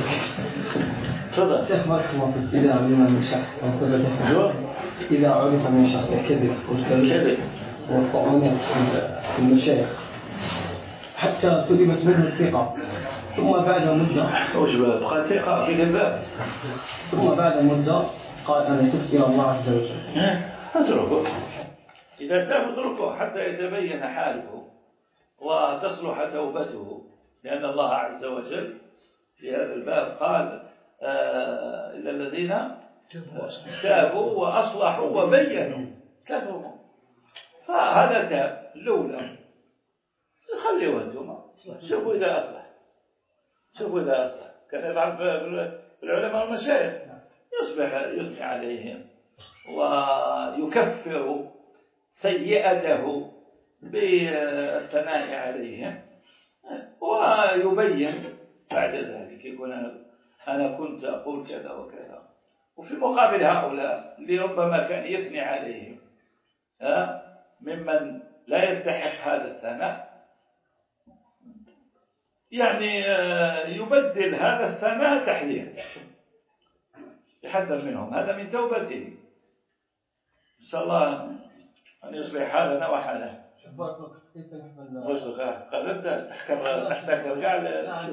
تفضل. شيخ بارك الله فيك، إذا علم من شخص أو ثبت إذا عرف من شخص كذب والكذب والطعون في المشايخ حتى سلبت منه الثقة، ثم بعد مدة وش بقى ثقة في كذاب، ثم بعد مدة قال أنا تبت إلى الله عز وجل، اتركه. إذا تاب اتركه حتى يتبين حاله وتصلح توبته، لأن الله عز وجل في هذا الباب قال إلا الذين تابوا وأصلحوا وبينوا كفروا، فهذا تاب الأولى، خليه أنتم شوفوا إذا أصلح، شوفوا إذا أصلح. كان يفعل في العلماء والمشايخ يصبح يثني عليهم ويكفر سيئته بالثناء عليهم، ويبين بعد ذلك يقول أنا كنت أقول كذا وكذا. وفي مقابل هؤلاء اللي ربما كان يثني عليهم ممن لا يستحق هذا الثناء، يعني يبدل هذا الثناء تحليل، يحذر منهم، هذا من توبته. إن شاء الله أن يصلح حالنا وحاله. وجهك قلبت تحتكر قاعد.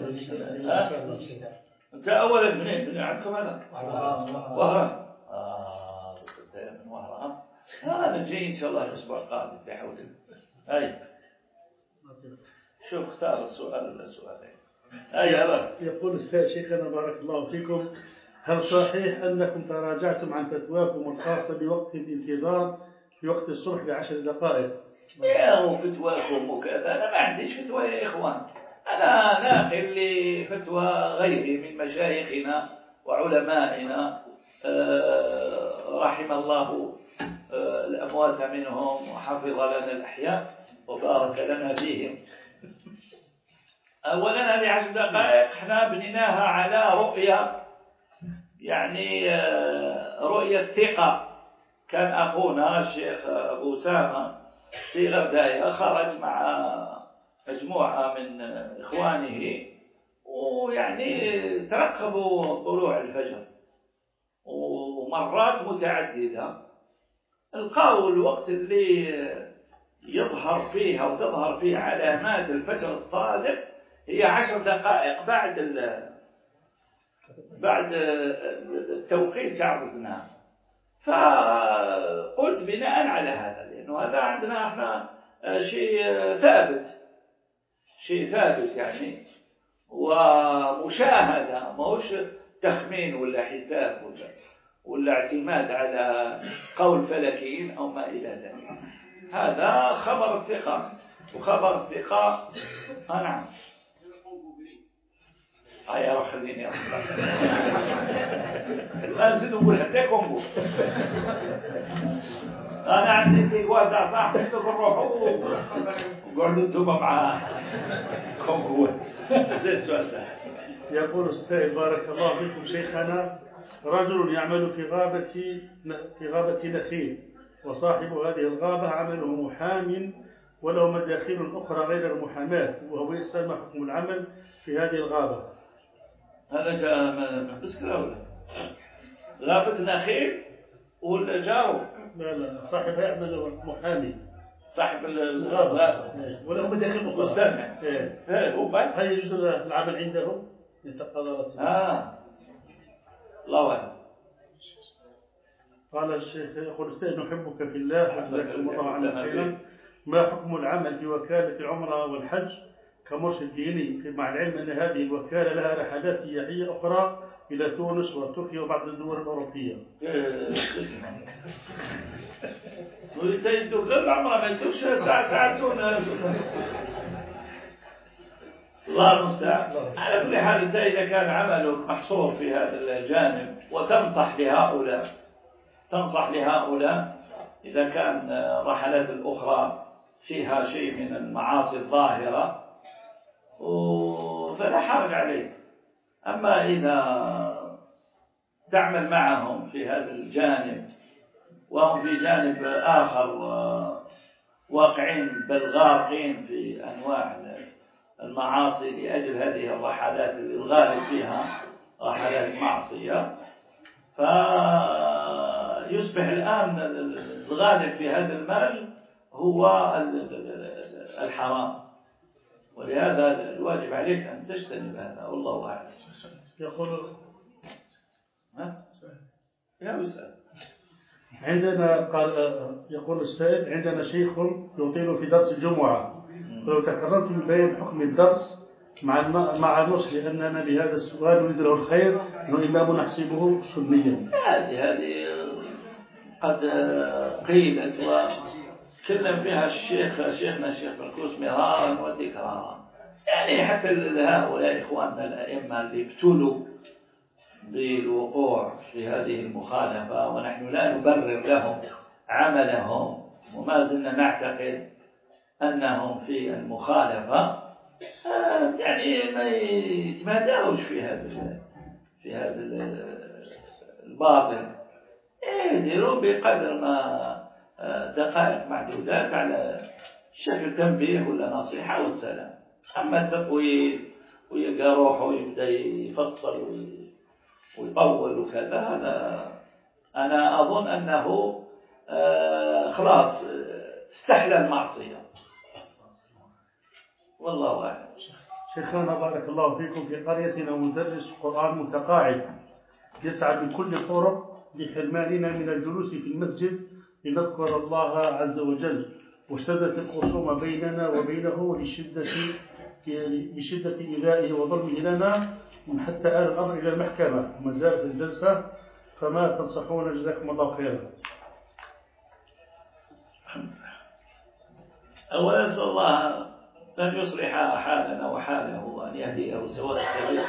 أنت أولا منين عندكم هذا؟ وهران. من وهران. أنا جاي إن شاء الله الأسبوع القادم بحول الله. أي. شوف اختار السؤالين. أي هذا. يقول السيد شيخنا بارك الله فيكم، هل صحيح أنكم تراجعتم عن فتواكم الخاصة بوقت الانتظار في وقت الصبح ب10 دقائق؟ يا فتواكم وكذا، أنا ما عنديش فتوى يا إخوان، أنا ناقل لفتوى غيري من مشايخنا وعلمائنا رحم الله الأموات منهم وحفظ لنا الأحياء وبارك لنا فيهم. أولا هذه 10 دقائق احنا بنيناها على رؤية، يعني رؤية ثقة. كان أخونا الشيخ أبو سامة في غرداية خرج مع مجموعة من إخوانه، ويعني ترقبوا طلوع الفجر ومرات متعددة، لقوا الوقت اللي يظهر فيه أو تظهر فيه علامات الفجر الصادق هي 10 دقائق بعد التوقيت عرضناه. فقلت بناء على هذا، لأنه هذا عندنا احنا شيء ثابت يعني، ومشاهدة، ما هوش تخمين ولا حساب ولا اعتماد على قول فلكيين أو ما إلى ذلك. هذا خبر الثقة، وخبر الثقة نعم. يا روح خليني الآن زيدوا نقول حتى كونغو. أنا عندي تيكوا تاع صاحبي في الروح وقعدوا انتم مع كونغو. زيد سؤال. يقول السائل بارك الله فيكم شيخنا، رجل يعمل في غابة نخيل، وصاحب هذه الغابة عمله محام وله مداخل أخرى غير المحاماة، وهو يسأل ما حكم العمل في هذه الغابة؟ هذا جاء من بسكرة ولا غابة نخيل ولا جارو لا صاحب يعمل محامي صاحب الغابة ولا هم داخل مستمع. هل يجوز العمل عندهم لتقررت؟ الله أعلم. قال الشيخ يقول أستاذ نحبك في الله جزاكم الله عنا خيرا. ما حكم العمل في وكالة العمرة والحج كمرشد ديني، مع العلم أن هذه الوكالة لها رحلات سياحية أخرى إلى تونس وتركيا وبعض الدول الأوروبية؟ ويتيدوا غير العمرة ما يتوش ساعة تونس. الله المستعان. على كل حال أنت إذا كان عملك محصور في هذا الجانب وتنصح لهؤلاء إذا كان الرحلات الأخرى فيها شيء من المعاصي الظاهرة فلا حرج عليك. أما إذا تعمل معهم في هذا الجانب وهم في جانب آخر واقعين بل غارقين في أنواع المعاصي لأجل هذه الرحلات اللي الغالب فيها رحلات معصية، فيصبح الآن الغالب في هذا المال هو الحرام، ولهذا الواجب عليك أن تجتنب هذا والله أعلم. يقول السائل عندنا شيخ يطيل في درس الجمعة، ولو تكررت من بيان حكم الدرس مع النص لأننا بهذا السؤال نريد له الخير وإمام نحسبه سنيا. هذه قد قيلت وتكلم بها شيخنا الشيخ بركوس مرارا وتكرارا، يعني حتى هؤلاء إخواننا الأئمة اللي ابتلوا بالوقوع في هذه المخالفة ونحن لا نبرر لهم عملهم وما زلنا نعتقد أنهم في المخالفة، يعني ما يتماداوش في هذا الباطل، يديروا بقدر ما دقائق معدودات على شكل تنبيه ولا نصيحة والسلام. أما التطويل ويلقى روحه ويبدأ يفصل ويطول وكذا، هذا أنا أظن أنه خلاص استحلى المعصية والله أعلم. شيخنا بارك الله فيكم، في قريتنا مدرس قرآن متقاعد يسعى بكل الطرق لحرماننا من الجلوس في المسجد لنذكر الله عز وجل، واشتدت الخصومة بيننا وبينه لشدة إيذائه وظلمه لنا حتى آل الأمر إلى المحكمة وما زالت الجلسة، فما تنصحون جزاكم الله خيرا؟ أولا أسأل الله أن يصلح حالنا وحاله وأن يهديه سواء السبيل.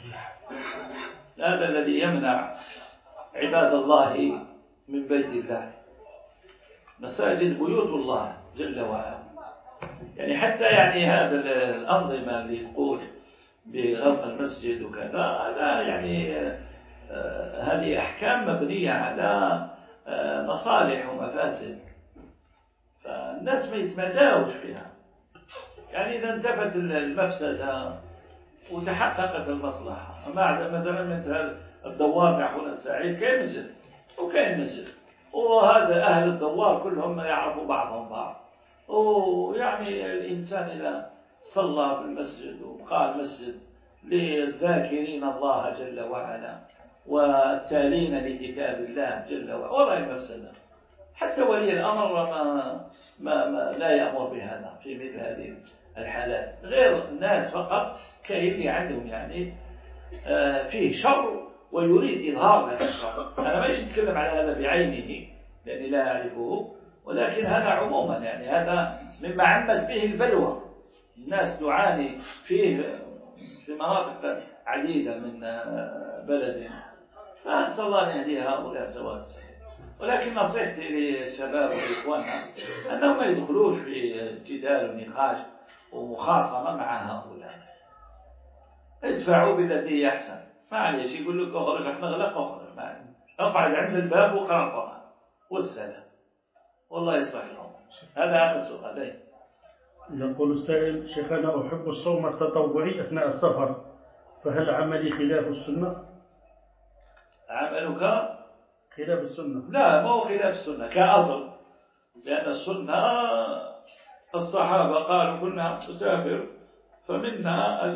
هذا الذي يمنع عباد الله من بيت الله، مساجد بيوت الله جل وعلا، يعني حتى يعني هذا الأنظمة اللي تقول بغلق المسجد وكذا، هذا يعني هذه أحكام مبنية على مصالح ومفاسد، فالناس ما يتماداوش فيها. يعني إذا انتفت المفسدة وتحققت المصلحة، مثلا مثل الدوار نحو السعيد كاين مسجد وكاين مسجد، وهذا أهل الدوار كلهم يعرفوا بعضهم بعض، ويعني الإنسان إذا صلى في المسجد وبقى المسجد للذاكرين الله جل وعلا والتالين لكتاب الله جل وعلا ولا مفسدة. حتى ولي الأمر ما لا يأمر بهذا في مثل هذه الحالات، غير الناس فقط كاين عندهم يعني فيه شر ويريد إظهار هذا الشر. أنا ما أتكلم على هذا بعينه لأني لا أعرفه، ولكن هذا عموما يعني هذا مما عمت به البلوى، الناس تعاني فيه في مناطق عديدة من بلدنا، فأسأل الله أن يهدي هؤلاء سواء السبيل. ولكن نصيحتي للشباب وإخواننا أنهم ما يدخلوش في جدال ونقاش ومخاصمة مع هؤلاء، ادفعوا بالتي هي أحسن. معليش يقول لك اخرج احنا نغلق اخرج، معليش اقعد عند الباب وقرأ القرآن والسلام، والله يصلح لهم. هذا آخر سؤالين. يقول السائل: شيخنا أحب الصوم التطوعي أثناء السفر، فهل عملي خلاف السنة؟ عملك خلاف السنة. لا، ما هو خلاف السنة كأصل، لأن السنة الصحابة قالوا كنا نسافر فمنا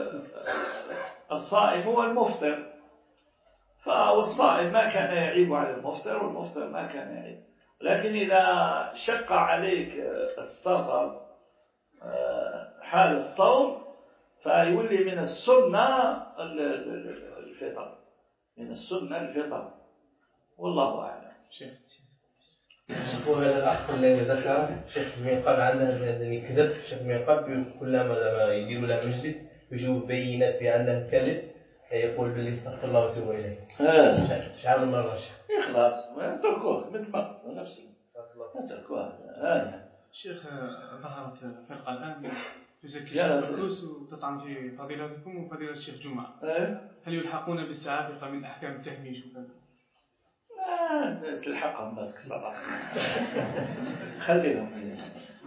الصائم والمفطر، فالصائم ما كان يعيب على المفطر والمفطر ما كان يعيب. لكن إذا شق عليك السفر حال الصوم فيولي من السنة الفطر، من السنة الفطر، والله أعلم. وهذا الأخ الذي ذكر شيخ من قبل عنده كذب، شيخ من قبل كلما لما يديروا له مجلس يجيبوا بينات بأنه كذب، يقول باللي استغفر الله وتوب إليه. شعار المرة خلاص اتركوه مثل ما نفسه اتركوه. شيخ، ظهرت فرقة الآن تزكي الشيخ الكوس وتطعن في فضيلتكم وفضيلة الشيخ جمعة، هل يلحقون بالسعافقة من أحكام التهميش وكذا؟ تلحقهم ما تكسر، خليهم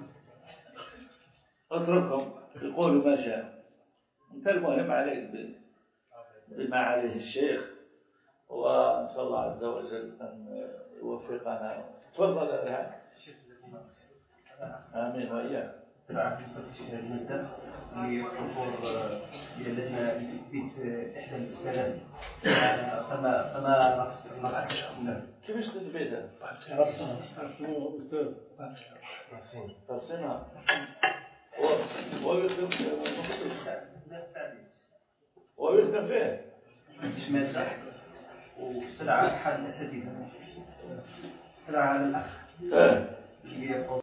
اتركهم يقولوا ما شاء. انت المهم عليك بما عليه الشيخ، ونسأل الله عز وجل أن يوفقنا. تفضل يا آمين وإياك. في المادة للحضور الذين بيت إحدى الأستاذات فما نص كيفاش تثبتها؟ رسمها ويكتب فيه مش مادة وسلعة أحد الأساتذة، سلعة على الأخ